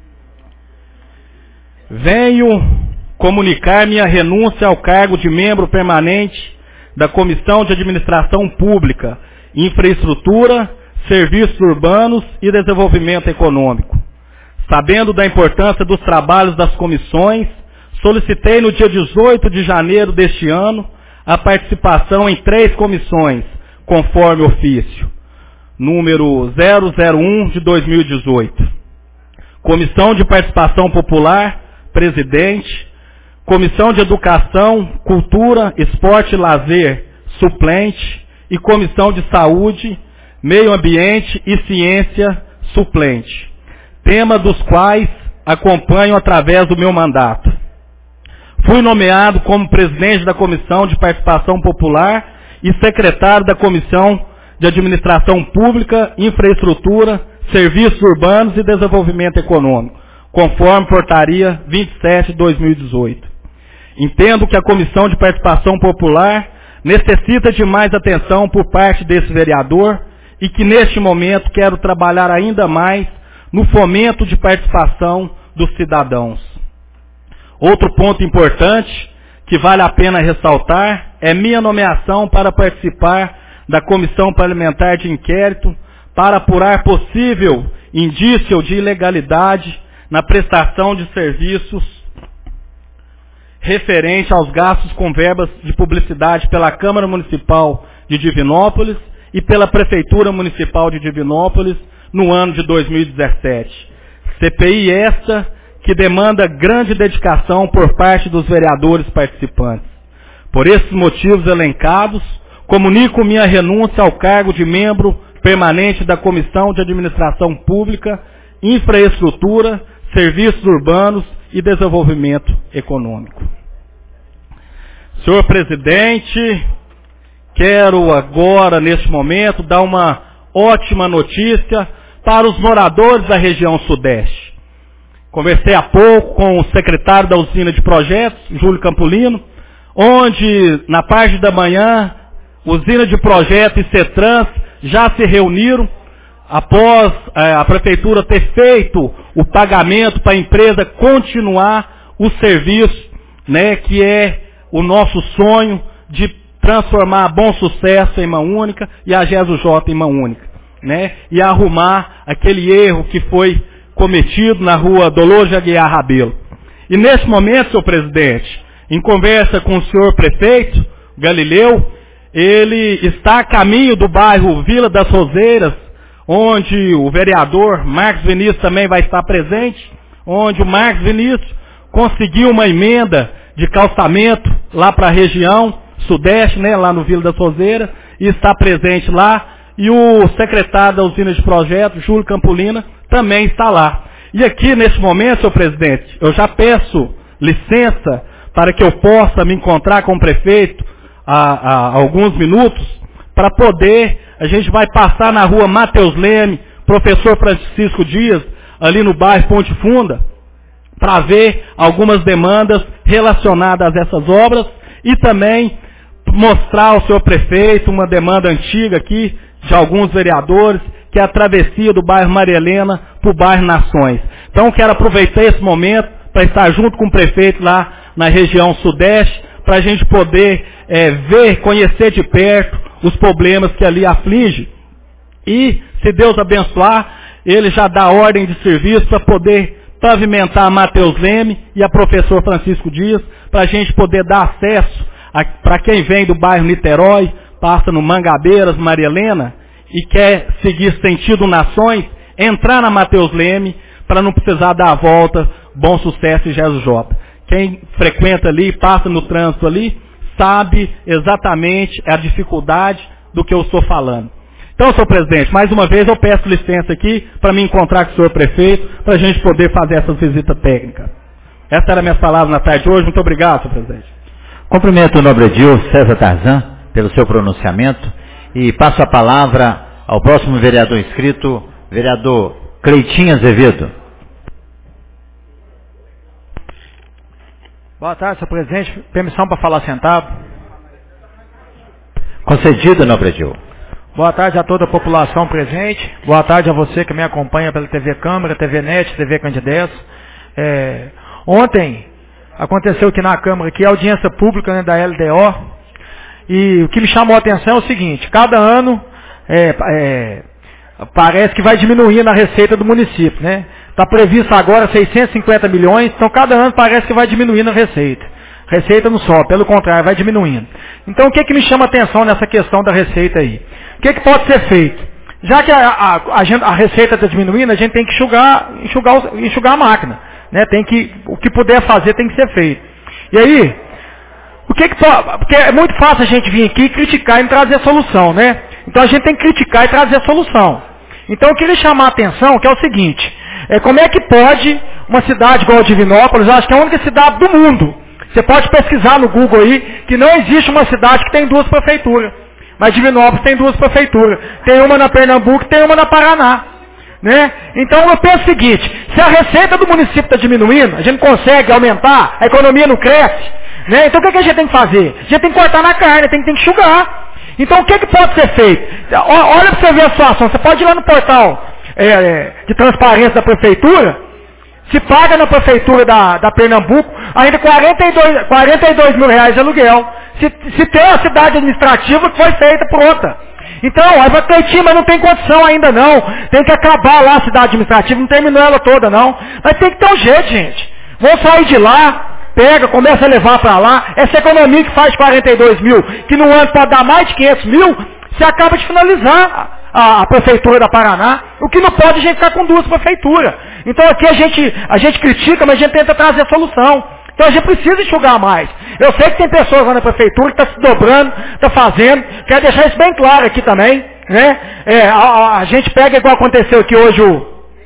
Venho comunicar minha renúncia ao cargo de membro permanente da Comissão de Administração Pública, Infraestrutura, Serviços Urbanos e Desenvolvimento Econômico. Sabendo da importância dos trabalhos das comissões, solicitei no dia dezoito de janeiro deste ano a participação em três comissões, conforme ofício, número zero zero um de dois mil e dezoito. Comissão de Participação Popular, presidente. Comissão de Educação, Cultura, Esporte e Lazer, suplente. E Comissão de Saúde, Meio Ambiente e Ciência, suplente. Tema dos quais acompanho através do meu mandato. Fui nomeado como presidente da Comissão de Participação Popular e secretário da Comissão de Administração Pública, Infraestrutura, Serviços Urbanos e Desenvolvimento Econômico, conforme portaria vinte e sete de dois mil e dezoito. Entendo que a Comissão de Participação Popular necessita de mais atenção por parte desse vereador e que neste momento quero trabalhar ainda mais no fomento de participação dos cidadãos. Outro ponto importante que vale a pena ressaltar é minha nomeação para participar da Comissão Parlamentar de Inquérito para apurar possível indício de ilegalidade na prestação de serviços referente aos gastos com verbas de publicidade pela Câmara Municipal de Divinópolis e pela Prefeitura Municipal de Divinópolis no ano de dois mil e dezessete. C P I esta que demanda grande dedicação por parte dos vereadores participantes. Por esses motivos elencados, comunico minha renúncia ao cargo de membro permanente da Comissão de Administração Pública, Infraestrutura, Serviços Urbanos e Desenvolvimento Econômico. Senhor presidente, quero agora, neste momento, dar uma ótima notícia para os moradores da região Sudeste. Conversei há pouco com o secretário da usina de projetos, Júlio Campolino, onde, na parte da manhã, usina de projetos e CETRANS já se reuniram após é, a prefeitura ter feito o pagamento para a empresa continuar o serviço, né, que é o nosso sonho de transformar a Bom Sucesso em mão única e a Geso J em mão única, né, e arrumar aquele erro que foi cometido na rua Dolores Aguiar Rabelo. E nesse momento, senhor presidente, em conversa com o senhor prefeito, Galileu, ele está a caminho do bairro Vila das Roseiras, onde o vereador Marcos Vinícius também vai estar presente, onde o Marcos Vinícius conseguiu uma emenda de calçamento lá para a região sudeste, né, lá no Vila das Roseiras, e está presente lá, e o secretário da usina de projetos, Júlio Campolina, também está lá. E aqui, nesse momento, senhor presidente, eu já peço licença para que eu possa me encontrar com o prefeito há, há alguns minutos, para poder, a gente vai passar na rua Mateus Leme, professor Francisco Dias, ali no bairro Ponte Funda, para ver algumas demandas relacionadas a essas obras e também mostrar ao senhor prefeito uma demanda antiga aqui de alguns vereadores, que é a travessia do bairro Maria Helena para o bairro Nações. Então quero aproveitar esse momento para estar junto com o prefeito lá na região sudeste, para a gente poder é, ver, conhecer de perto os problemas que ali aflige. E, se Deus abençoar, ele já dá ordem de serviço para poder pavimentar a Mateus Leme e a professor Francisco Dias, para a gente poder dar acesso para quem vem do bairro Niterói, passa no Mangabeiras, Maria Helena, e quer seguir sentido Nações, entrar na Mateus Leme, para não precisar dar a volta, Bom Sucesso e Jesus Jota. Quem frequenta ali, passa no trânsito ali, sabe exatamente a dificuldade do que eu estou falando. Então, senhor presidente, mais uma vez eu peço licença aqui para me encontrar com o senhor prefeito, para a gente poder fazer essa visita técnica. Essas eram minhas palavras na tarde de hoje. Muito obrigado, senhor presidente. Cumprimento o nobre edil César Tarzan pelo seu pronunciamento e passo a palavra ao próximo vereador inscrito, vereador Cleitinho Azevedo. Boa tarde, senhor presidente. Permissão para falar sentado. Concedido, nobre edil. Boa tarde a toda a população presente. Boa tarde a você que me acompanha pela T V Câmara, T V Net, T V Candidez. É, ontem aconteceu aqui na Câmara aqui a audiência pública, né, da L D O. E o que me chamou a atenção é o seguinte: cada ano é, é, parece que vai diminuindo a receita do município, né? Está previsto agora seiscentos e cinquenta milhões, então cada ano parece que vai diminuindo a receita. Receita não sobe, pelo contrário, vai diminuindo. Então o que, que me chama a atenção nessa questão da receita aí? O que, que pode ser feito? Já que a, a, a, a receita está diminuindo, a gente tem que enxugar, enxugar, enxugar a máquina. Né? Tem que, o que puder fazer tem que ser feito. E aí, o que, que pode, porque é muito fácil a gente vir aqui criticar e trazer solução, né? Então a gente tem que criticar e trazer solução. Então eu queria chamar a atenção que é o seguinte: é, como é que pode uma cidade igual a Divinópolis, eu acho que é a única cidade do mundo, você pode pesquisar no Google aí, que não existe uma cidade que tem duas prefeituras. Mas Divinópolis tem duas prefeituras. Tem uma na Pernambuco e tem uma na Paraná. Né? Então eu penso o seguinte: se a receita do município está diminuindo, a gente consegue aumentar, a economia não cresce. Né? Então o que, que a gente tem que fazer? A gente tem que cortar na carne, tem, tem que enxugar. Então o que, que pode ser feito? Olha para você ver a situação. Você pode ir lá no portal é, de transparência da prefeitura. Se paga na prefeitura da, da Pernambuco ainda quarenta e dois, quarenta e dois mil reais de aluguel. Se, se tem uma cidade administrativa que foi feita pronta. Então, a Cleitinho, mas não tem condição ainda não. Tem que acabar lá a cidade administrativa, não terminou ela toda não. Mas tem que ter um jeito, gente. Vão sair de lá, pega, começa a levar para lá. Essa economia que faz quarenta e dois mil, que no ano pode dar mais de quinhentos mil, você acaba de finalizar a, a prefeitura da Paraná. O que não pode é a gente ficar com duas prefeituras. Então aqui a gente, a gente critica, mas a gente tenta trazer solução. Então a gente precisa enxugar mais. Eu sei que tem pessoas lá na prefeitura que estão se dobrando, estão fazendo. Quero deixar isso bem claro aqui também. Né? É, a, a gente pega igual aconteceu aqui hoje, o,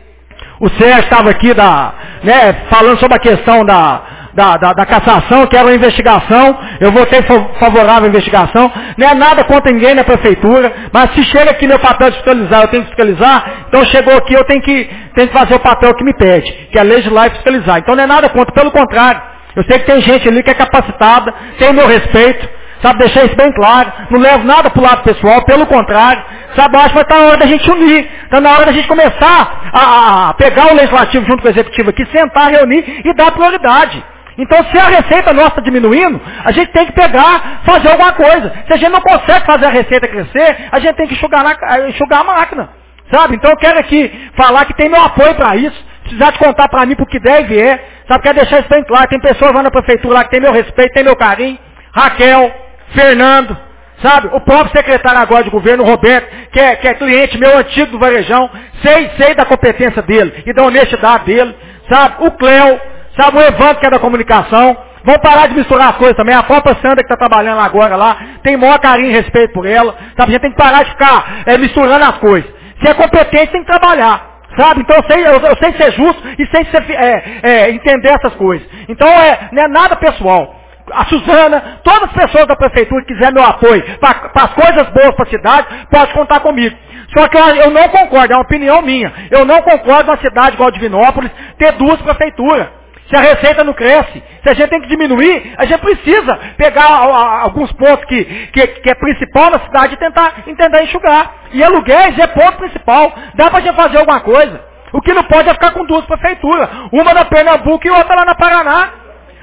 o Sérgio estava aqui da, né, falando sobre a questão da, da, da, da cassação, que era uma investigação. Eu votei favorável à investigação. Não é nada contra ninguém na prefeitura, mas se chega aqui meu papel de fiscalizar, eu tenho que fiscalizar. Então chegou aqui, eu tenho que, tenho que fazer o papel que me pede, que é legislar e fiscalizar. Então não é nada contra, pelo contrário. Eu sei que tem gente ali que é capacitada, tem o meu respeito, sabe, deixar isso bem claro, não levo nada pro lado pessoal, pelo contrário, sabe, eu acho que está na hora da gente unir, está na hora da gente começar a, a pegar o legislativo junto com o executivo aqui, sentar, reunir e dar prioridade. Então, se a receita nossa está diminuindo, a gente tem que pegar, fazer alguma coisa. Se a gente não consegue fazer a receita crescer, a gente tem que enxugar, na, enxugar a máquina, sabe? Então, eu quero aqui falar que tem meu apoio para isso. Se precisar de contar para mim porque deve é, sabe, quero deixar isso bem claro. Tem pessoas lá na prefeitura lá que tem meu respeito, tem meu carinho. Raquel, Fernando, sabe, o próprio secretário agora de governo, Roberto, que é, que é cliente meu antigo do Varejão, sei, sei da competência dele e da honestidade dele, sabe, o Cléo, sabe, o Evandro, que é da comunicação. Vão parar de misturar as coisas também. A própria Sandra que está trabalhando agora lá, tem maior carinho e respeito por ela, sabe, a gente tem que parar de ficar é, misturando as coisas. Se é competente, tem que trabalhar. Sabe? Então eu sei, eu, eu sei ser justo e sei ser, é, é, entender essas coisas. Então é, não é nada pessoal. A Suzana, todas as pessoas da prefeitura que quiser meu apoio para as coisas boas para a cidade, pode contar comigo. Só que eu, eu não concordo, é uma opinião minha. Eu não concordo uma cidade igual a Divinópolis ter duas prefeituras. Se a receita não cresce, se a gente tem que diminuir, a gente precisa pegar a, a, alguns pontos que, que, que é principal na cidade e tentar, tentar enxugar. E aluguéis é ponto principal. Dá pra gente fazer alguma coisa. O que não pode é ficar com duas prefeituras. Uma na Pernambuco e outra lá na Paraná.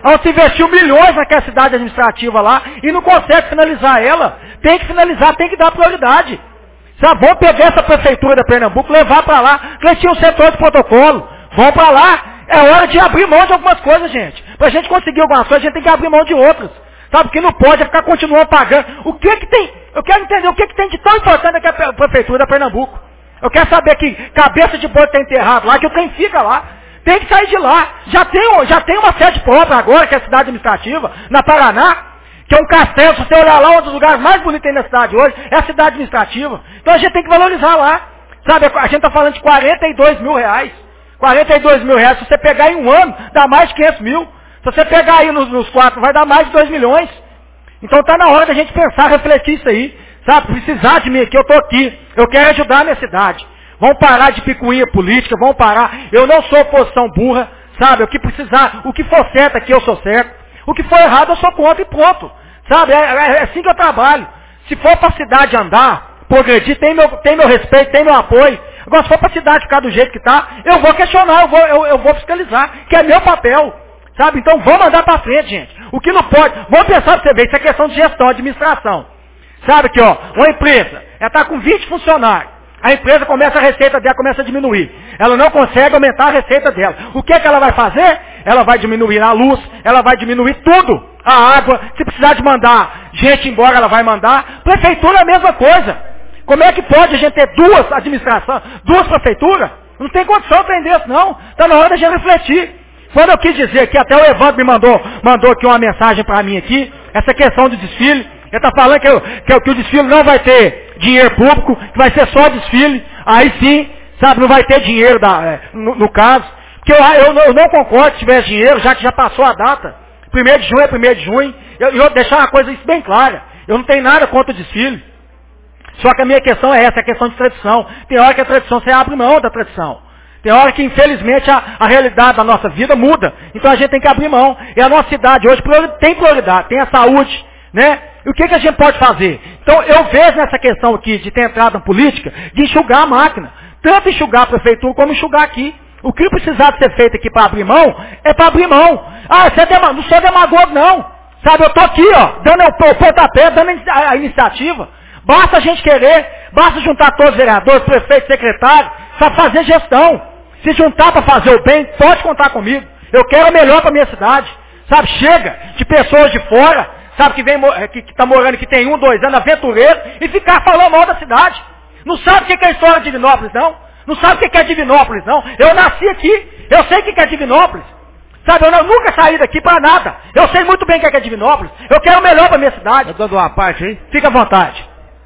Onde se investiu milhões naquela cidade administrativa lá e não consegue finalizar ela. Tem que finalizar, tem que dar prioridade. Sabe, vamos pegar essa prefeitura da Pernambuco, levar para lá, que eles tinham um setor de protocolo. Vão para lá, é hora de abrir mão de algumas coisas, gente. Para a gente conseguir algumas coisas, a gente tem que abrir mão de outras. Sabe, porque não pode é ficar continuando pagando. O que que tem, eu quero entender o que que tem de tão importante aqui a prefeitura da Pernambuco. Eu quero saber que cabeça de boi está enterrado lá, que o trem fica lá. Tem que sair de lá. Já tem, já tem uma sede própria agora, que é a cidade administrativa, na Paraná, que é um castelo. Se você olhar lá, um dos lugares mais bonitos que tem na cidade hoje, é a cidade administrativa. Então a gente tem que valorizar lá. Sabe, a gente está falando de quarenta e dois mil reais. quarenta e dois mil reais, se você pegar em um ano, dá mais de quinhentos mil. Se você pegar aí nos, nos quatro, vai dar mais de dois milhões. Então está na hora da gente pensar, refletir isso aí. Sabe, precisar de mim aqui, eu estou aqui. Eu quero ajudar a minha cidade. Vamos parar de picuinha política, vamos parar. Eu não sou oposição burra, sabe? O que precisar, o que for certo aqui eu sou certo. O que for errado eu sou contra e pronto. Sabe, é, é, é assim que eu trabalho. Se for para a cidade andar, progredir, tem meu, tem meu respeito, tem meu apoio. Agora se for para a cidade ficar do jeito que está, eu vou questionar, eu vou, eu, eu vou fiscalizar, que é meu papel. Sabe, então vamos andar para frente, gente. O que não pode, vamos pensar para você ver, isso é questão de gestão, administração. Sabe que, ó, uma empresa, ela está com vinte funcionários. A empresa começa, a receita dela começa a diminuir. Ela não consegue aumentar a receita dela. O que é que ela vai fazer? Ela vai diminuir a luz, ela vai diminuir tudo. A água, se precisar de mandar gente embora, ela vai mandar. Prefeitura é a mesma coisa. Como é que pode a gente ter duas administrações, duas prefeituras? Não tem condição de aprender isso, não. Está na hora da gente refletir. Quando eu quis dizer que até o Evandro me mandou, mandou aqui uma mensagem para mim aqui, essa questão do desfile, ele está falando que, eu, que, que o desfile não vai ter dinheiro público, que vai ser só desfile, aí sim, sabe, não vai ter dinheiro da, é, no, no caso, porque eu, eu, eu não concordo se tivesse dinheiro, já que já passou a data, primeiro de junho é primeiro de junho, eu, eu vou deixar uma coisa isso bem clara, eu não tenho nada contra o desfile, só que a minha questão é essa, a questão de tradição, tem hora que a tradição, você abre mão da tradição, tem hora que infelizmente a, a realidade da nossa vida muda, então a gente tem que abrir mão, e a nossa cidade hoje tem prioridade, tem a saúde, né? E o que, que a gente pode fazer? Então eu vejo nessa questão aqui de ter entrada na política, de enxugar a máquina. Tanto enxugar a prefeitura como enxugar aqui. O que precisar de ser feito aqui para abrir mão, é para abrir mão. Ah, você é demagogo, não sou demagogo não. Sabe, eu estou aqui, ó, dando o pontapé, dando a iniciativa. Basta a gente querer, basta juntar todos os vereadores, prefeitos, secretários, para fazer gestão. Se juntar para fazer o bem, pode contar comigo. Eu quero o melhor para a minha cidade. Sabe, chega de pessoas de fora, sabe, que vem, que está morando, que tem um, dois anos, aventureiro, e ficar falando mal da cidade. Não sabe o que é a história de Divinópolis, não. Não sabe o que é Divinópolis, não. Eu nasci aqui, eu sei o que é Divinópolis. Sabe, eu não, nunca saí daqui para nada. Eu sei muito bem o que é Divinópolis. Eu quero o melhor para minha cidade. Eu dando uma parte aí. Fica à vontade.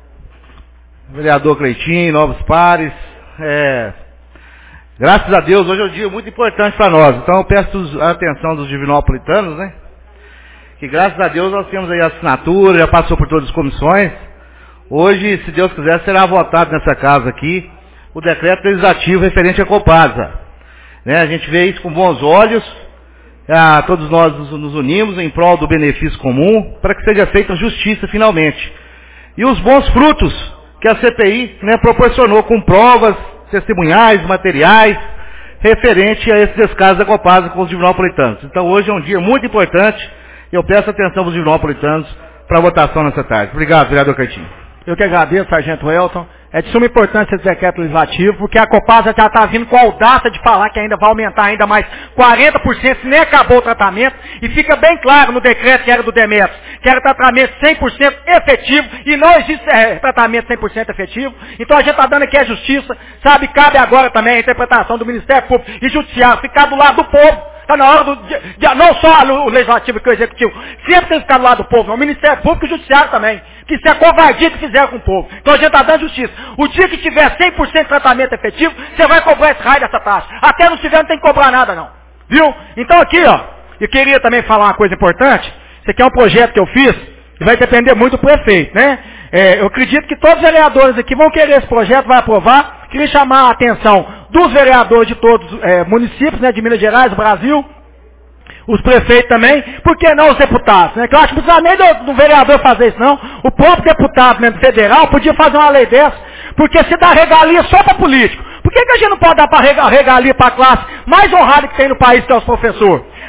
Vereador Cleitinho, novos pares. É, graças a Deus, hoje é um dia muito importante para nós. Então eu peço a atenção dos divinopolitanos, né? Que graças a Deus nós temos aí a assinatura, já passou por todas as comissões. Hoje, se Deus quiser, será votado nessa casa aqui o decreto legislativo referente à Copasa. Né, a gente vê isso com bons olhos, ah, todos nós nos, nos unimos em prol do benefício comum, para que seja feita justiça finalmente. E os bons frutos que a C P I, né, proporcionou com provas testemunhais, materiais, referente a esses descasos da Copasa com os divinopolitanos. Então hoje é um dia muito importante. Eu peço atenção dos divinopolitanos para a votação nessa tarde. Obrigado, vereador Cleitinho. Eu que agradeço, sargento Elton. É de suma importância esse decreto legislativo, porque a Copasa já está vindo com a audácia de falar que ainda vai aumentar ainda mais quarenta por cento, se nem acabou o tratamento, e fica bem claro no decreto que era do Demetrio, que era tratamento cem por cento efetivo, e não existe é, tratamento cem por cento efetivo. Então a gente está dando aqui a justiça, sabe, cabe agora também a interpretação do Ministério Público e Judiciário, ficar do lado do povo. Está na hora do, de, de, não só o legislativo que o executivo, sempre tem que ficar do lado do povo, não, o Ministério Público e o Judiciário também. Que isso é covardia que fizeram com o povo. Então a gente está dando justiça. O dia que tiver cem por cento de tratamento efetivo, você vai cobrar esse raio dessa taxa. Até não tiver, não tem que cobrar nada não. Viu? Então aqui, ó, eu queria também falar uma coisa importante. Isso aqui é um projeto que eu fiz, e vai depender muito do prefeito, né? É, eu acredito que todos os vereadores aqui vão querer esse projeto, vai aprovar. Queria chamar a atenção dos vereadores de todos os é, municípios, né, de Minas Gerais, do Brasil, os prefeitos também, por que não os deputados? Né? Que eu acho que não precisa nem do, do vereador fazer isso, não. O próprio deputado mesmo federal podia fazer uma lei dessa, porque se dá regalia só para político. Por que, que a gente não pode dar para regalia para a classe mais honrada que tem no país, que é os professores?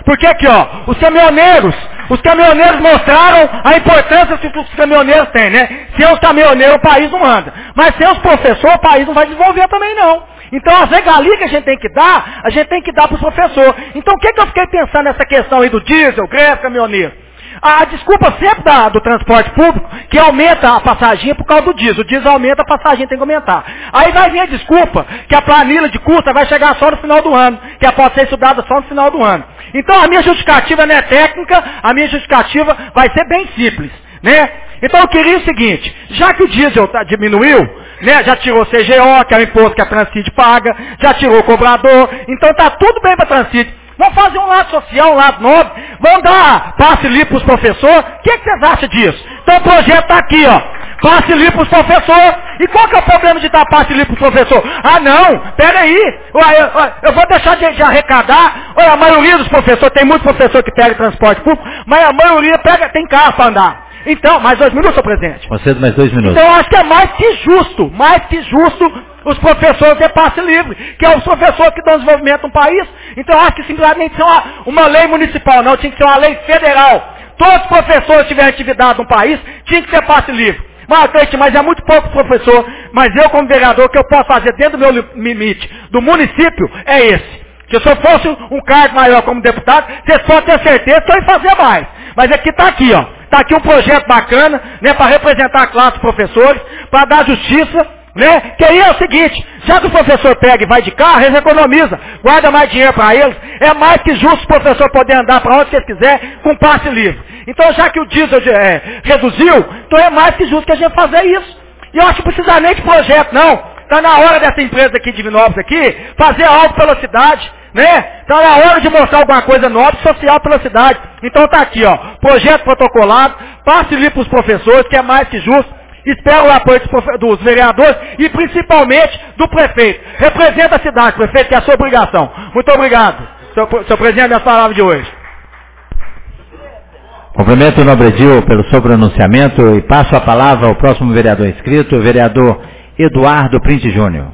Porque aqui, ó, os caminhoneiros, os caminhoneiros mostraram a importância que os caminhoneiros têm, né? Sem os caminhoneiros o país não anda. Mas sem os professores o país não vai desenvolver também não. Então as regalias que a gente tem que dar, a gente tem que dar para os professores. Então o que, que eu fiquei pensando nessa questão aí do diesel, greve, caminhoneiro? A desculpa sempre da, do transporte público, que aumenta a passagem por causa do diesel. O diesel aumenta, a passagem tem que aumentar. Aí vai vir a desculpa que a planilha de custa vai chegar só no final do ano, que ela pode ser estudada só no final do ano. Então a minha justificativa não é técnica, a minha justificativa vai ser bem simples, né? Então eu queria o seguinte, já que o diesel tá, diminuiu, né, já tirou o C G O, que é o imposto que a Transcid paga, já tirou o cobrador, então tá tudo bem para a Transcid. Vamos fazer um lado social, um lado nobre, vamos dar passe livre para os professores. O que, que vocês acham disso? Então o projeto está aqui, ó. Passe livre para os professores. E qual que é o problema de dar passe livre para os professores? Ah não, pera aí, eu, eu vou deixar de, de arrecadar. Olha, a maioria dos professores, tem muitos professores que pegam transporte público, mas a maioria pega, tem carro para andar. Então, mais dois minutos, senhor presidente. Concedo mais dois minutos. Então eu acho que é mais que justo, mais que justo os professores ter passe livre, que é os professores que dão desenvolvimento no país. Então eu acho que simplesmente ser uma, uma lei municipal, não, tinha que ser uma lei federal. Todos os professores que tiverem atividade no país, tinha que ter passe livre. Mas, mas é muito pouco professor, mas eu como vereador, o que eu posso fazer dentro do meu limite do município é esse. Que se eu fosse um cargo maior como deputado, vocês podem ter certeza que eu ia fazer mais. Mas aqui está aqui, ó. Está aqui um projeto bacana, né, para representar a classe dos professores, para dar justiça, né? Que aí é o seguinte, já que o professor pega e vai de carro, eles economiza, guarda mais dinheiro para eles, é mais que justo o professor poder andar para onde ele quiser com passe livre. Então já que o diesel é, reduziu, então é mais que justo que a gente fazer isso. E eu acho que não precisa nem de projeto, não. Está na hora dessa empresa aqui de Divinópolis aqui, fazer algo pela cidade, né? Está na hora de mostrar alguma coisa nobre social pela cidade. Então está aqui, ó, projeto protocolado, passe livre para os professores, que é mais que justo. Espero o apoio dos, dos vereadores e principalmente do prefeito. Representa a cidade, prefeito, que é a sua obrigação. Muito obrigado, senhor, senhor presidente, minhas palavras de hoje. Cumprimento o nobre Edil pelo seu pronunciamento e passo a palavra ao próximo vereador inscrito, o vereador Eduardo Printe Júnior.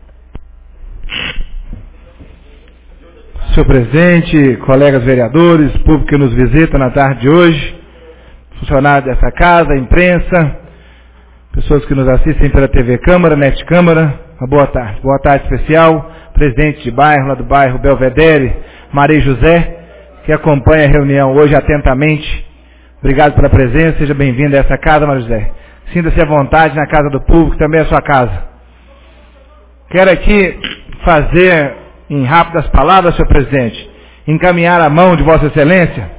Senhor presidente, colegas vereadores, público que nos visita na tarde de hoje, funcionários dessa casa, imprensa, pessoas que nos assistem pela T V Câmara, Net Câmara, uma boa tarde. Boa tarde especial, presidente de bairro, lá do bairro Belvedere, Maria José, que acompanha a reunião hoje atentamente. Obrigado pela presença, seja bem-vindo a essa casa, Maria José. Sinta-se à vontade na casa do público, também é a sua casa. Quero aqui fazer, em rápidas palavras, senhor presidente, encaminhar a mão de Vossa Excelência,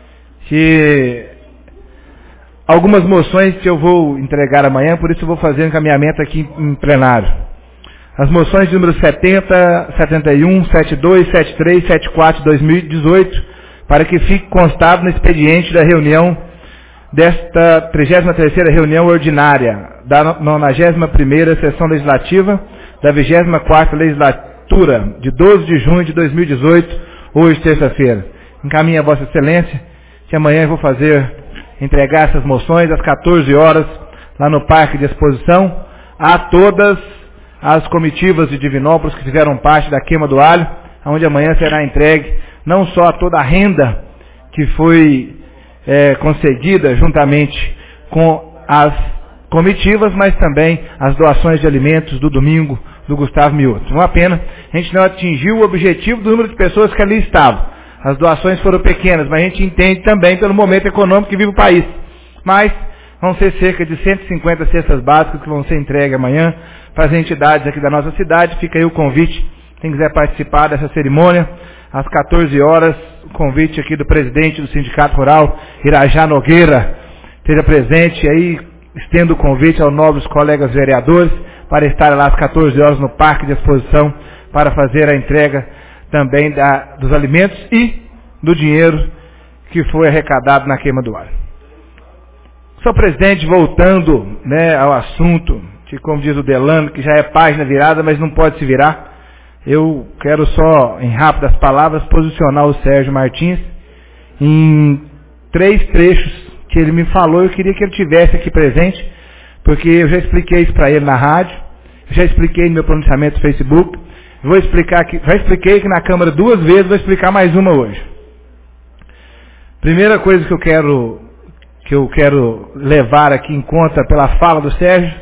que algumas moções que eu vou entregar amanhã, por isso eu vou fazer um encaminhamento aqui em plenário. As moções de número setenta, setenta e um, setenta e dois, setenta e três, setenta e quatro de dois mil e dezoito, para que fique constado no expediente da reunião desta trigésima terceira reunião ordinária da nonagésima primeira sessão legislativa da vigésima quarta legislatura de doze de junho de dois mil e dezoito, hoje terça-feira. Encaminha a Vossa Excelência que amanhã eu vou fazer, entregar essas moções às quatorze horas lá no Parque de Exposição a todas as comitivas de Divinópolis que fizeram parte da queima do alho, onde amanhã será entregue não só toda a renda que foi é, concedida juntamente com as comitivas, mas também as doações de alimentos do domingo do Gustavo Mioto. Uma pena, a gente não atingiu o objetivo do número de pessoas que ali estavam. As doações foram pequenas, mas a gente entende também pelo momento econômico que vive o país. Mas vão ser cerca de cento e cinquenta cestas básicas que vão ser entregues amanhã para as entidades aqui da nossa cidade. Fica aí o convite, quem quiser participar dessa cerimônia, às quatorze horas, o convite aqui do presidente do Sindicato Rural, Irajá Nogueira, esteja presente aí, estendo o convite aos novos colegas vereadores para estar lá às quatorze horas no Parque de Exposição para fazer a entrega também da, dos alimentos e do dinheiro que foi arrecadado na queima do alho. Senhor presidente, voltando, né, ao assunto, que como diz o Delano, que já é página virada, mas não pode se virar, eu quero só, em rápidas palavras, posicionar o Sérgio Martins em três trechos que ele me falou. Eu queria que ele tivesse aqui presente, porque eu já expliquei isso para ele na rádio, já expliquei no meu pronunciamento no Facebook, vou explicar aqui, já expliquei aqui na Câmara duas vezes, vou explicar mais uma hoje. Primeira coisa que eu quero, que eu quero levar aqui em conta pela fala do Sérgio,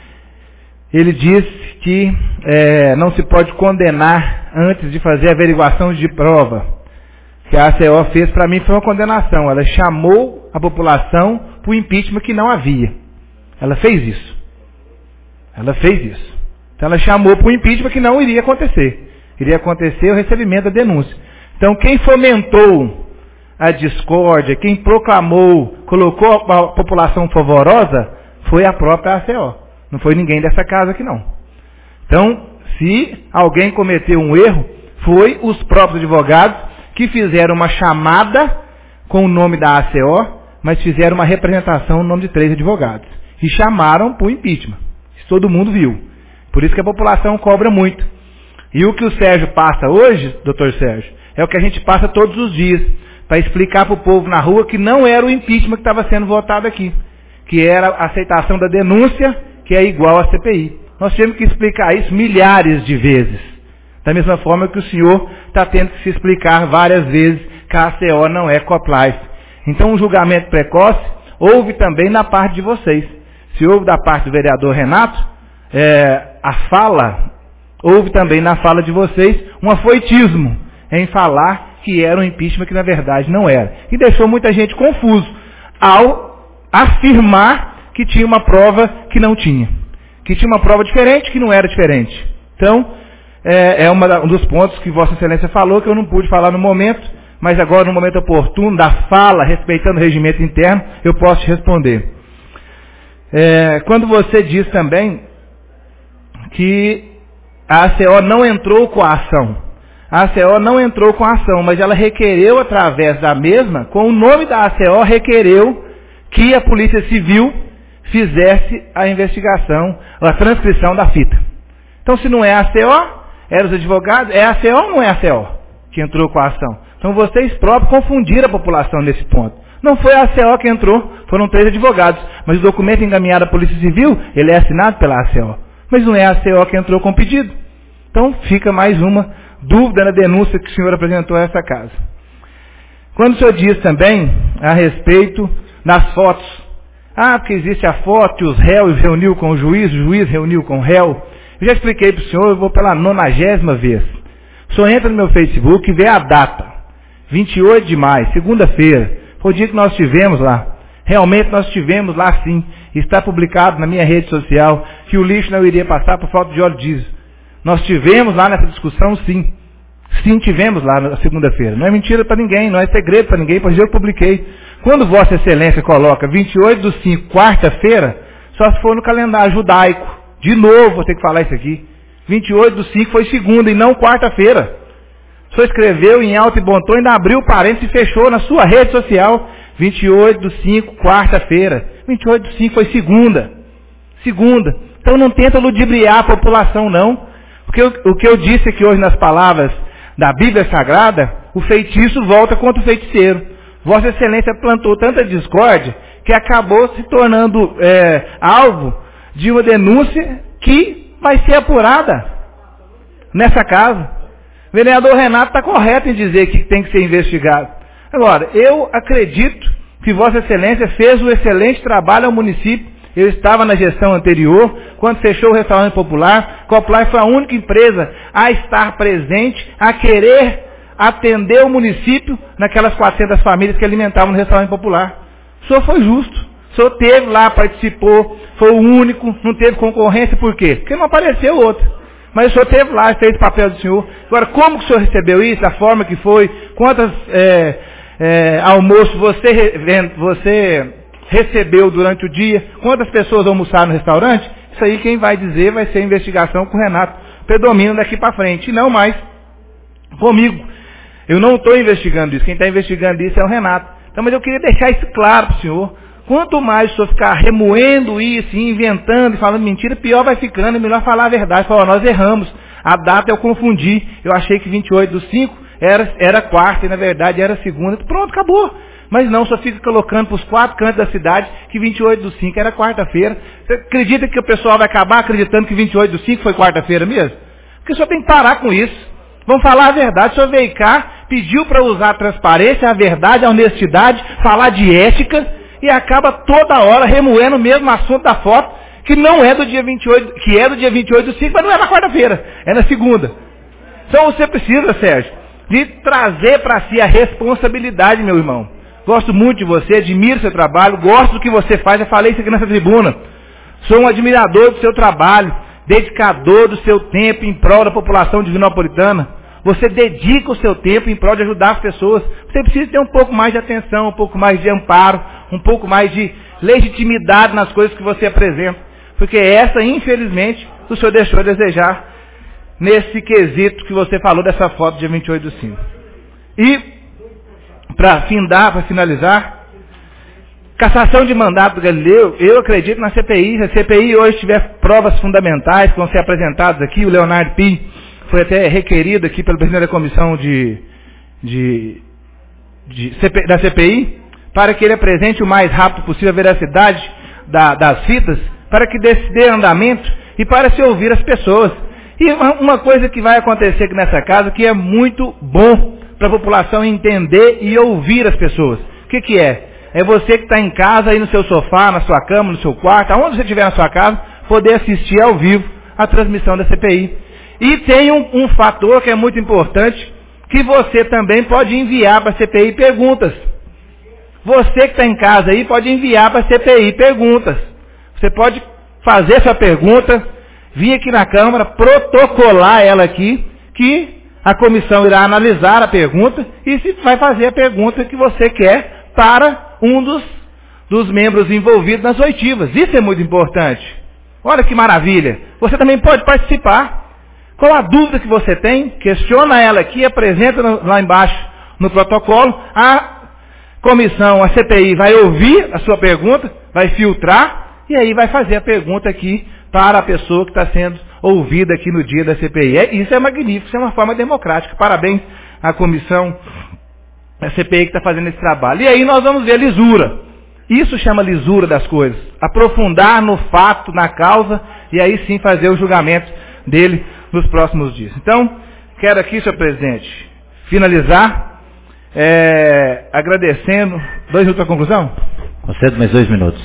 ele disse que é, não se pode condenar antes de fazer a averiguação de prova. Que a A C O fez, para mim, foi uma condenação. Ela chamou a população para o impeachment que não havia. Ela fez isso. Ela fez isso. Então ela chamou para o impeachment que não iria acontecer. Iria acontecer o recebimento da denúncia. Então quem fomentou a discórdia, quem proclamou, colocou a população favorosa, foi a própria A C O. Não foi ninguém dessa casa aqui não. Então, se alguém cometeu um erro, foi os próprios advogados que fizeram uma chamada com o nome da A C O, mas fizeram uma representação no nome de três advogados. E chamaram para o impeachment. Isso todo mundo viu. Por isso que a população cobra muito. E o que o Sérgio passa hoje, doutor Sérgio, é o que a gente passa todos os dias, para explicar para o povo na rua que não era o impeachment que estava sendo votado aqui, que era a aceitação da denúncia, que é igual à C P I. Nós temos que explicar isso milhares de vezes. Da mesma forma que o senhor está tendo que se explicar várias vezes que a A C O não é COPLIFE. Então, um julgamento precoce houve também na parte de vocês. Se houve da parte do vereador Renato, é, a fala, houve também na fala de vocês um afoitismo em falar que era um impeachment que na verdade não era. E deixou muita gente confuso ao afirmar que tinha uma prova que não tinha. Que tinha uma prova diferente que não era diferente. Então, é, é uma, um dos pontos que Vossa Excelência falou que eu não pude falar no momento, mas agora no momento oportuno da fala, respeitando o regimento interno, eu posso te responder. É, quando você diz também que a A C O não entrou com a ação. A A C O não entrou com a ação, mas ela requereu através da mesma, com o nome da A C O, requereu que a Polícia Civil fizesse a investigação, a transcrição da fita. Então, se não é a A C O, eram os advogados, é a A C O ou não é a A C O que entrou com a ação? Então, vocês próprios confundiram a população nesse ponto. Não foi a A C O que entrou, foram três advogados. Mas o documento encaminhado à Polícia Civil, ele é assinado pela A C O. Mas não é a A C O que entrou com o pedido. Então, fica mais uma dúvida na denúncia que o senhor apresentou a essa casa. Quando o senhor diz também a respeito das fotos, ah, porque existe a foto e os réus reuniu com o juiz, o juiz reuniu com o réu. Eu já expliquei para o senhor, eu vou pela nonagésima vez. O senhor entra no meu Facebook e vê a data, vinte e oito de maio, segunda-feira, foi o dia que nós tivemos lá. Realmente nós tivemos lá sim, está publicado na minha rede social, que o lixo não iria passar por falta de óleo diesel. Nós tivemos lá nessa discussão sim. Sim, tivemos lá na segunda-feira. Não é mentira para ninguém, não é segredo para ninguém, pois eu publiquei. Quando Vossa Excelência coloca vinte e oito do cinco, quarta-feira, só se for no calendário judaico. De novo, vou ter que falar isso aqui. vinte e oito do cinco foi segunda e não quarta-feira. O senhor escreveu em alto e bom tom, ainda abriu o parênteses e fechou na sua rede social. vinte e oito do cinco, quarta-feira. vinte e oito do cinco foi segunda. Segunda. Então não tenta ludibriar a população, não. Porque eu, o que eu disse aqui hoje nas palavras da Bíblia Sagrada, o feitiço volta contra o feiticeiro. Vossa Excelência plantou tanta discórdia que acabou se tornando é, alvo de uma denúncia que vai ser apurada nessa casa. O vereador Renato está correto em dizer que tem que ser investigado. Agora, eu acredito que Vossa Excelência fez um excelente trabalho ao município. Eu estava na gestão anterior, quando fechou o restaurante popular, COPLIFE foi a única empresa a estar presente, a querer atender o município naquelas quatrocentas famílias que alimentavam no restaurante popular. O senhor foi justo. O senhor teve lá, participou, foi o único, não teve concorrência, por quê? Porque não apareceu outro. Mas o senhor teve lá, fez o papel do senhor. Agora, como que o senhor recebeu isso, a forma que foi, quantas é, é, almoços você, você recebeu durante o dia, quantas pessoas almoçaram no restaurante, isso aí quem vai dizer vai ser a investigação com o Renato predomina daqui para frente, e não mais comigo. Eu não estou investigando isso, quem está investigando isso é o Renato. Então, mas eu queria deixar isso claro para o senhor. Quanto mais o senhor ficar remoendo isso, inventando e falando mentira, pior vai ficando, é melhor falar a verdade. Falar, nós erramos, a data eu confundi, eu achei que vinte e oito do cinco era, era quarta e na verdade era segunda, pronto, acabou. Mas não, só fica colocando para os quatro cantos da cidade que vinte e oito do cinco era quarta-feira. Você acredita que o pessoal vai acabar acreditando que vinte e oito do cinco foi quarta-feira mesmo? Porque o senhor tem que parar com isso. Vamos falar a verdade. O senhor veio cá, pediu para usar a transparência, a verdade, a honestidade, falar de ética, e acaba toda hora remoendo o mesmo assunto da foto, que não é do dia vinte e oito, que é do dia vinte e oito do cinco, mas não é na quarta-feira, é na segunda. Então você precisa, Sérgio, de trazer para si a responsabilidade, meu irmão. Gosto muito de você, admiro seu trabalho, gosto do que você faz, já falei isso aqui nessa tribuna. Sou um admirador do seu trabalho, dedicador do seu tempo em prol da população divinopolitana. Você dedica o seu tempo em prol de ajudar as pessoas. Você precisa ter um pouco mais de atenção, um pouco mais de amparo, um pouco mais de legitimidade nas coisas que você apresenta. Porque essa, infelizmente, o senhor deixou a desejar nesse quesito que você falou dessa foto dia vinte e oito do cinco. E, para findar, para finalizar, cassação de mandato do Galileu, eu acredito na C P I. Se a C P I hoje tiver provas fundamentais que vão ser apresentadas aqui, o Leonardo Pi foi até requerido aqui pelo presidente da comissão de, de, de C P, da C P I, para que ele apresente o mais rápido possível a veracidade da, das fitas, para que dê, dê andamento e para se ouvir as pessoas. E uma, uma coisa que vai acontecer aqui nessa casa, que é muito bom para a população entender e ouvir as pessoas. O que, que é? É você que está em casa, aí no seu sofá, na sua cama, no seu quarto, aonde você estiver na sua casa, poder assistir ao vivo a transmissão da C P I. E tem um, um fator que é muito importante, que você também pode enviar para a C P I perguntas. Você que está em casa aí pode enviar para a C P I perguntas. Você pode fazer sua pergunta, vir aqui na Câmara, protocolar ela aqui, que a comissão irá analisar a pergunta e se vai fazer a pergunta que você quer para um dos, dos membros envolvidos nas oitivas. Isso é muito importante. Olha que maravilha. Você também pode participar. Qual a dúvida que você tem? Questiona ela aqui, apresenta no, lá embaixo no protocolo. A comissão, a C P I, vai ouvir a sua pergunta, vai filtrar e aí vai fazer a pergunta aqui para a pessoa que está sendo ouvida aqui no dia da C P I. É, isso é magnífico, isso é uma forma democrática. Parabéns à comissão, a C P I que está fazendo esse trabalho. E aí nós vamos ver a lisura. Isso chama lisura das coisas. Aprofundar no fato, na causa, e aí sim fazer o julgamento dele nos próximos dias. Então, quero aqui, senhor presidente, finalizar é, agradecendo... Dois minutos para a conclusão? Concedo mais dois minutos.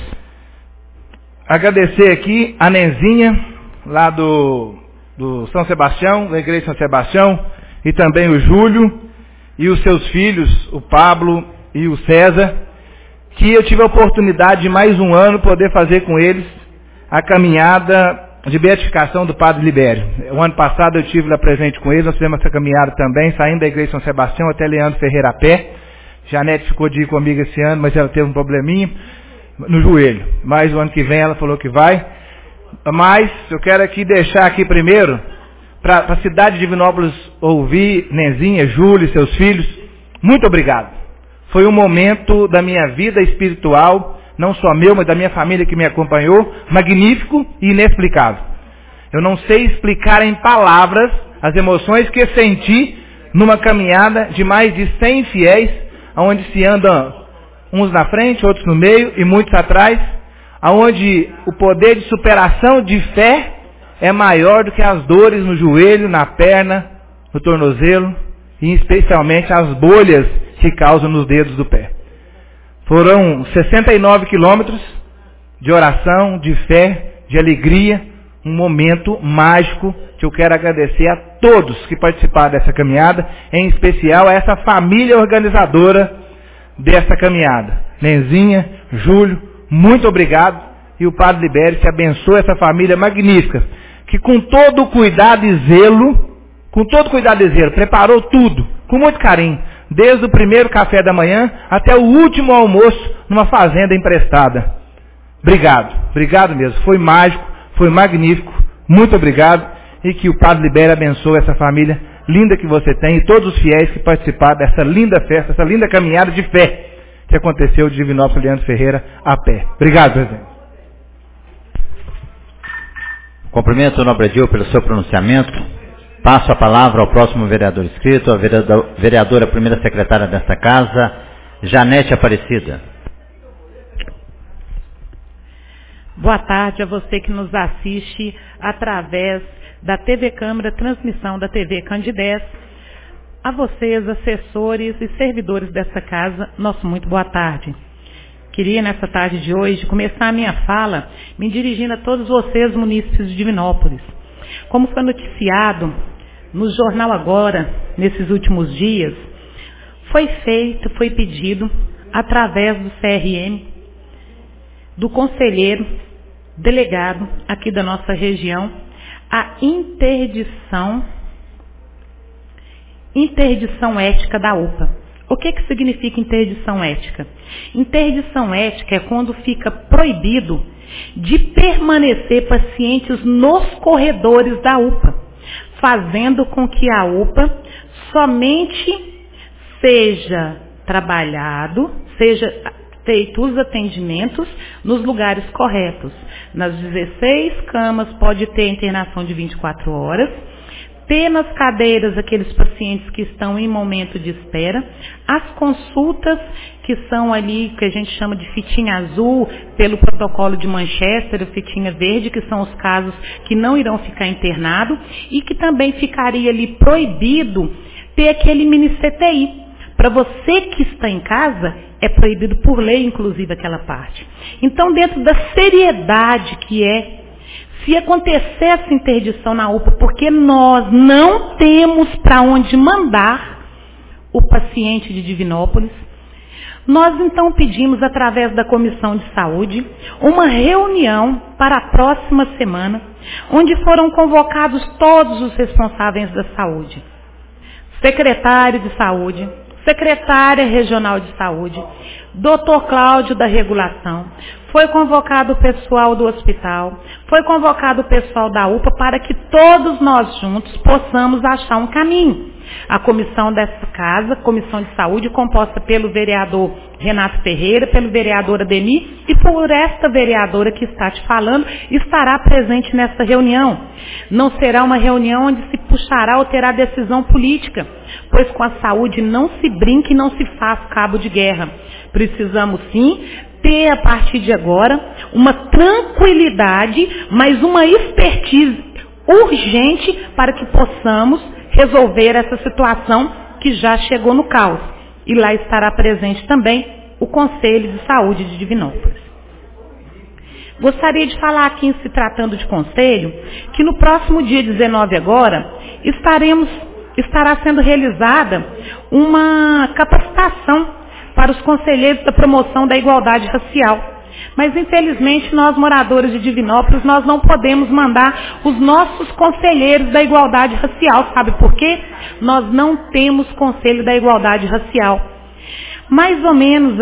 Agradecer aqui a Nenzinha, lá do, do São Sebastião, da Igreja de São Sebastião, e também o Júlio, e os seus filhos, o Pablo e o César, que eu tive a oportunidade de mais um ano poder fazer com eles a caminhada de beatificação do Padre Libério. O ano passado eu tive lá presente com eles, nós fizemos essa caminhada também, saindo da Igreja de São Sebastião até Leandro Ferreira a pé. Janete ficou de ir comigo esse ano, mas ela teve um probleminha no joelho. Mas o ano que vem ela falou que vai. Mas eu quero aqui deixar aqui primeiro, para a cidade de Divinópolis ouvir Nenzinha, Júlio e seus filhos, muito obrigado. Foi um momento da minha vida espiritual, não só meu, mas da minha família que me acompanhou, magnífico e inexplicável. Eu não sei explicar em palavras as emoções que senti numa caminhada de mais de cem fiéis, onde se anda uns na frente, outros no meio e muitos atrás, onde o poder de superação de fé é maior do que as dores no joelho, na perna, no tornozelo e especialmente as bolhas que causam nos dedos do pé. Foram sessenta e nove quilômetros de oração, de fé, de alegria, um momento mágico que eu quero agradecer a todos que participaram dessa caminhada, em especial a essa família organizadora dessa caminhada. Nenzinha, Júlio, muito obrigado, e o Padre Libério te abençoe essa família magnífica, que com todo cuidado e zelo, com todo cuidado e zelo, preparou tudo, com muito carinho, desde o primeiro café da manhã até o último almoço numa fazenda emprestada. Obrigado, obrigado mesmo, foi mágico, foi magnífico, muito obrigado, e que o Padre Libério abençoe essa família linda que você tem e todos os fiéis que participaram dessa linda festa, essa linda caminhada de fé que aconteceu de Divinópolis Leandro Ferreira a pé. Obrigado, presidente. Cumprimento o nobre Edil pelo seu pronunciamento. Passo a palavra ao próximo vereador inscrito, a vereadora primeira secretária desta casa, Janete Aparecida. Boa tarde a você que nos assiste através da T V Câmara, transmissão da T V Candidez, a vocês, assessores e servidores dessa casa, nosso muito boa tarde. Queria, nessa tarde de hoje, começar a minha fala me dirigindo a todos vocês, munícipes de Divinópolis. Como foi noticiado no jornal agora, nesses últimos dias, foi feito, foi pedido, através do C R M, do conselheiro delegado aqui da nossa região, a interdição, interdição ética da U P A. O que que significa interdição ética? Interdição ética é quando fica proibido de permanecer pacientes nos corredores da U P A, fazendo com que a U P A somente seja trabalhado, seja feito os atendimentos nos lugares corretos. Nas dezesseis camas pode ter internação de vinte e quatro horas, ter nas cadeiras aqueles pacientes que estão em momento de espera, as consultas que são ali, que a gente chama de fitinha azul, pelo protocolo de Manchester, fitinha verde, que são os casos que não irão ficar internados, e que também ficaria ali proibido ter aquele mini C T I. Para você que está em casa, é proibido por lei, inclusive, aquela parte. Então, dentro da seriedade que é, se acontecer essa interdição na U P A, porque nós não temos para onde mandar o paciente de Divinópolis, nós então pedimos, através da Comissão de Saúde, uma reunião para a próxima semana, onde foram convocados todos os responsáveis da saúde. Secretário de Saúde, secretária regional de saúde, doutor Cláudio da regulação, foi convocado o pessoal do hospital, foi convocado o pessoal da U P A para que todos nós juntos possamos achar um caminho. A comissão dessa casa, comissão de saúde, composta pelo vereador Renato Ferreira, pelo vereador Ademir e por esta vereadora que está te falando, estará presente nessa reunião. Não será uma reunião onde se puxará ou terá decisão política, pois com a saúde não se brinca e não se faz cabo de guerra. Precisamos sim ter, a partir de agora, uma tranquilidade, mas uma expertise urgente para que possamos resolver essa situação que já chegou no caos. E lá estará presente também o Conselho de Saúde de Divinópolis. Gostaria de falar aqui, em se tratando de conselho, que no próximo dia dezenove agora, estaremos, estará sendo realizada uma capacitação para os conselheiros da promoção da igualdade racial. Mas, infelizmente, nós, moradores de Divinópolis, nós não podemos mandar os nossos conselheiros da igualdade racial. Sabe por quê? Nós não temos conselho da igualdade racial. Mais ou menos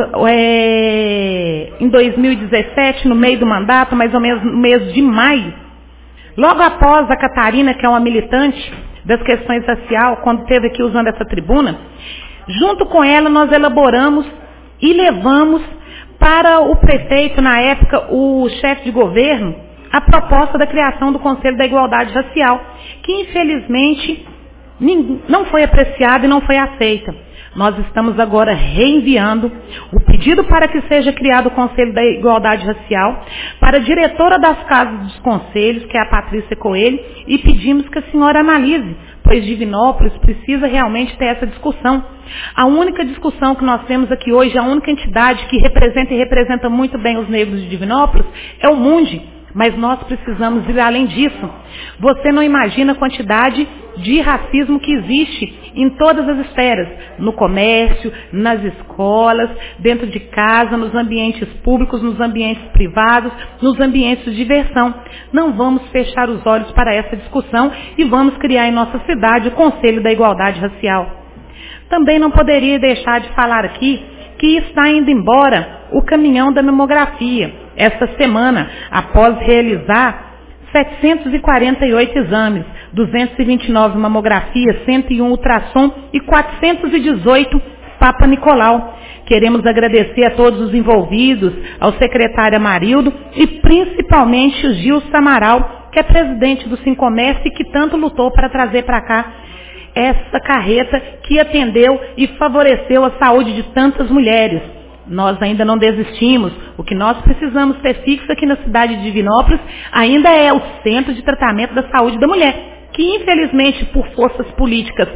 é, em dois mil e dezessete, no meio do mandato, mais ou menos no mês de maio, logo após a Catarina, que é uma militante das questões raciais, quando esteve aqui usando essa tribuna, junto com ela nós elaboramos e levamos para o prefeito, na época, o chefe de governo, a proposta da criação do Conselho da Igualdade Racial, que infelizmente não foi apreciada e não foi aceita. Nós estamos agora reenviando o pedido para que seja criado o Conselho da Igualdade Racial para a diretora das casas dos conselhos, que é a Patrícia Coelho, e pedimos que a senhora analise, pois Divinópolis precisa realmente ter essa discussão. A única discussão que nós temos aqui hoje, a única entidade que representa e representa muito bem os negros de Divinópolis é o Mundi, mas nós precisamos ir além disso. Você não imagina a quantidade de racismo que existe em todas as esferas, no comércio, nas escolas, dentro de casa, nos ambientes públicos, nos ambientes privados, nos ambientes de diversão. Não vamos fechar os olhos para essa discussão e vamos criar em nossa cidade o Conselho da Igualdade Racial. Também não poderia deixar de falar aqui que está indo embora o caminhão da mamografia, esta semana, após realizar setecentos e quarenta e oito exames, duzentos e vinte e nove mamografias, cento e um ultrassom e quatrocentos e dezoito Papa Nicolau. Queremos agradecer a todos os envolvidos, ao secretário Amarildo e principalmente o Gilson Amaral, que é presidente do Sincomércio e que tanto lutou para trazer para cá essa carreta que atendeu e favoreceu a saúde de tantas mulheres. Nós ainda não desistimos. O que nós precisamos ter fixo aqui na cidade de Divinópolis ainda é o Centro de Tratamento da Saúde da Mulher, que infelizmente por forças políticas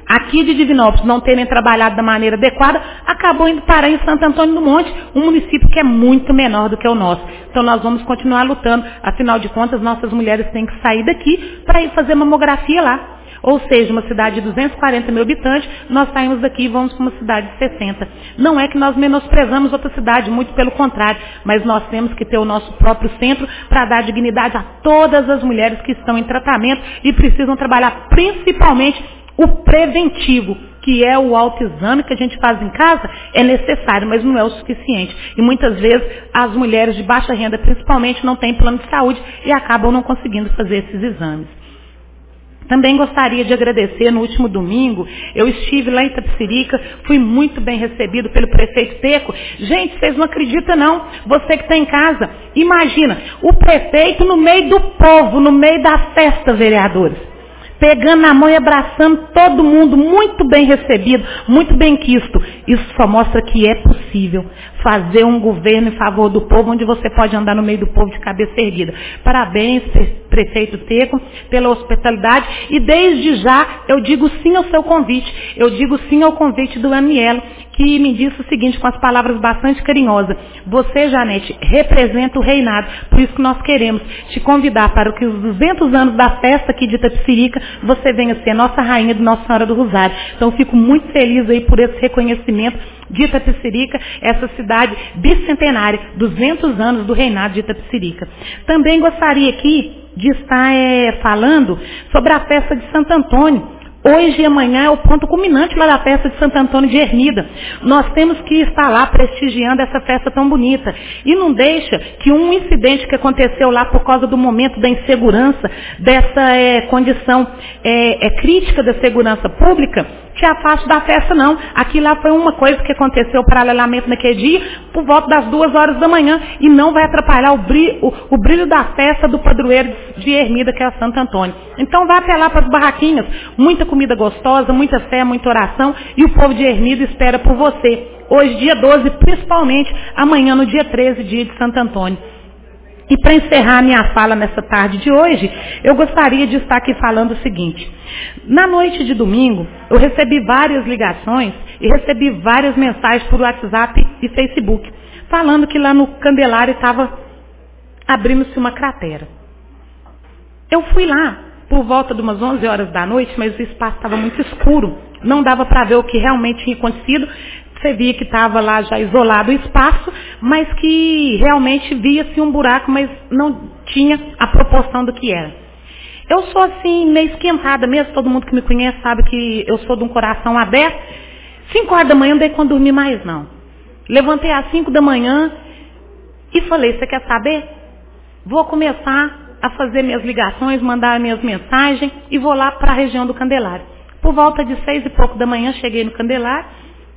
aqui de Divinópolis não terem trabalhado da maneira adequada, acabou indo parar em Santo Antônio do Monte, um município que é muito menor do que o nosso. Então nós vamos continuar lutando, afinal de contas nossas mulheres têm que sair daqui para ir fazer mamografia lá. Ou seja, uma cidade de duzentos e quarenta mil habitantes, nós saímos daqui e vamos para uma cidade de sessenta. Não é que nós menosprezamos outra cidade, muito pelo contrário, mas nós temos que ter o nosso próprio centro para dar dignidade a todas as mulheres que estão em tratamento e precisam trabalhar principalmente o preventivo, que é o autoexame que a gente faz em casa, é necessário, mas não é o suficiente. E muitas vezes as mulheres de baixa renda, principalmente, não têm plano de saúde e acabam não conseguindo fazer esses exames. Também gostaria de agradecer, no último domingo, eu estive lá em Itapecerica, fui muito bem recebido pelo prefeito Teco. Gente, vocês não acreditam não, você que está em casa, imagina, o prefeito no meio do povo, no meio da festa, vereadores, pegando na mão e abraçando todo mundo, muito bem recebido, muito bem quisto. Isso só mostra que é possível fazer um governo em favor do povo, onde você pode andar no meio do povo de cabeça erguida. Parabéns, prefeito Teco, pela hospitalidade, e desde já eu digo sim ao seu convite, eu digo sim ao convite do Anielo, que me disse o seguinte, com as palavras bastante carinhosas: você, Janete, representa o reinado, por isso que nós queremos te convidar para que os duzentos anos da festa aqui de Itapecerica, você venha ser nossa rainha de Nossa Senhora do Rosário. Então fico muito feliz aí por esse reconhecimento de Itapecerica, essa cidade bicentenária, duzentos anos do reinado de Itapecerica. Também gostaria aqui de estar é, falando sobre a festa de Santo Antônio. Hoje e amanhã é o ponto culminante lá da festa de Santo Antônio de Ermida. Nós temos que estar lá prestigiando essa festa tão bonita. E não deixa que um incidente que aconteceu lá por causa do momento da insegurança, dessa é, condição é, é, crítica da segurança pública, te afaste da festa não. Aqui lá foi uma coisa que aconteceu paralelamente naquele dia, por volta das duas horas da manhã, e não vai atrapalhar o brilho, o, o brilho da festa do padroeiro de Ermida, que é Santo Antônio. Então vá até lá para as barraquinhas, muita comida gostosa, muita fé, muita oração, e o povo de Ermida espera por você. Hoje, dia doze, principalmente, amanhã, no dia treze, dia de Santo Antônio. E para encerrar a minha fala nessa tarde de hoje, eu gostaria de estar aqui falando o seguinte. Na noite de domingo, eu recebi várias ligações e recebi várias mensagens por WhatsApp e Facebook, falando que lá no Candelário estava abrindo-se uma cratera. Eu fui lá por volta de umas onze horas da noite, mas o espaço estava muito escuro, não dava para ver o que realmente tinha acontecido. Você via que estava lá já isolado o espaço, mas que realmente via-se um buraco, mas não tinha a proporção do que era. Eu sou assim, meio esquentada mesmo, todo mundo que me conhece sabe que eu sou de um coração aberto. Cinco horas da manhã não dei quando dormir mais não. Levantei às cinco da manhã e falei, você quer saber? Vou começar a fazer minhas ligações, mandar minhas mensagens e vou lá para a região do Candelário. Por volta de seis e pouco da manhã cheguei no Candelário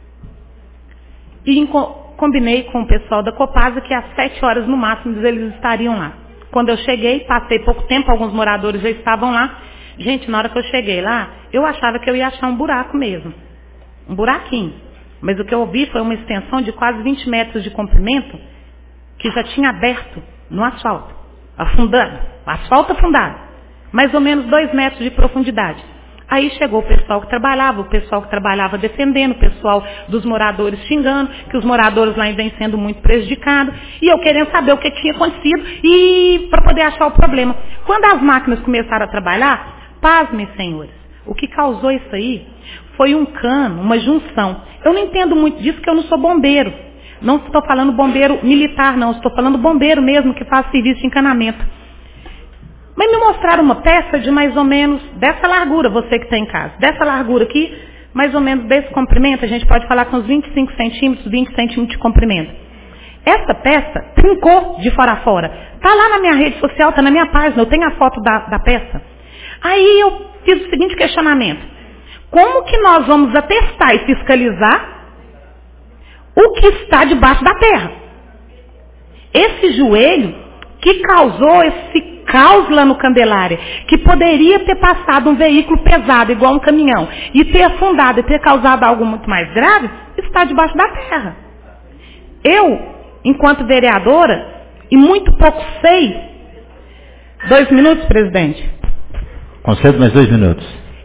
e combinei com o pessoal da Copasa que às sete horas no máximo eles estariam lá. Quando eu cheguei, passei pouco tempo, alguns moradores já estavam lá. Gente, na hora que eu cheguei lá, eu achava que eu ia achar um buraco mesmo. Um buraquinho. Mas o que eu vi foi uma extensão de quase vinte metros de comprimento que já tinha aberto no asfalto. Afundando. Asfalto afundado. Mais ou menos dois metros de profundidade. Aí chegou o pessoal que trabalhava, o pessoal que trabalhava defendendo, o pessoal dos moradores xingando, que os moradores lá vêm sendo muito prejudicados, e eu querendo saber o que tinha acontecido e para poder achar o problema. Quando as máquinas começaram a trabalhar, pasmem, senhores, o que causou isso aí foi um cano, uma junção. Eu não entendo muito disso, porque eu não sou bombeiro. Não estou falando bombeiro militar, não, estou falando bombeiro mesmo, que faz serviço de encanamento. Mas me mostraram uma peça de mais ou menos dessa largura, você que está em casa. Dessa largura aqui, mais ou menos desse comprimento, a gente pode falar com uns vinte e cinco centímetros, vinte centímetros de comprimento. Essa peça trincou de fora a fora. Está lá na minha rede social, está na minha página, eu tenho a foto da, da peça. Aí eu fiz o seguinte questionamento. Como que nós vamos atestar e fiscalizar o que está debaixo da terra? Esse joelho que causou esse caos lá no Candelária, que poderia ter passado um veículo pesado, igual um caminhão, e ter afundado e ter causado algo muito mais grave, está debaixo da terra. Eu, enquanto vereadora, e muito pouco sei, dois minutos, presidente. Concedo mais dois minutos.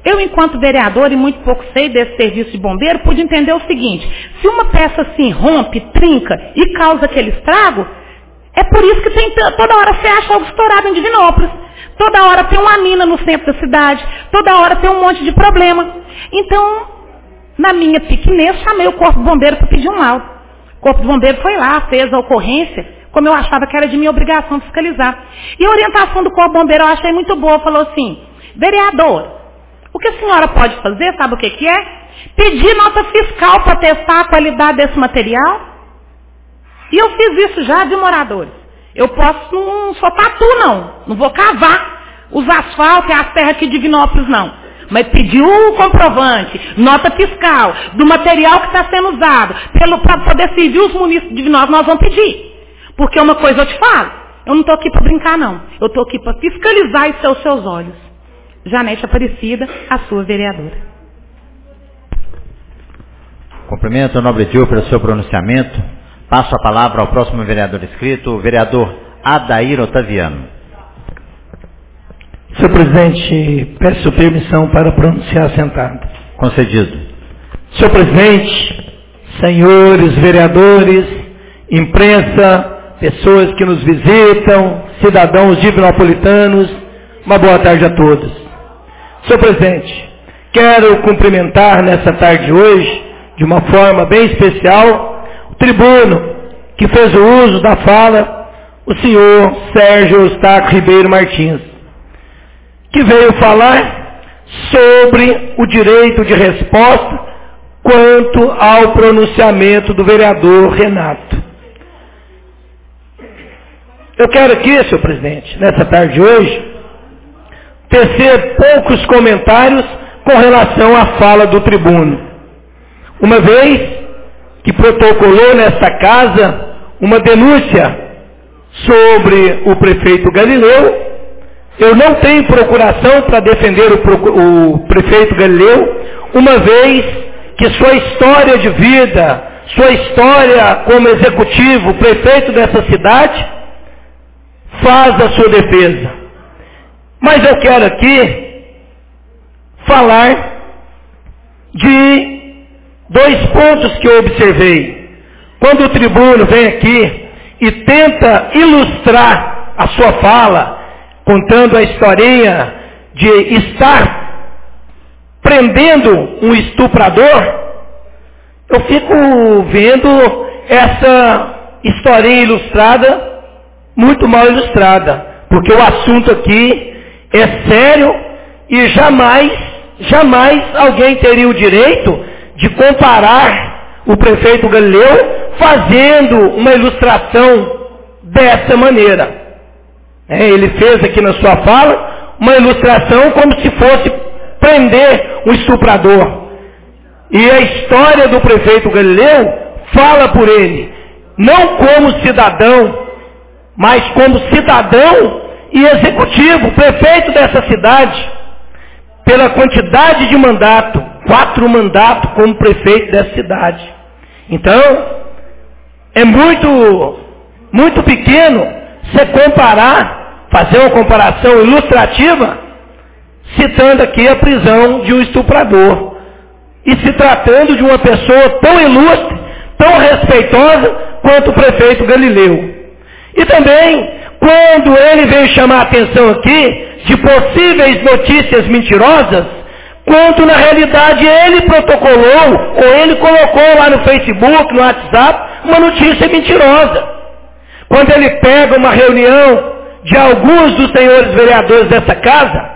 Eu, enquanto vereador, e muito pouco sei desse serviço de bombeiro, pude entender o seguinte: se uma peça assim rompe, trinca e causa aquele estrago, é por isso que tem, toda hora você acha algo estourado em Divinópolis. Toda hora tem uma mina no centro da cidade, toda hora tem um monte de problema. Então, na minha pequenez, chamei o Corpo de Bombeiro para pedir um laudo. O Corpo de Bombeiro foi lá, fez a ocorrência, como eu achava que era de minha obrigação fiscalizar. E a orientação do Corpo de Bombeiro eu achei muito boa, falou assim: vereador, o que a senhora pode fazer, sabe o que que é? Pedir nota fiscal para testar a qualidade desse material. E eu fiz isso já de moradores. Eu posso, não sou tatu não, não vou cavar os asfaltos e as terras aqui de Divinópolis não. Mas pedir o comprovante, nota fiscal, do material que está sendo usado, para poder servir os munícipes de Divinópolis, nós vamos pedir. Porque uma coisa eu te falo, eu não estou aqui para brincar não, eu estou aqui para fiscalizar e ser os seus olhos. Janete Aparecida, a sua vereadora. Cumprimento o nobre tio pelo seu pronunciamento. Passo a palavra ao próximo vereador inscrito, o vereador Adair Otaviano. Senhor presidente, peço permissão para pronunciar sentado. Concedido. Senhor presidente, senhores vereadores, imprensa, pessoas que nos visitam, cidadãos divinopolitanos, uma boa tarde a todos. Senhor presidente, quero cumprimentar nessa tarde de hoje, de uma forma bem especial, o tribuno que fez o uso da fala, o senhor Sérgio Eustáquio Ribeiro Martins, que veio falar sobre o direito de resposta quanto ao pronunciamento do vereador Renato. Eu quero aqui, senhor presidente, nessa tarde de hoje, tecer poucos comentários com relação à fala do tribuno. Uma vez que protocolou nesta casa uma denúncia sobre o prefeito Galileu, eu não tenho procuração para defender o, o prefeito Galileu, uma vez que sua história de vida, sua história como executivo, prefeito dessa cidade, faz a sua defesa. Mas eu quero aqui falar de dois pontos que eu observei. Quando o tribuno vem aqui e tenta ilustrar a sua fala, contando a historinha de estar prendendo um estuprador, eu fico vendo essa historinha ilustrada muito mal ilustrada, porque o assunto aqui é sério e jamais, jamais alguém teria o direito de comparar o prefeito Galileu fazendo uma ilustração dessa maneira. É, ele fez aqui na sua fala uma ilustração como se fosse prender um estuprador. E a história do prefeito Galileu fala por ele, não como cidadão, mas como cidadão e executivo, prefeito dessa cidade, pela quantidade de mandato, quatro mandatos como prefeito dessa cidade. Então, é muito, muito pequeno você comparar, fazer uma comparação ilustrativa, citando aqui a prisão de um estuprador, e se tratando de uma pessoa tão ilustre, tão respeitosa, quanto o prefeito Galileu. E também, quando ele veio chamar a atenção aqui, de possíveis notícias mentirosas, quando na realidade ele protocolou, ou ele colocou lá no Facebook, no WhatsApp, uma notícia mentirosa. Quando ele pega uma reunião de alguns dos senhores vereadores dessa casa,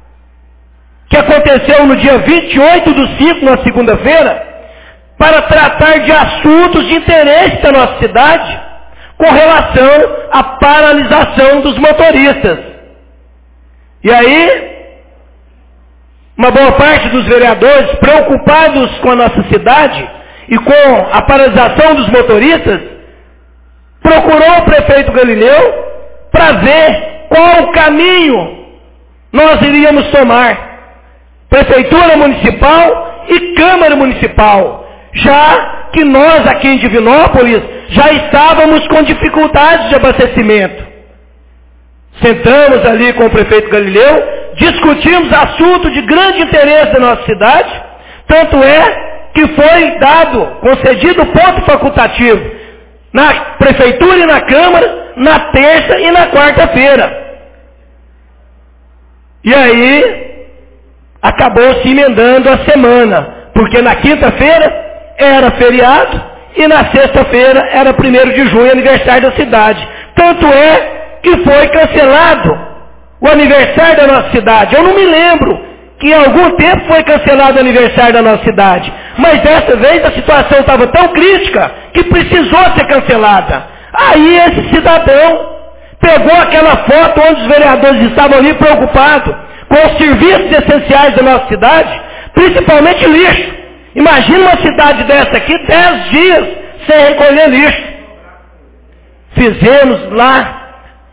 que aconteceu no dia vinte e oito do cinco, na segunda-feira, para tratar de assuntos de interesse da nossa cidade, com relação à paralisação dos motoristas. E aí, uma boa parte dos vereadores, preocupados com a nossa cidade e com a paralisação dos motoristas, procurou o prefeito Galileu para ver qual o caminho nós iríamos tomar. Prefeitura Municipal e Câmara Municipal, já que nós aqui em Divinópolis já estávamos com dificuldades de abastecimento. Sentamos ali com o prefeito Galileu, discutimos assunto de grande interesse da nossa cidade, tanto é que foi dado, concedido ponto facultativo na Prefeitura e na Câmara, na terça e na quarta-feira. E aí, acabou se emendando a semana, porque na quinta-feira era feriado e na sexta-feira era primeiro de junho, aniversário da cidade. Tanto é que foi cancelado o aniversário da nossa cidade. Eu não me lembro que em algum tempo foi cancelado o aniversário da nossa cidade. Mas dessa vez a situação estava tão crítica que precisou ser cancelada. Aí esse cidadão pegou aquela foto onde os vereadores estavam ali preocupados com os serviços essenciais da nossa cidade, principalmente lixo. Imagina uma cidade dessa aqui, dez dias sem recolher lixo. Fizemos lá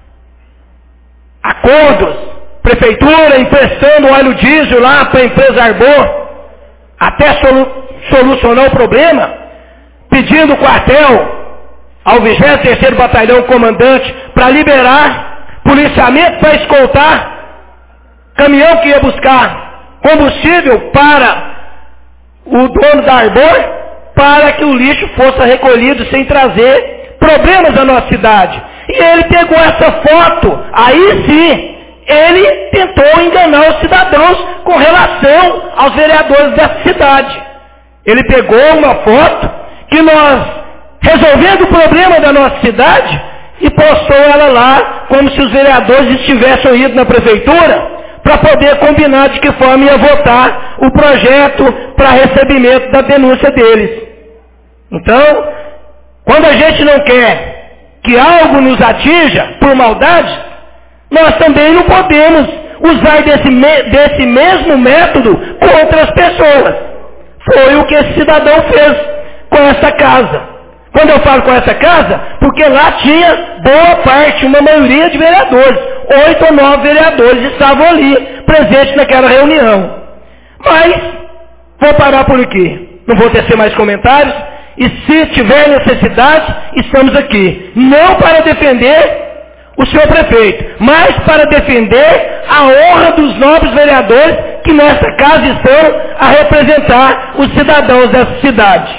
acordos, prefeitura emprestando óleo diesel lá para a empresa Arbor, até solu solucionar o problema, pedindo quartel ao vigésimo terceiro Batalhão Comandante para liberar policiamento para escoltar caminhão que ia buscar combustível para o dono da Arbor, para que o lixo fosse recolhido sem trazer problemas à nossa cidade. E ele pegou essa foto, aí sim, ele tentou enganar os cidadãos com relação aos vereadores dessa cidade. Ele pegou uma foto que nós, resolvendo o problema da nossa cidade, e postou ela lá como se os vereadores estivessem indo na prefeitura para poder combinar de que forma ia votar o projeto para recebimento da denúncia deles. Então, quando a gente não quer que algo nos atinja por maldade, nós também não podemos usar desse, me desse mesmo método contra as pessoas. Foi o que esse cidadão fez com essa casa. Quando eu falo com essa casa, porque lá tinha boa parte, uma maioria de vereadores. Oito ou nove vereadores estavam ali, presentes naquela reunião. Mas, vou parar por aqui. Não vou tecer mais comentários. E se tiver necessidade, estamos aqui. Não para defender o senhor prefeito, mas para defender a honra dos nobres vereadores que nesta casa estão a representar os cidadãos dessa cidade.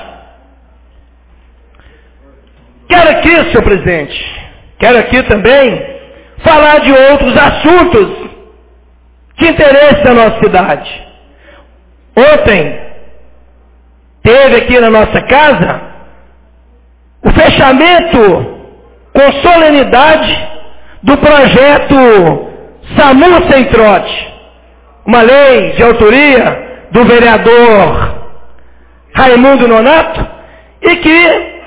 Quero aqui, senhor presidente, quero aqui também falar de outros assuntos de interesse da nossa cidade. Ontem, teve aqui na nossa casa o fechamento com solenidade do projeto SAMU Sem Trote, uma lei de autoria do vereador Raimundo Nonato, e que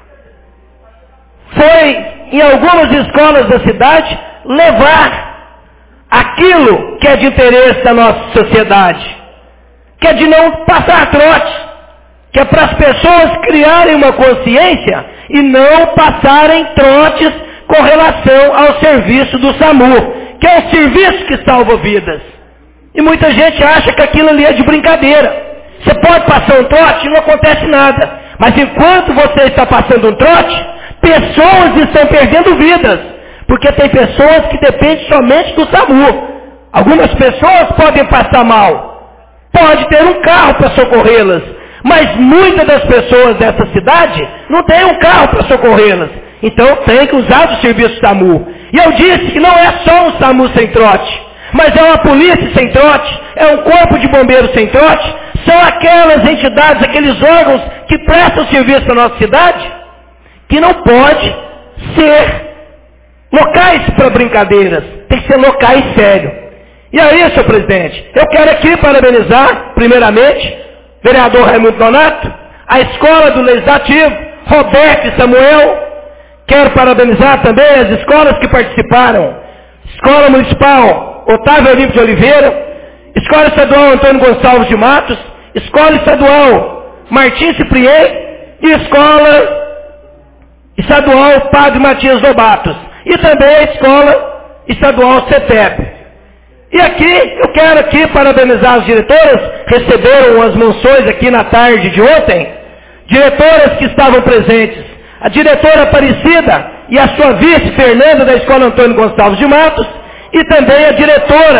foi em algumas escolas da cidade levar aquilo que é de interesse da nossa sociedade, que é de não passar trote, que é para as pessoas criarem uma consciência e não passarem trotes com relação ao serviço do SAMU, que é um serviço que salva vidas. E muita gente acha que aquilo ali é de brincadeira. Você pode passar um trote e não acontece nada. Mas enquanto você está passando um trote, pessoas estão perdendo vidas. Porque tem pessoas que dependem somente do SAMU. Algumas pessoas podem passar mal. Pode ter um carro para socorrê-las. Mas muitas das pessoas dessa cidade não têm um carro para socorrê-las. Então tem que usar o serviço SAMU. E eu disse que não é só um SAMU sem trote, mas é uma polícia sem trote, é um corpo de bombeiros sem trote, são aquelas entidades, aqueles órgãos que prestam serviço na nossa cidade, que não pode ser locais para brincadeiras, tem que ser locais sérios. E aí, senhor presidente, eu quero aqui parabenizar, primeiramente, o vereador Raimundo Nonato, a escola do Legislativo, Roberto e Samuel. Quero parabenizar também as escolas que participaram. Escola Municipal Otávio Olímpio de Oliveira, Escola Estadual Antônio Gonçalves de Matos, Escola Estadual Martins Cipriei e Escola Estadual Padre Matias Lobatos. E também a Escola Estadual CETEP. E aqui, eu quero aqui parabenizar as diretoras, receberam as menções aqui na tarde de ontem, diretoras que estavam presentes. A diretora Aparecida e a sua vice Fernanda da Escola Antônio Gonçalves de Matos, e também a diretora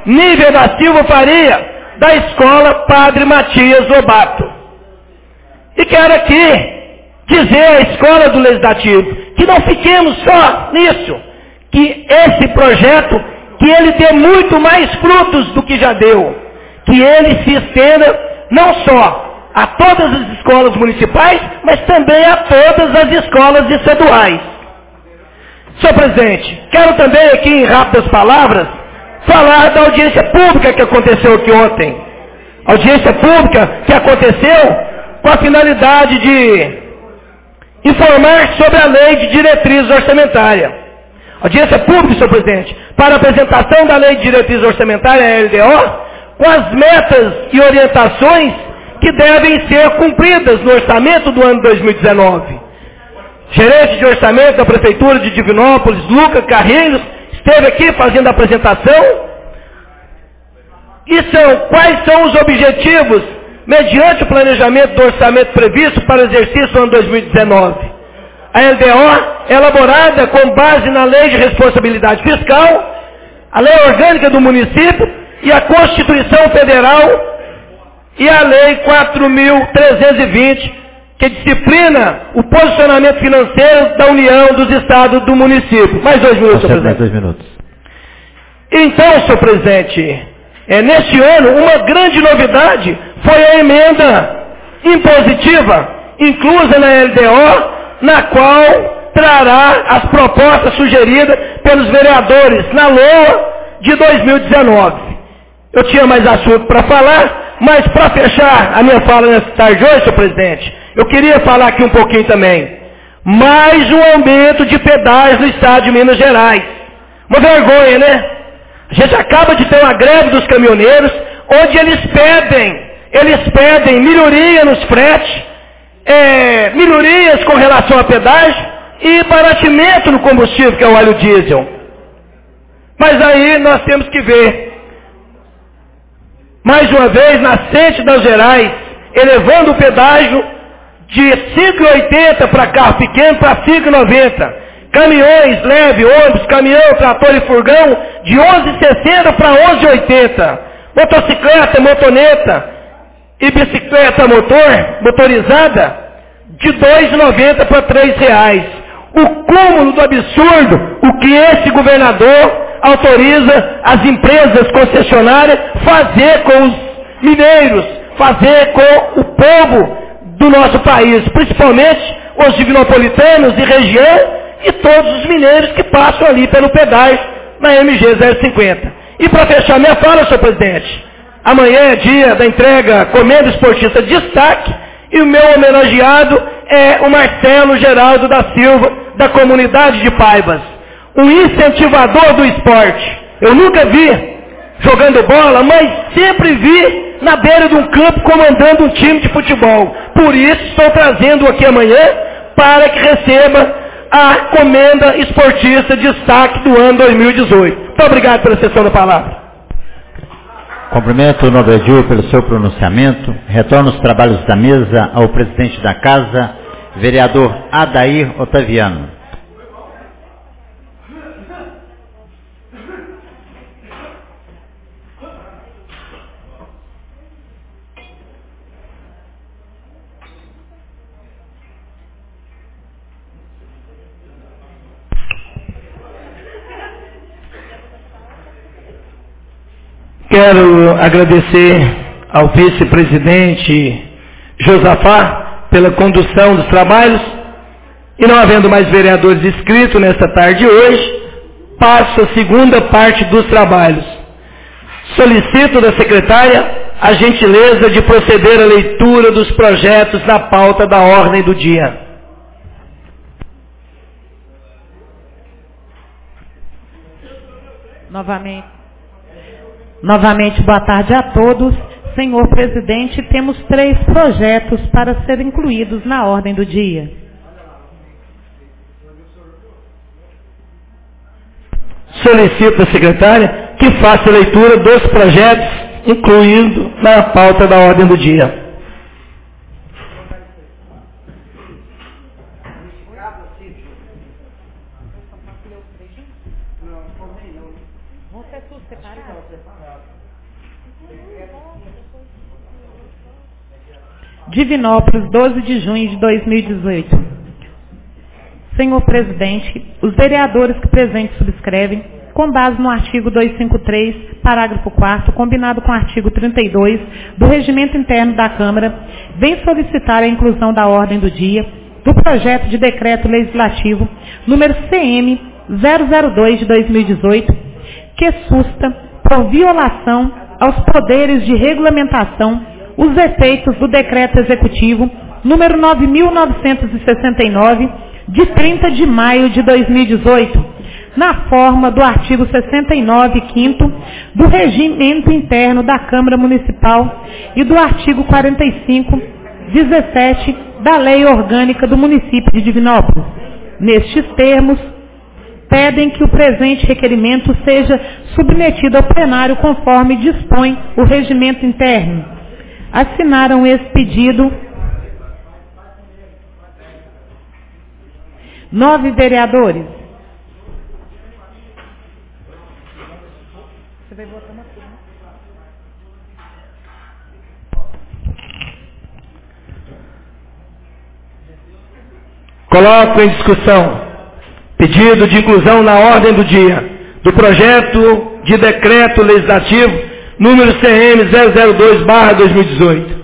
Nívia da Silva Faria, da Escola Padre Matias Lobato. E quero aqui dizer à Escola do Legislativo que não fiquemos só nisso, que esse projeto, que ele dê muito mais frutos do que já deu, que ele se estenda não só a todas as escolas municipais, mas também a todas as escolas estaduais. Senhor presidente, quero também aqui em rápidas palavras falar da audiência pública que aconteceu aqui ontem. Audiência pública que aconteceu com a finalidade de informar sobre a lei de diretrizes orçamentárias. Audiência pública, senhor presidente, para a apresentação da lei de diretrizes orçamentárias, a L D O, com as metas e orientações que devem ser cumpridas no orçamento do ano dois mil e dezenove. Gerente de orçamento da Prefeitura de Divinópolis, Lucas Carrilhos, esteve aqui fazendo a apresentação. E são, quais são os objetivos mediante o planejamento do orçamento previsto para o exercício do ano dois mil e dezenove? A L D O, elaborada com base na Lei de Responsabilidade Fiscal, a Lei Orgânica do Município e a Constituição Federal e a Lei quatro mil trezentos e vinte, que disciplina o posicionamento financeiro da União, dos Estados e do município. Mais dois minutos, senhor presidente. dois minutos. Então, senhor presidente, é, neste ano, uma grande novidade foi a emenda impositiva, inclusa na L D O, na qual trará as propostas sugeridas pelos vereadores na L O A de dois mil e dezenove. Eu tinha mais assunto para falar, mas para fechar a minha fala nessa tarde hoje, senhor presidente, eu queria falar aqui um pouquinho também. Mais um aumento de pedágio no estado de Minas Gerais. Uma vergonha, né? A gente acaba de ter uma greve dos caminhoneiros, onde eles pedem, eles pedem melhoria nos fretes, é, melhorias com relação a pedágio e baratimento no combustível, que é o óleo diesel. Mas aí nós temos que ver, mais uma vez, Nascente das Gerais, elevando o pedágio de cinco reais e oitenta centavos para carro pequeno para cinco reais e noventa centavos. Caminhões, leve, ônibus, caminhão, trator e furgão, de onze reais e sessenta centavos para onze reais e oitenta centavos. Motocicleta, motoneta e bicicleta motor, motorizada, de dois reais e noventa centavos para três reais. O cúmulo do absurdo, o que esse governador autoriza as empresas concessionárias fazer com os mineiros, fazer com o povo do nosso país, principalmente os divinopolitanos e região e todos os mineiros que passam ali pelo pedágio na M G zero cinquenta. E para fechar minha fala, senhor presidente, amanhã é dia da entrega Comenda Esportista Destaque e o meu homenageado é o Marcelo Geraldo da Silva, da comunidade de Paibas, um incentivador do esporte. Eu nunca vi jogando bola, mas sempre vi na beira de um campo comandando um time de futebol. Por isso estou trazendo aqui amanhã para que receba a Comenda Esportista Destaque do ano dois mil e dezoito. Muito obrigado pela sessão da palavra. Cumprimento o nobre Edil pelo seu pronunciamento. Retorno os trabalhos da mesa ao presidente da casa, vereador Adair Otaviano. Quero agradecer ao vice-presidente Josafá pela condução dos trabalhos e não havendo mais vereadores inscritos nesta tarde hoje, passo a segunda parte dos trabalhos. Solicito da secretária a gentileza de proceder à leitura dos projetos na pauta da ordem do dia. Novamente. Novamente, boa tarde a todos. Senhor presidente, temos três projetos para serem incluídos na ordem do dia. Solicito à secretária que faça a leitura dos projetos incluídos na pauta da ordem do dia. Divinópolis, doze de junho de dois mil e dezoito. Senhor presidente, os vereadores que presentes subscrevem, com base no artigo duzentos e cinquenta e três, parágrafo quarto, combinado com o artigo trinta e dois do Regimento Interno da Câmara, vem solicitar a inclusão da ordem do dia do projeto de decreto legislativo número C M zero zero dois de dois mil e dezoito, que susta, por violação aos poderes de regulamentação, os efeitos do decreto executivo número nove mil novecentos e sessenta e nove, de trinta de maio de dois mil e dezoito, na forma do artigo sessenta e nove, quinto, do Regimento Interno da Câmara Municipal e do artigo quarenta e cinco, dezessete, da Lei Orgânica do Município de Divinópolis. Nestes termos, pedem que o presente requerimento seja submetido ao plenário conforme dispõe o Regimento Interno. Assinaram esse pedido nove vereadores. Você vai votar na turma. Coloco em discussão pedido de inclusão na ordem do dia do projeto de decreto legislativo número C M zero zero dois barra dois mil e dezoito.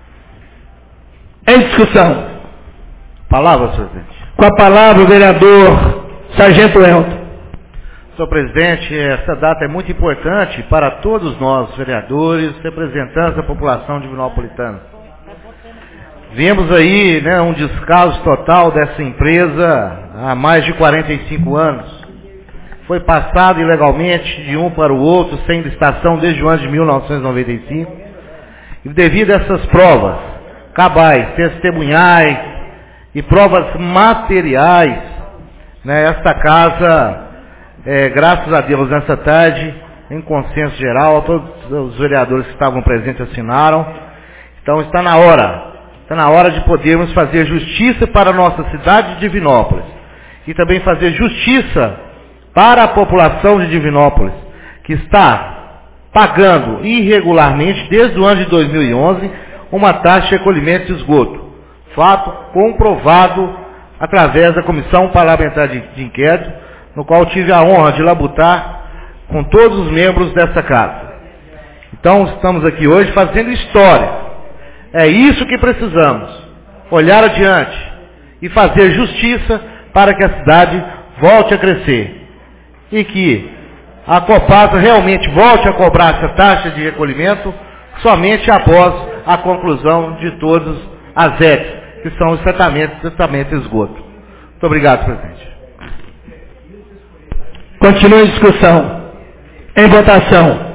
Em discussão. Palavra, senhor presidente. Com a palavra o vereador Sargento Elton. Senhor presidente, essa data é muito importante para todos nós, vereadores, representantes da população divinopolitana. Vemos aí, né, um descaso total dessa empresa há mais de quarenta e cinco anos. Foi passado ilegalmente de um para o outro, sem licitação, desde o ano de mil novecentos e noventa e cinco. E devido a essas provas, cabais, testemunhais e provas materiais, né, esta casa, é, graças a Deus, nessa tarde, em consenso geral, todos os vereadores que estavam presentes assinaram. Então está na hora, está na hora de podermos fazer justiça para a nossa cidade de Divinópolis. E também fazer justiça para a população de Divinópolis, que está pagando irregularmente, desde o ano de dois mil e onze, uma taxa de recolhimento de esgoto. Fato comprovado através da Comissão Parlamentar de, de Inquérito, no qual tive a honra de labutar com todos os membros dessa casa. Então, estamos aqui hoje fazendo história. É isso que precisamos. Olhar adiante e fazer justiça para que a cidade volte a crescer. E que a Copasa realmente volte a cobrar essa taxa de recolhimento somente após a conclusão de todas as E Ts, que são os tratamentos, tratamento de esgoto. Muito obrigado, presidente. Continua a discussão. Em votação.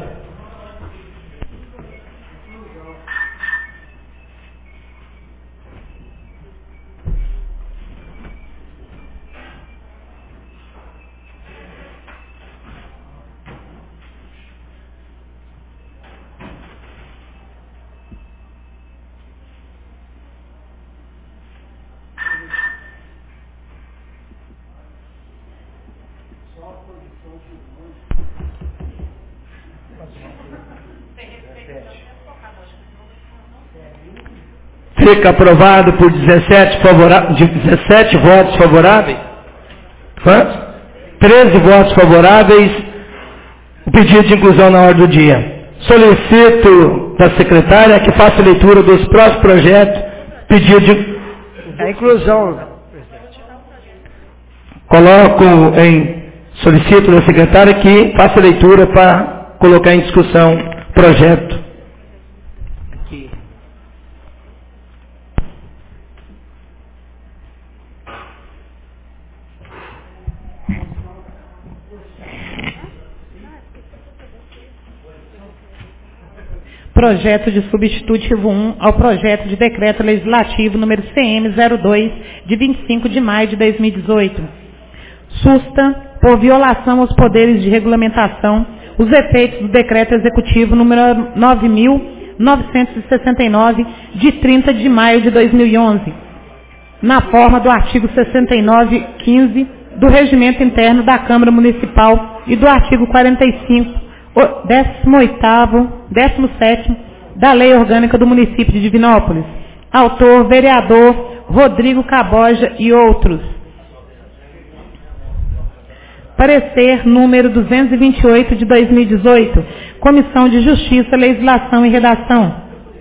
Fica aprovado por dezessete, favora... dezessete votos favoráveis. Quantos? treze votos favoráveis. O pedido de inclusão na ordem do dia. Solicito da secretária que faça leitura dos próximos projetos. Pedido de... A inclusão. Coloco em... Solicito da secretária que faça leitura para colocar em discussão o projeto. Projeto de substitutivo um ao projeto de decreto legislativo número C M zero dois, de vinte e cinco de maio de dois mil e dezoito. Susta, por violação aos poderes de regulamentação, os efeitos do decreto executivo número nove mil novecentos e sessenta e nove, de trinta de maio de dois mil e onze, na forma do artigo sessenta e nove, quinze do Regimento Interno da Câmara Municipal e do artigo quarenta e cinco, décimo oitavo, décimo sétimo da Lei Orgânica do Município de Divinópolis. Autor, vereador Rodrigo Caboja e outros. Parecer número duzentos e vinte e oito de dois mil e dezoito, Comissão de Justiça, Legislação e Redação.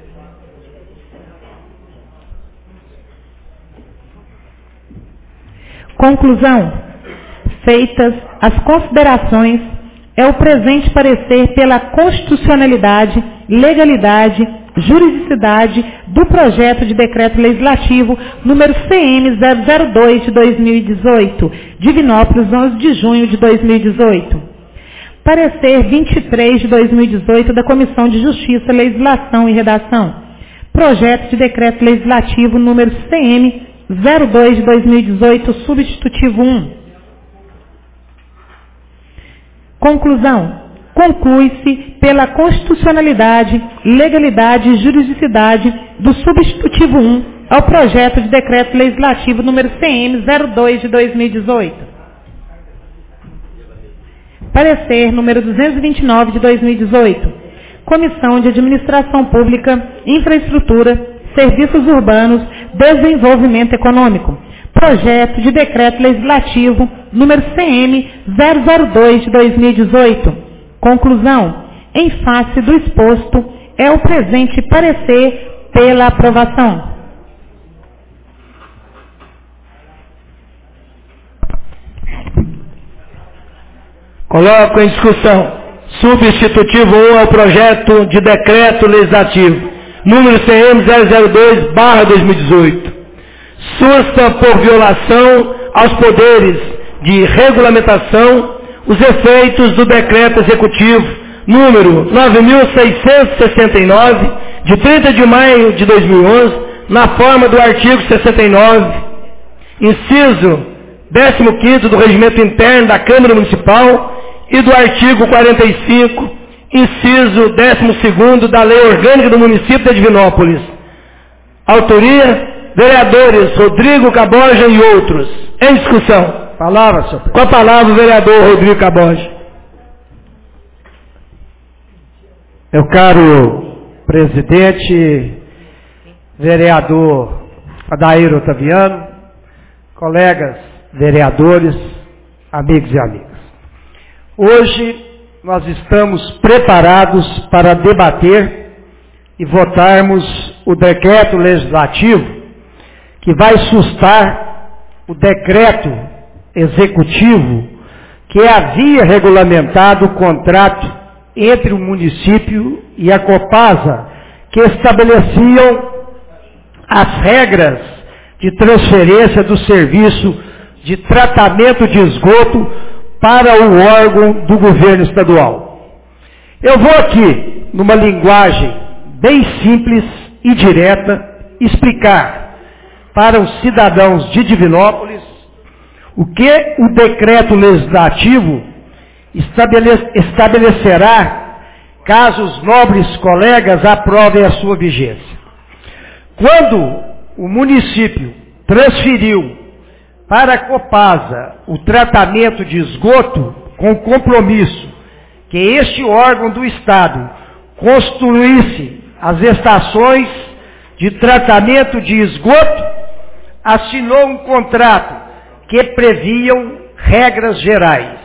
Conclusão. Feitas as considerações, é o presente parecer pela constitucionalidade, legalidade, juridicidade do projeto de decreto legislativo número C M zero zero dois de dois mil e dezoito, Divinópolis, onze de junho de dois mil e dezoito. Parecer vinte e três de dois mil e dezoito da Comissão de Justiça, Legislação e Redação. Projeto de decreto legislativo número C M zero dois de dois mil e dezoito, substitutivo um. Conclusão. Conclui-se pela constitucionalidade, legalidade e juridicidade do substitutivo um ao projeto de decreto legislativo número C M zero dois de dois mil e dezoito. Parecer número duzentos e vinte e nove de dois mil e dezoito. Comissão de Administração Pública, Infraestrutura, Serviços Urbanos, Desenvolvimento Econômico. Projeto de decreto legislativo número C M zero zero dois de dois mil e dezoito. Conclusão. Em face do exposto, é o presente parecer pela aprovação. Coloco em discussão substitutivo um ao projeto de decreto legislativo número C M zero zero dois barra dois mil e dezoito. Surta por violação aos poderes de regulamentação os efeitos do decreto executivo número nove mil seiscentos e sessenta e nove, de trinta de maio de dois mil e onze, na forma do artigo sessenta e nove, inciso décimo quinto do Regimento Interno da Câmara Municipal e do artigo quarenta e cinco, inciso décimo segundo da Lei Orgânica do Município de Divinópolis. Autoria, vereadores Rodrigo Caboja e outros. Em discussão. Palavra, senhor presidente. Com a palavra o vereador Rodrigo Caboja. Meu caro presidente, vereador Adair Otaviano, colegas vereadores, amigos e amigas. Hoje nós estamos preparados para debater e votarmos o decreto legislativo que vai sustar o decreto executivo que havia regulamentado o contrato entre o município e a Copasa, que estabeleciam as regras de transferência do serviço de tratamento de esgoto para o órgão do governo estadual. Eu vou aqui, numa linguagem bem simples e direta, explicar para os cidadãos de Divinópolis o que o decreto legislativo estabele- estabelecerá caso os nobres colegas aprovem a sua vigência. Quando o município transferiu para a Copasa o tratamento de esgoto, com compromisso que este órgão do Estado construísse as estações de tratamento de esgoto, assinou um contrato que previam regras gerais.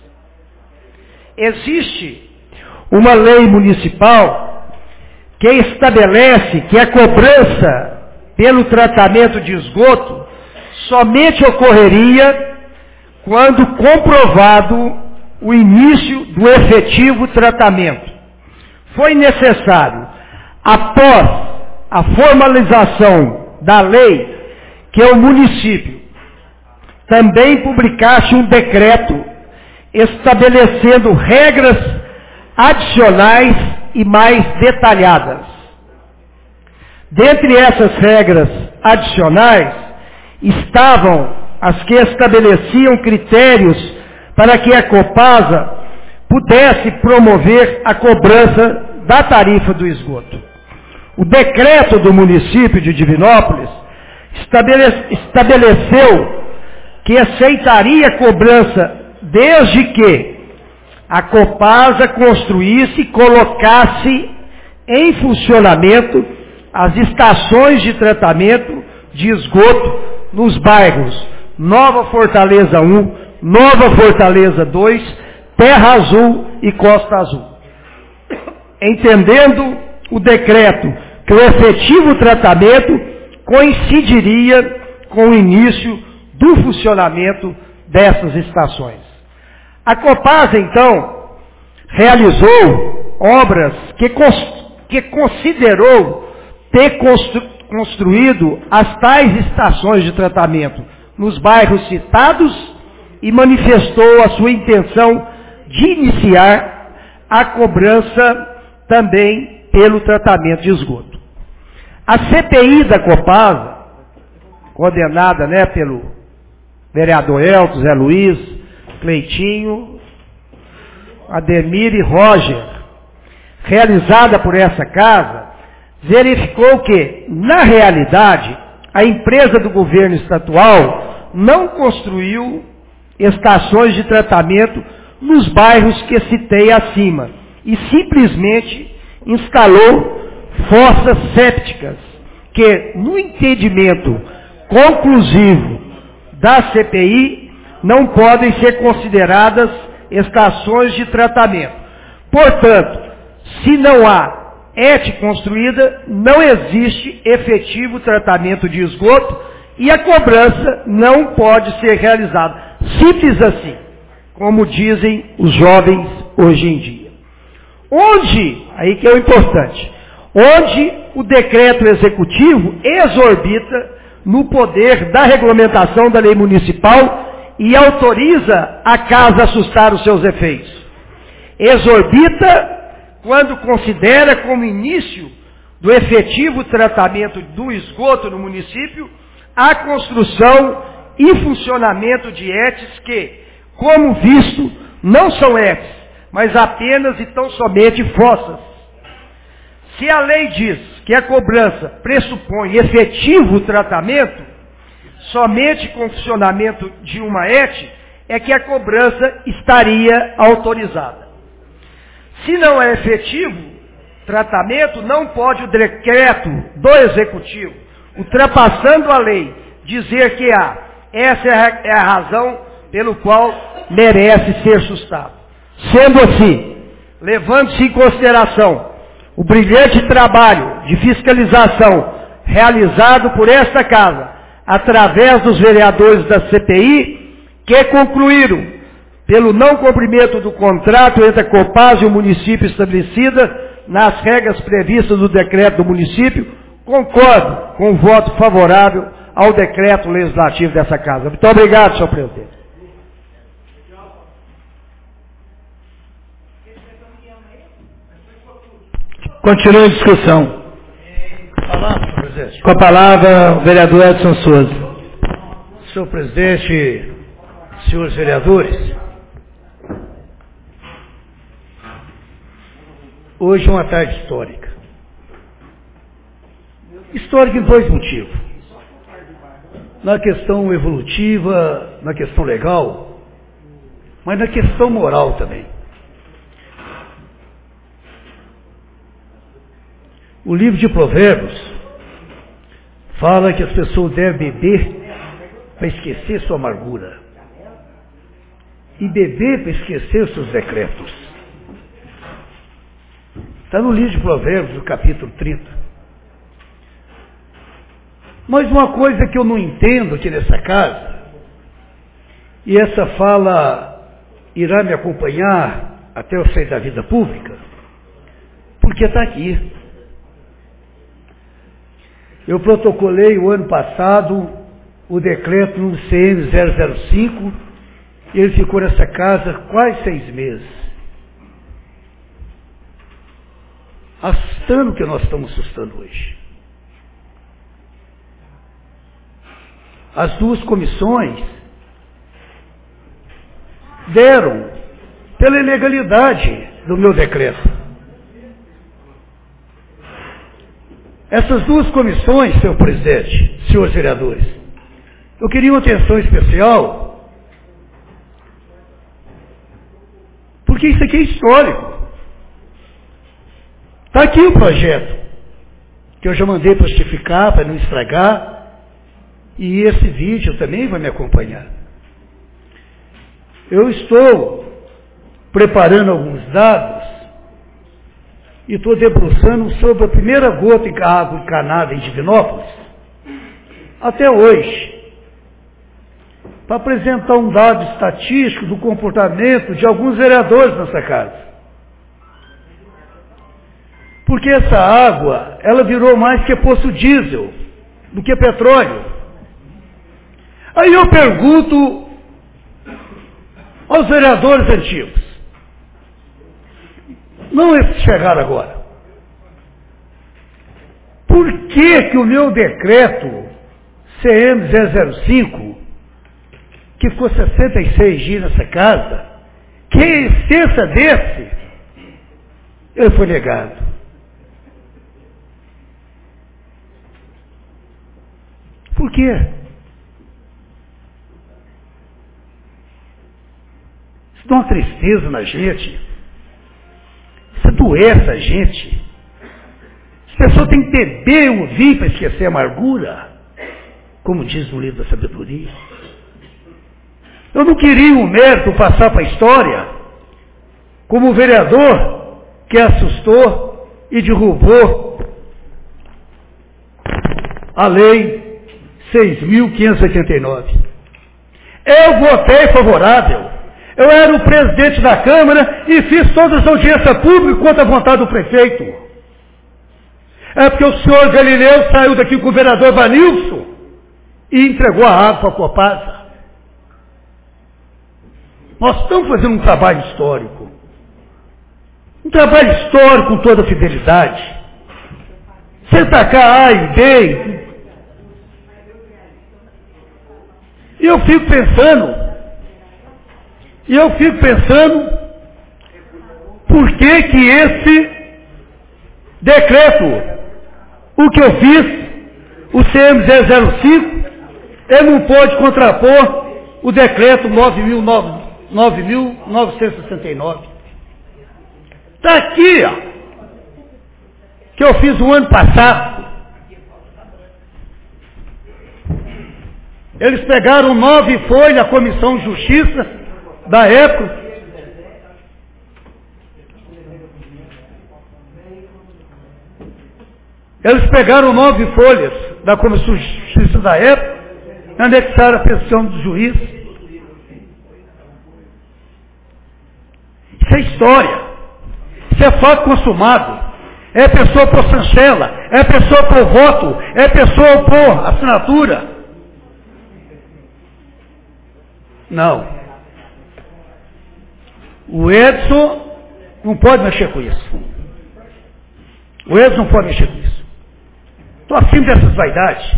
Existe uma lei municipal que estabelece que a cobrança pelo tratamento de esgoto somente ocorreria quando comprovado o início do efetivo tratamento. Foi necessário, após a formalização da lei, que o município também publicasse um decreto estabelecendo regras adicionais e mais detalhadas. Dentre essas regras adicionais estavam as que estabeleciam critérios para que a Copasa pudesse promover a cobrança da tarifa do esgoto. O decreto do município de Divinópolis estabele- estabeleceu que aceitaria a cobrança desde que a Copasa construísse e colocasse em funcionamento as estações de tratamento de esgoto nos bairros Nova Fortaleza um, Nova Fortaleza dois, Terra Azul e Costa Azul. Entendendo o decreto que o efetivo tratamento coincidiria com o início do funcionamento dessas estações. A Copasa, então, realizou obras que, que considerou ter constru, construído as tais estações de tratamento nos bairros citados e manifestou a sua intenção de iniciar a cobrança também pelo tratamento de esgoto. A C P I da Copasa, coordenada, né, pelo vereador Elton, Zé Luiz, Cleitinho, Ademir e Roger, realizada por essa casa, verificou que, na realidade, a empresa do governo estadual não construiu estações de tratamento nos bairros que citei acima e simplesmente instalou fossas sépticas que, no entendimento conclusivo da C P I, não podem ser consideradas estações de tratamento. Portanto, se não há E T construída, não existe efetivo tratamento de esgoto e a cobrança não pode ser realizada. Simples assim, como dizem os jovens hoje em dia. Onde, aí que é o importante, onde o decreto executivo exorbita no poder da regulamentação da lei municipal e autoriza a casa a assustar os seus efeitos. Exorbita quando considera como início do efetivo tratamento do esgoto no município a construção e funcionamento de E Ts que, como visto, não são E Ts, mas apenas e tão somente fossas. Se a lei diz que a cobrança pressupõe efetivo tratamento, somente com o funcionamento de uma E T é que a cobrança estaria autorizada. Se não é efetivo tratamento, não pode o decreto do executivo, ultrapassando a lei, dizer que há. Essa é a razão pelo qual merece ser sustado. Sendo assim, levando-se em consideração o brilhante trabalho de fiscalização realizado por esta casa, através dos vereadores da C P I, que concluíram pelo não cumprimento do contrato entre a Copasa e o município estabelecida nas regras previstas do decreto do município, concordo com o voto favorável ao decreto legislativo dessa casa. Muito obrigado, senhor presidente. Continua a discussão. Com a palavra, o vereador Edson Souza. Senhor presidente, senhores vereadores, hoje é uma tarde histórica. Histórica em dois motivos. Na questão evolutiva, na questão legal, mas na questão moral também. O livro de Provérbios fala que as pessoas devem beber para esquecer sua amargura e beber para esquecer os seus decretos. Está no livro de Provérbios, no capítulo trinta. Mas uma coisa que eu não entendo aqui nessa casa, e essa fala irá me acompanhar até eu sair da vida pública, porque está aqui. Eu protocolei o ano passado o decreto no C M zero zero cinco, e ele ficou nessa casa quase seis meses. Assustando o que nós estamos assustando hoje. As duas comissões deram pela ilegalidade do meu decreto. Essas duas comissões, senhor presidente, senhores vereadores, eu queria uma atenção especial, porque Porque isso aqui é histórico. Está aqui o projeto, que eu já mandei para justificar, para não estragar, e esse vídeo também vai me acompanhar. Eu estou preparando alguns dados e estou debruçando sobre a primeira gota de água encanada em Divinópolis, até hoje, para apresentar um dado estatístico do comportamento de alguns vereadores nessa casa. Porque essa água, ela virou mais que poço diesel, do que petróleo. Aí eu pergunto aos vereadores antigos, não esses que chegaram agora, por que que o meu decreto C M zero zero cinco, que ficou sessenta e seis dias nessa casa, que é a essência desse, ele foi negado? Por quê? Isso dá uma tristeza na gente. Isso adoece a gente. As pessoas têm que beber o vinho para esquecer a amargura, como diz no livro da sabedoria. Eu não queria o mérito passar para a história como o vereador que assustou e derrubou a lei seis mil quinhentos e oitenta e nove. Eu votei favorável. Eu era o presidente da Câmara e fiz todas as audiências públicas contra a vontade do prefeito. É porque o senhor Galileu saiu daqui com o vereador Vanilson e entregou a água para a Copasa. Nós estamos fazendo um trabalho histórico. Um trabalho histórico com toda a fidelidade. Sem tacar A e B. E eu fico pensando, e eu fico pensando, por que que esse decreto, o que eu fiz, o C M zero zero cinco, ele não pode contrapor o decreto nove mil novecentos e sessenta e nove. Está aqui, ó, que eu fiz o ano passado. Eles pegaram nove folhas, a Comissão de Justiça da época. Eles pegaram nove folhas da Comissão de Justiça da época, anexaram a petição do juiz. Isso é história. Isso é fato consumado. É pessoa por chancela, é pessoa por voto, é pessoa por assinatura. Não. O Edson não pode mexer com isso. O Edson não pode mexer com isso. Estou acima dessas vaidades.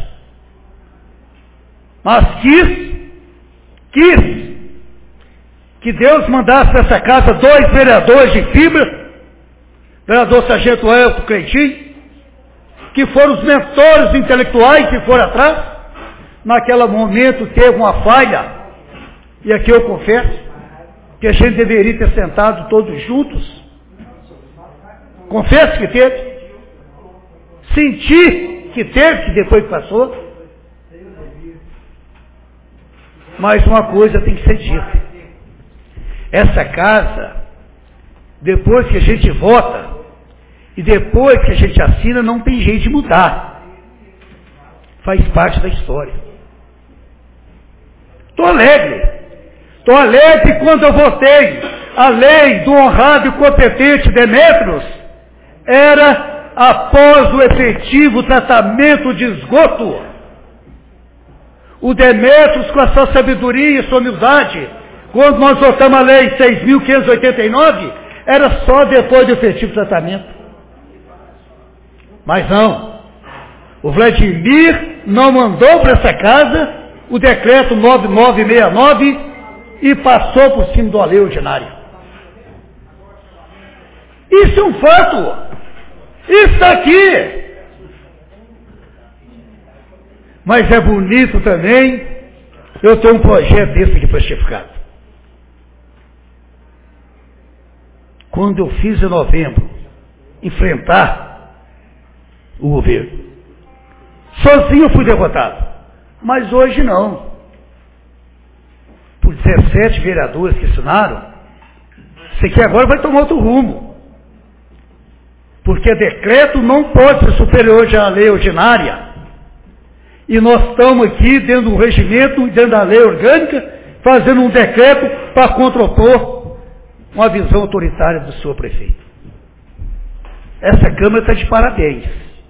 Mas quis, quis que Deus mandasse nessa casa dois vereadores de fibra, vereador Sargento Elton Cleitinho, que foram os mentores intelectuais que foram atrás. Naquele momento teve uma falha. E aqui eu confesso que a gente deveria ter sentado todos juntos. Confesso que teve. Senti que teve, que depois que passou. Mas uma coisa tem que ser dita. Essa casa, depois que a gente vota, e depois que a gente assina, não tem jeito de mudar. Faz parte da história. Estou alegre. Estou alegre quando eu votei a lei do honrado e competente Demétrios, era após o efetivo tratamento de esgoto. O Demétrios, com a sua sabedoria e sua humildade, quando nós votamos a lei seis mil quinhentos e oitenta e nove, era só depois do efetivo tratamento. Mas não. O Vladimir não mandou para essa casa o decreto nove mil novecentos e sessenta e nove e passou por cima do lei ordinária. Isso é um fato. Isso está aqui. Mas é bonito também eu ter um projeto desse aqui plastificado. quando eu fiz em novembro, enfrentar o governo. Sozinho eu fui derrotado, mas hoje não. Por dezessete vereadores que assinaram, isso aqui agora vai tomar outro rumo. Porque decreto não pode ser superior à lei ordinária. E nós estamos aqui dentro do regimento, dentro da lei orgânica, fazendo um decreto para contrapor uma visão autoritária do senhor prefeito. Essa Câmara está de parabéns.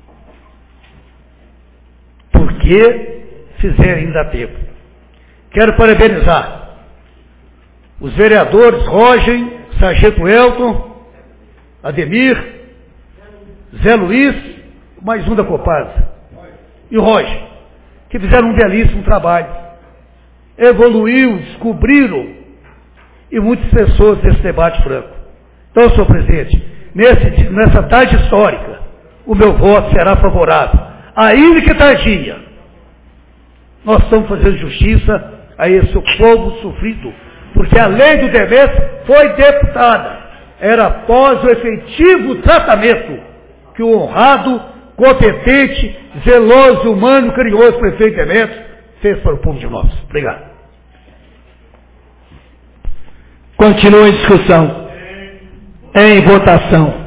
Porque fizeram ainda a tempo. Quero parabenizar os vereadores Roger, Sargento Elton, Ademir, Zé Luiz, mais um da Copasa, e o Roger, que fizeram um belíssimo trabalho. Evoluiu, descobriram, e muitas pessoas desse debate franco. Então, senhor presidente, nesse, nessa tarde histórica, o meu voto será favorável. Ainda que tardia, nós estamos fazendo justiça a esse povo sofrido, porque a lei do Demés foi deputada, era após o efetivo tratamento que o honrado, competente, zeloso, humano, carinhoso prefeito Demetrio fez para o povo de nós. Obrigado. Continua em discussão. Em votação.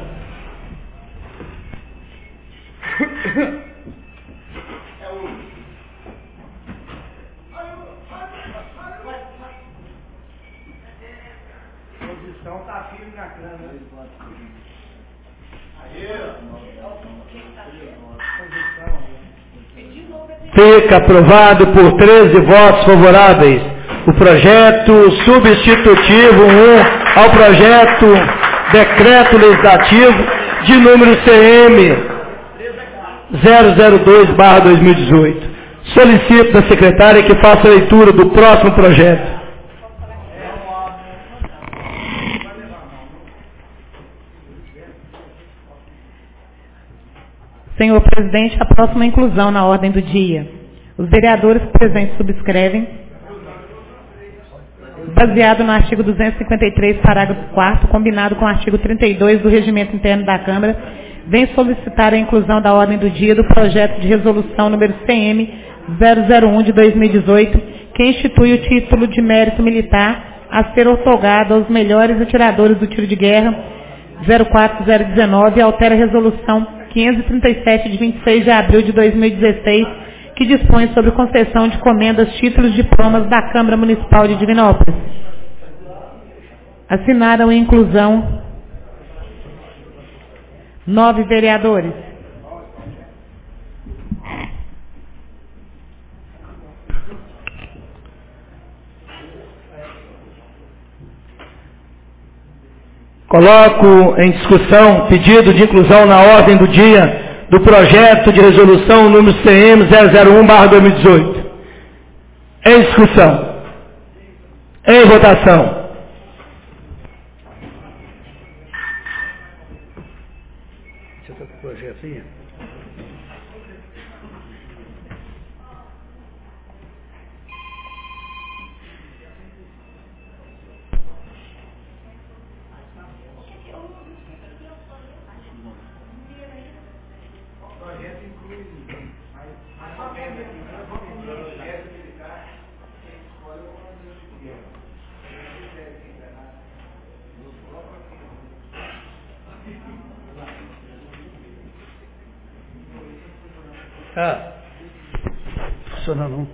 Fica aprovado por treze votos favoráveis o projeto substitutivo um ao projeto decreto legislativo de número C M zero zero dois barra dois mil e dezoito. Solicito da secretária que faça a leitura do próximo projeto. Senhor presidente, a próxima inclusão na ordem do dia. Os vereadores presentes subscrevem, baseado no artigo duzentos e cinquenta e três, parágrafo quarto, combinado com o artigo trinta e dois do Regimento Interno da Câmara, vem solicitar a inclusão da ordem do dia do projeto de resolução número C M zero zero um de dois mil e dezoito, que institui o título de mérito militar a ser otorgado aos melhores atiradores do tiro de guerra zero quatro zero dezenove e altera a resolução quinhentos e trinta e sete de vinte e seis de abril de dois mil e dezesseis, que dispõe sobre concessão de comendas, títulos e diplomas da Câmara Municipal de Divinópolis. Assinaram em inclusão nove vereadores. Coloco em discussão pedido de inclusão na ordem do dia do projeto de resolução número C M zero zero um barra dois mil e dezoito. Em discussão. Em votação. Você está com o projetinho? Ah, funciona não.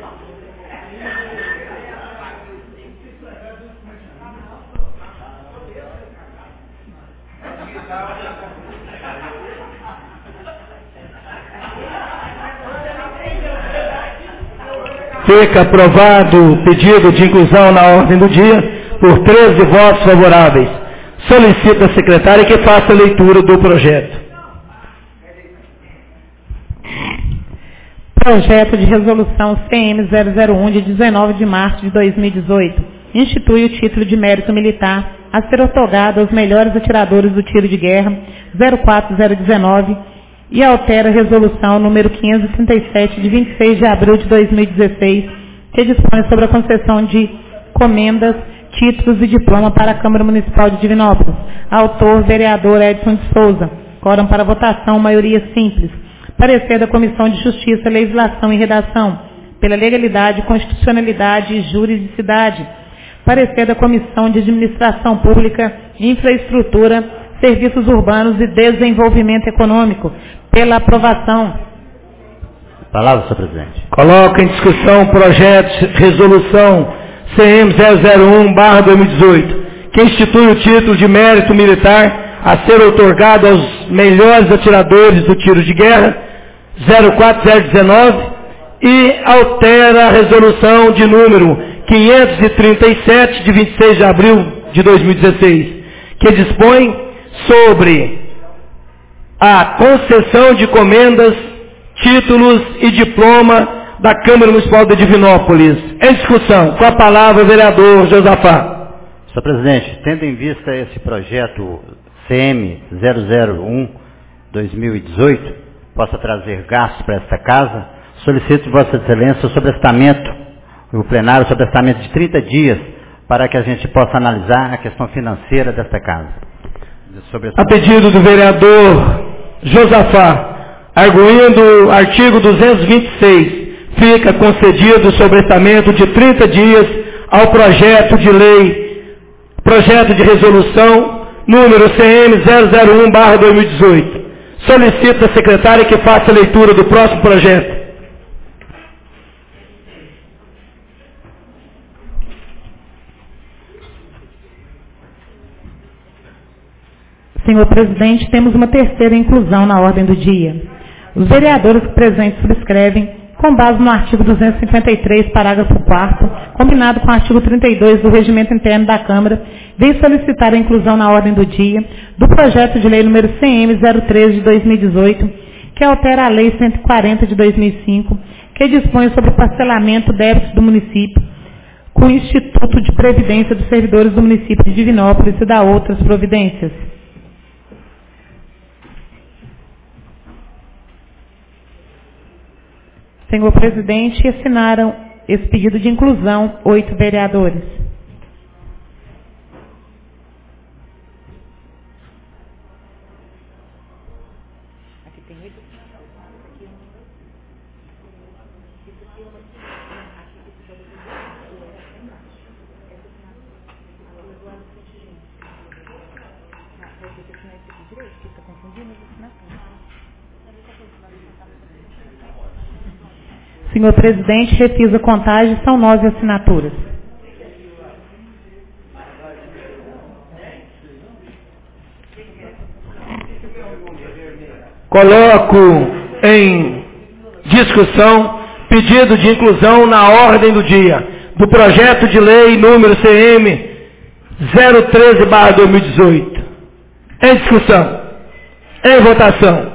Fica aprovado o pedido de inclusão na ordem do dia por treze votos favoráveis. Solicito a secretária que faça a leitura do projeto. Projeto de resolução C M zero zero um, de dezenove de março de dois mil e dezoito, institui o título de mérito militar a ser otorgado aos melhores atiradores do tiro de guerra zero quatro zero dezenove e altera a resolução número quinhentos e trinta e sete, de vinte e seis de abril de dois mil e dezesseis, que dispõe sobre a concessão de comendas, títulos e diploma para a Câmara Municipal de Divinópolis. Autor, vereador Edson de Souza. Quórum para votação, maioria simples. Parecer da Comissão de Justiça, Legislação e Redação, pela legalidade, constitucionalidade e juridicidade. Parecer da Comissão de Administração Pública, Infraestrutura, Serviços Urbanos e Desenvolvimento Econômico, pela aprovação. Palavra, senhor presidente. Coloca em discussão o projeto de resolução C M zero zero um barra dois mil e dezoito, que institui o título de mérito militar a ser otorgado aos melhores atiradores do tiro de guerra zero quatro zero dezenove e altera a resolução de número quinhentos e trinta e sete, de vinte e seis de abril de dois mil e dezesseis, que dispõe sobre a concessão de comendas, títulos e diploma da Câmara Municipal de Divinópolis. Em discussão, com a palavra o vereador Josafá. Senhor presidente, tendo em vista esse projeto C M zero zero um barra dois mil e dezoito, possa trazer gastos para esta casa, solicito Vossa Excelência o sobrestamento, o plenário, o sobrestamento de trinta dias, para que a gente possa analisar a questão financeira desta casa. A pedido do vereador Josafá, arguindo o artigo duzentos e vinte e seis, fica concedido o sobrestamento de trinta dias ao projeto de lei, projeto de resolução número C M zero zero um barra dois mil e dezoito. Solicito a secretária que faça a leitura do próximo projeto. Senhor presidente, temos uma terceira inclusão na ordem do dia. Os vereadores presentes subscrevem, com base no artigo duzentos e cinquenta e três, parágrafo quarto, combinado com o artigo trinta e dois do Regimento Interno da Câmara, vem solicitar a inclusão na ordem do dia do projeto de lei número C M zero três de dois mil e dezoito, que altera a lei cento e quarenta de dois mil e cinco, que dispõe sobre o parcelamento débito do município com o Instituto de Previdência dos Servidores do município de Divinópolis e da outras providências. Senhor presidente, assinaram esse pedido de inclusão oito vereadores. Senhor presidente, refiz a contagem, são nove assinaturas. Coloco em discussão pedido de inclusão na ordem do dia do projeto de lei número C M zero treze barra dois mil e dezoito. Em discussão. Em votação.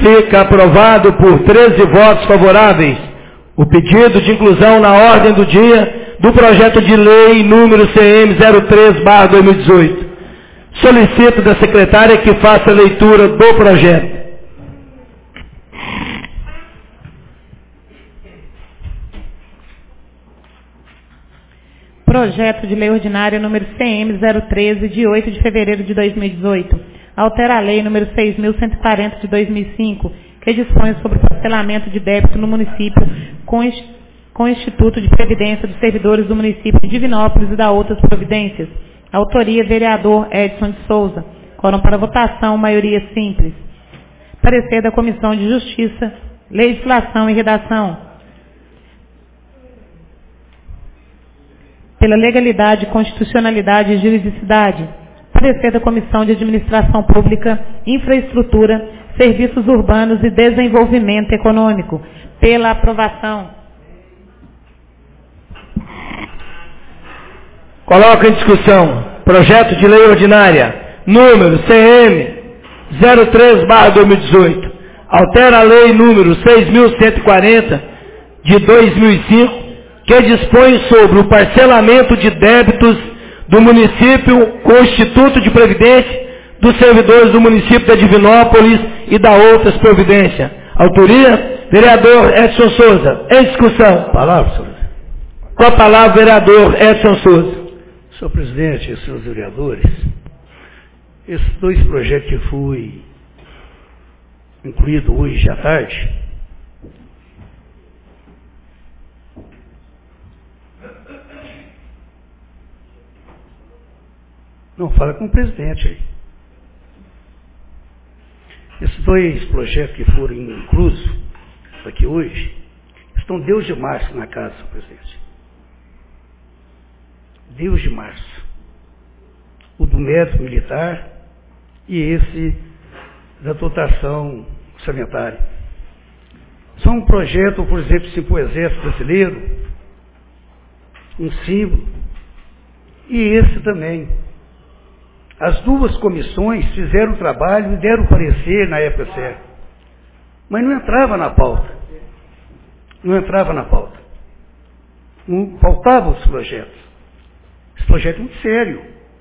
Fica aprovado por treze votos favoráveis o pedido de inclusão na ordem do dia do projeto de lei número C M zero três barra dois mil e dezoito. Solicito da secretária que faça a leitura do projeto. Projeto de Lei Ordinária número C M zero treze, de oito de fevereiro de dois mil e dezoito. Altera a Lei número seis mil cento e quarenta de dois mil e cinco, que dispõe sobre o parcelamento de débito no município com, com o Instituto de Previdência dos Servidores do município de Divinópolis e da outras providências. Autoria, vereador Edson de Souza. Quórum para votação, maioria simples. Parecer da Comissão de Justiça, Legislação e Redação. Pela legalidade, constitucionalidade e juridicidade. Parecer da Comissão de Administração Pública, Infraestrutura, Serviços Urbanos e Desenvolvimento Econômico. Pela aprovação. Coloco em discussão projeto de lei ordinária número C M zero três barra dois mil e dezoito. Altera a lei número seis mil cento e quarenta de dois mil e cinco, que dispõe sobre o parcelamento de débitos do município com o Instituto de Previdência dos Servidores do município de Divinópolis e da outras providências. Autoria, vereador Edson Souza. Em discussão. Palavra, senhor. Com a palavra, vereador Edson Souza. Senhor presidente e senhores vereadores, esses dois projetos que fui incluído hoje à tarde, não, fala com o presidente aí. Esses dois projetos que foram inclusos aqui hoje estão Deus de março na casa, senhor presidente. Deus de março. O do médico militar e esse da dotação orçamentária. São um projeto, por exemplo, assim, para o Exército Brasileiro, um símbolo, e esse também. As duas comissões fizeram o trabalho e deram parecer na época certa. Mas não entrava na pauta. Não entrava na pauta. Não faltavam os projetos. Esse projeto é muito sério.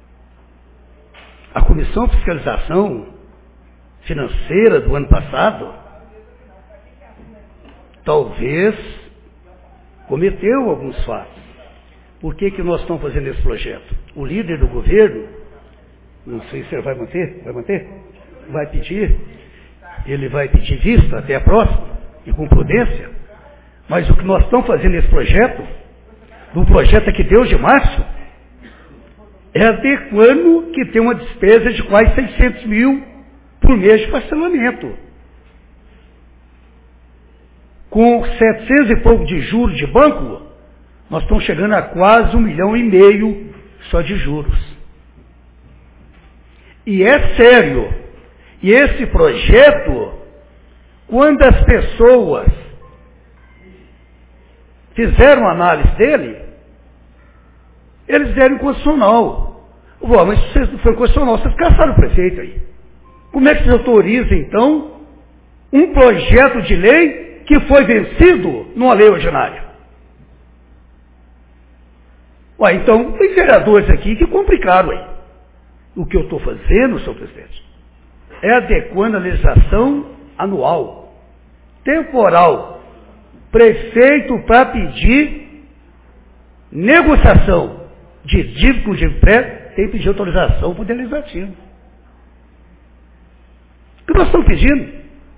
A Comissão de Fiscalização Financeira do ano passado talvez cometeu alguns fatos. Por que que nós estamos fazendo esse projeto? O líder do governo, não sei se ele vai manter, vai manter? Vai pedir, ele vai pedir vista até a próxima, e com prudência, mas o que nós estamos fazendo nesse projeto, do projeto aqui Deus de março, é adequando que tem uma despesa de quase seiscentos mil por mês de parcelamento. Com setecentos e pouco de juros de banco, nós estamos chegando a quase um milhão e meio só de juros. E é sério. E esse projeto, quando as pessoas fizeram análise dele, eles deram inconstitucional. Ué, mas se não foi inconstitucional, vocês caçaram o prefeito aí. Como é que vocês autorizam, então, um projeto de lei que foi vencido numa lei ordinária? Ué, então, tem vereadores aqui que complicaram aí. O que eu estou fazendo, senhor presidente, é adequando a legislação anual, temporal, prefeito para pedir negociação de dívida com dívida prévia, tem que pedir autorização para o Poder Legislativo. O que nós estamos pedindo?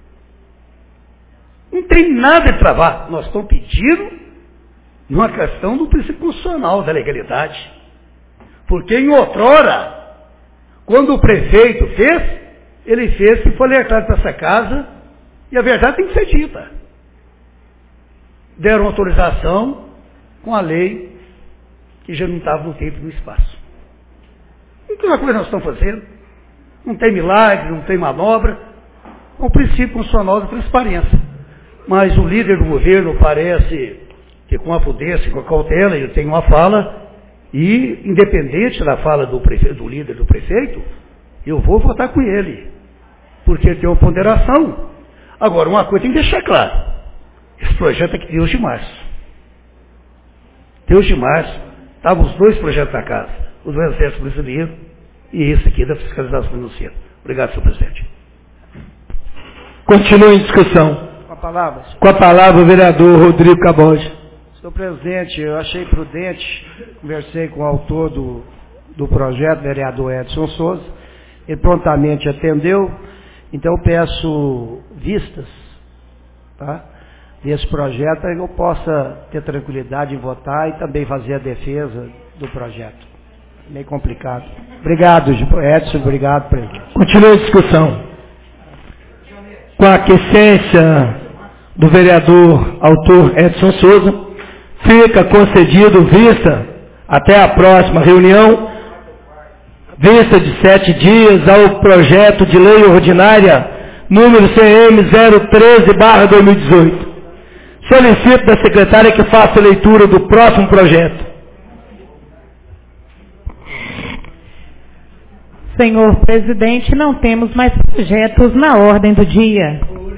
Não tem nada de travar. Nós estamos pedindo numa questão do princípio constitucional da legalidade. Porque em outrora, quando o prefeito fez, ele fez que foi alertado para essa casa, e a verdade tem que ser dita. Deram autorização com a lei que já não estava no tempo e no espaço. Então, uma coisa nós estamos fazendo, não tem milagre, não tem manobra, é o princípio constitucional da transparência. Mas o líder do governo parece que com a prudência, com a cautela, ele tem uma fala, e independente da fala do, prefeito, do líder do prefeito, eu vou votar com ele, porque ele tem uma ponderação. Agora, uma coisa tem que deixar claro. Esse projeto aqui de hoje de março. De hoje de março, estavam os dois projetos da casa. O do Exército Brasileiro e esse aqui da fiscalização financeira. Obrigado, senhor presidente. Continue em discussão. Com a palavra. Com a palavra o vereador Rodrigo Caboja. Senhor presidente, eu achei prudente, conversei com o autor do, do projeto, vereador Edson Souza, ele prontamente atendeu, então eu peço vistas, tá, desse projeto para que eu possa ter tranquilidade em votar e também fazer a defesa do projeto. Meio complicado. Obrigado, Edson, obrigado por ele. Continue a discussão. Com a aquiescência do vereador autor Edson Souza, fica concedido vista até a próxima reunião, vista de sete dias ao projeto de lei ordinária número C M zero treze barra dois mil e dezoito. Solicito da secretária que faça a leitura do próximo projeto. Senhor presidente, não temos mais projetos na ordem do dia.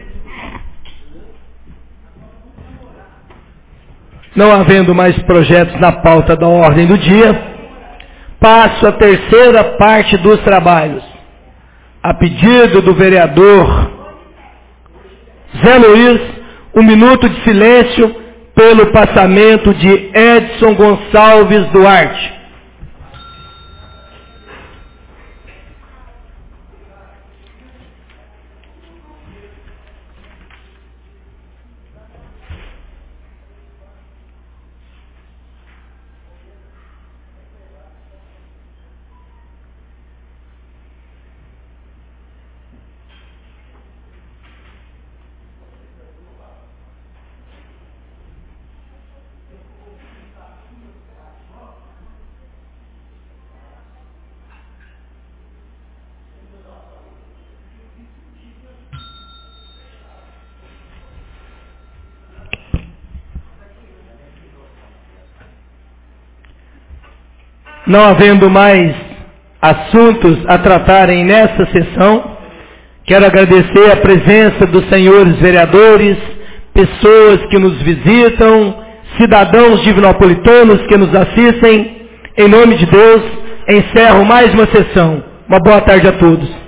Não havendo mais projetos na pauta da ordem do dia, passo à terceira parte dos trabalhos. A pedido do vereador Zé Luiz, um minuto de silêncio pelo passamento de Edson Gonçalves Duarte. Não havendo mais assuntos a tratarem nessa sessão, quero agradecer a presença dos senhores vereadores, pessoas que nos visitam, cidadãos divinopolitanos que nos assistem. Em nome de Deus, encerro mais uma sessão. Uma boa tarde a todos.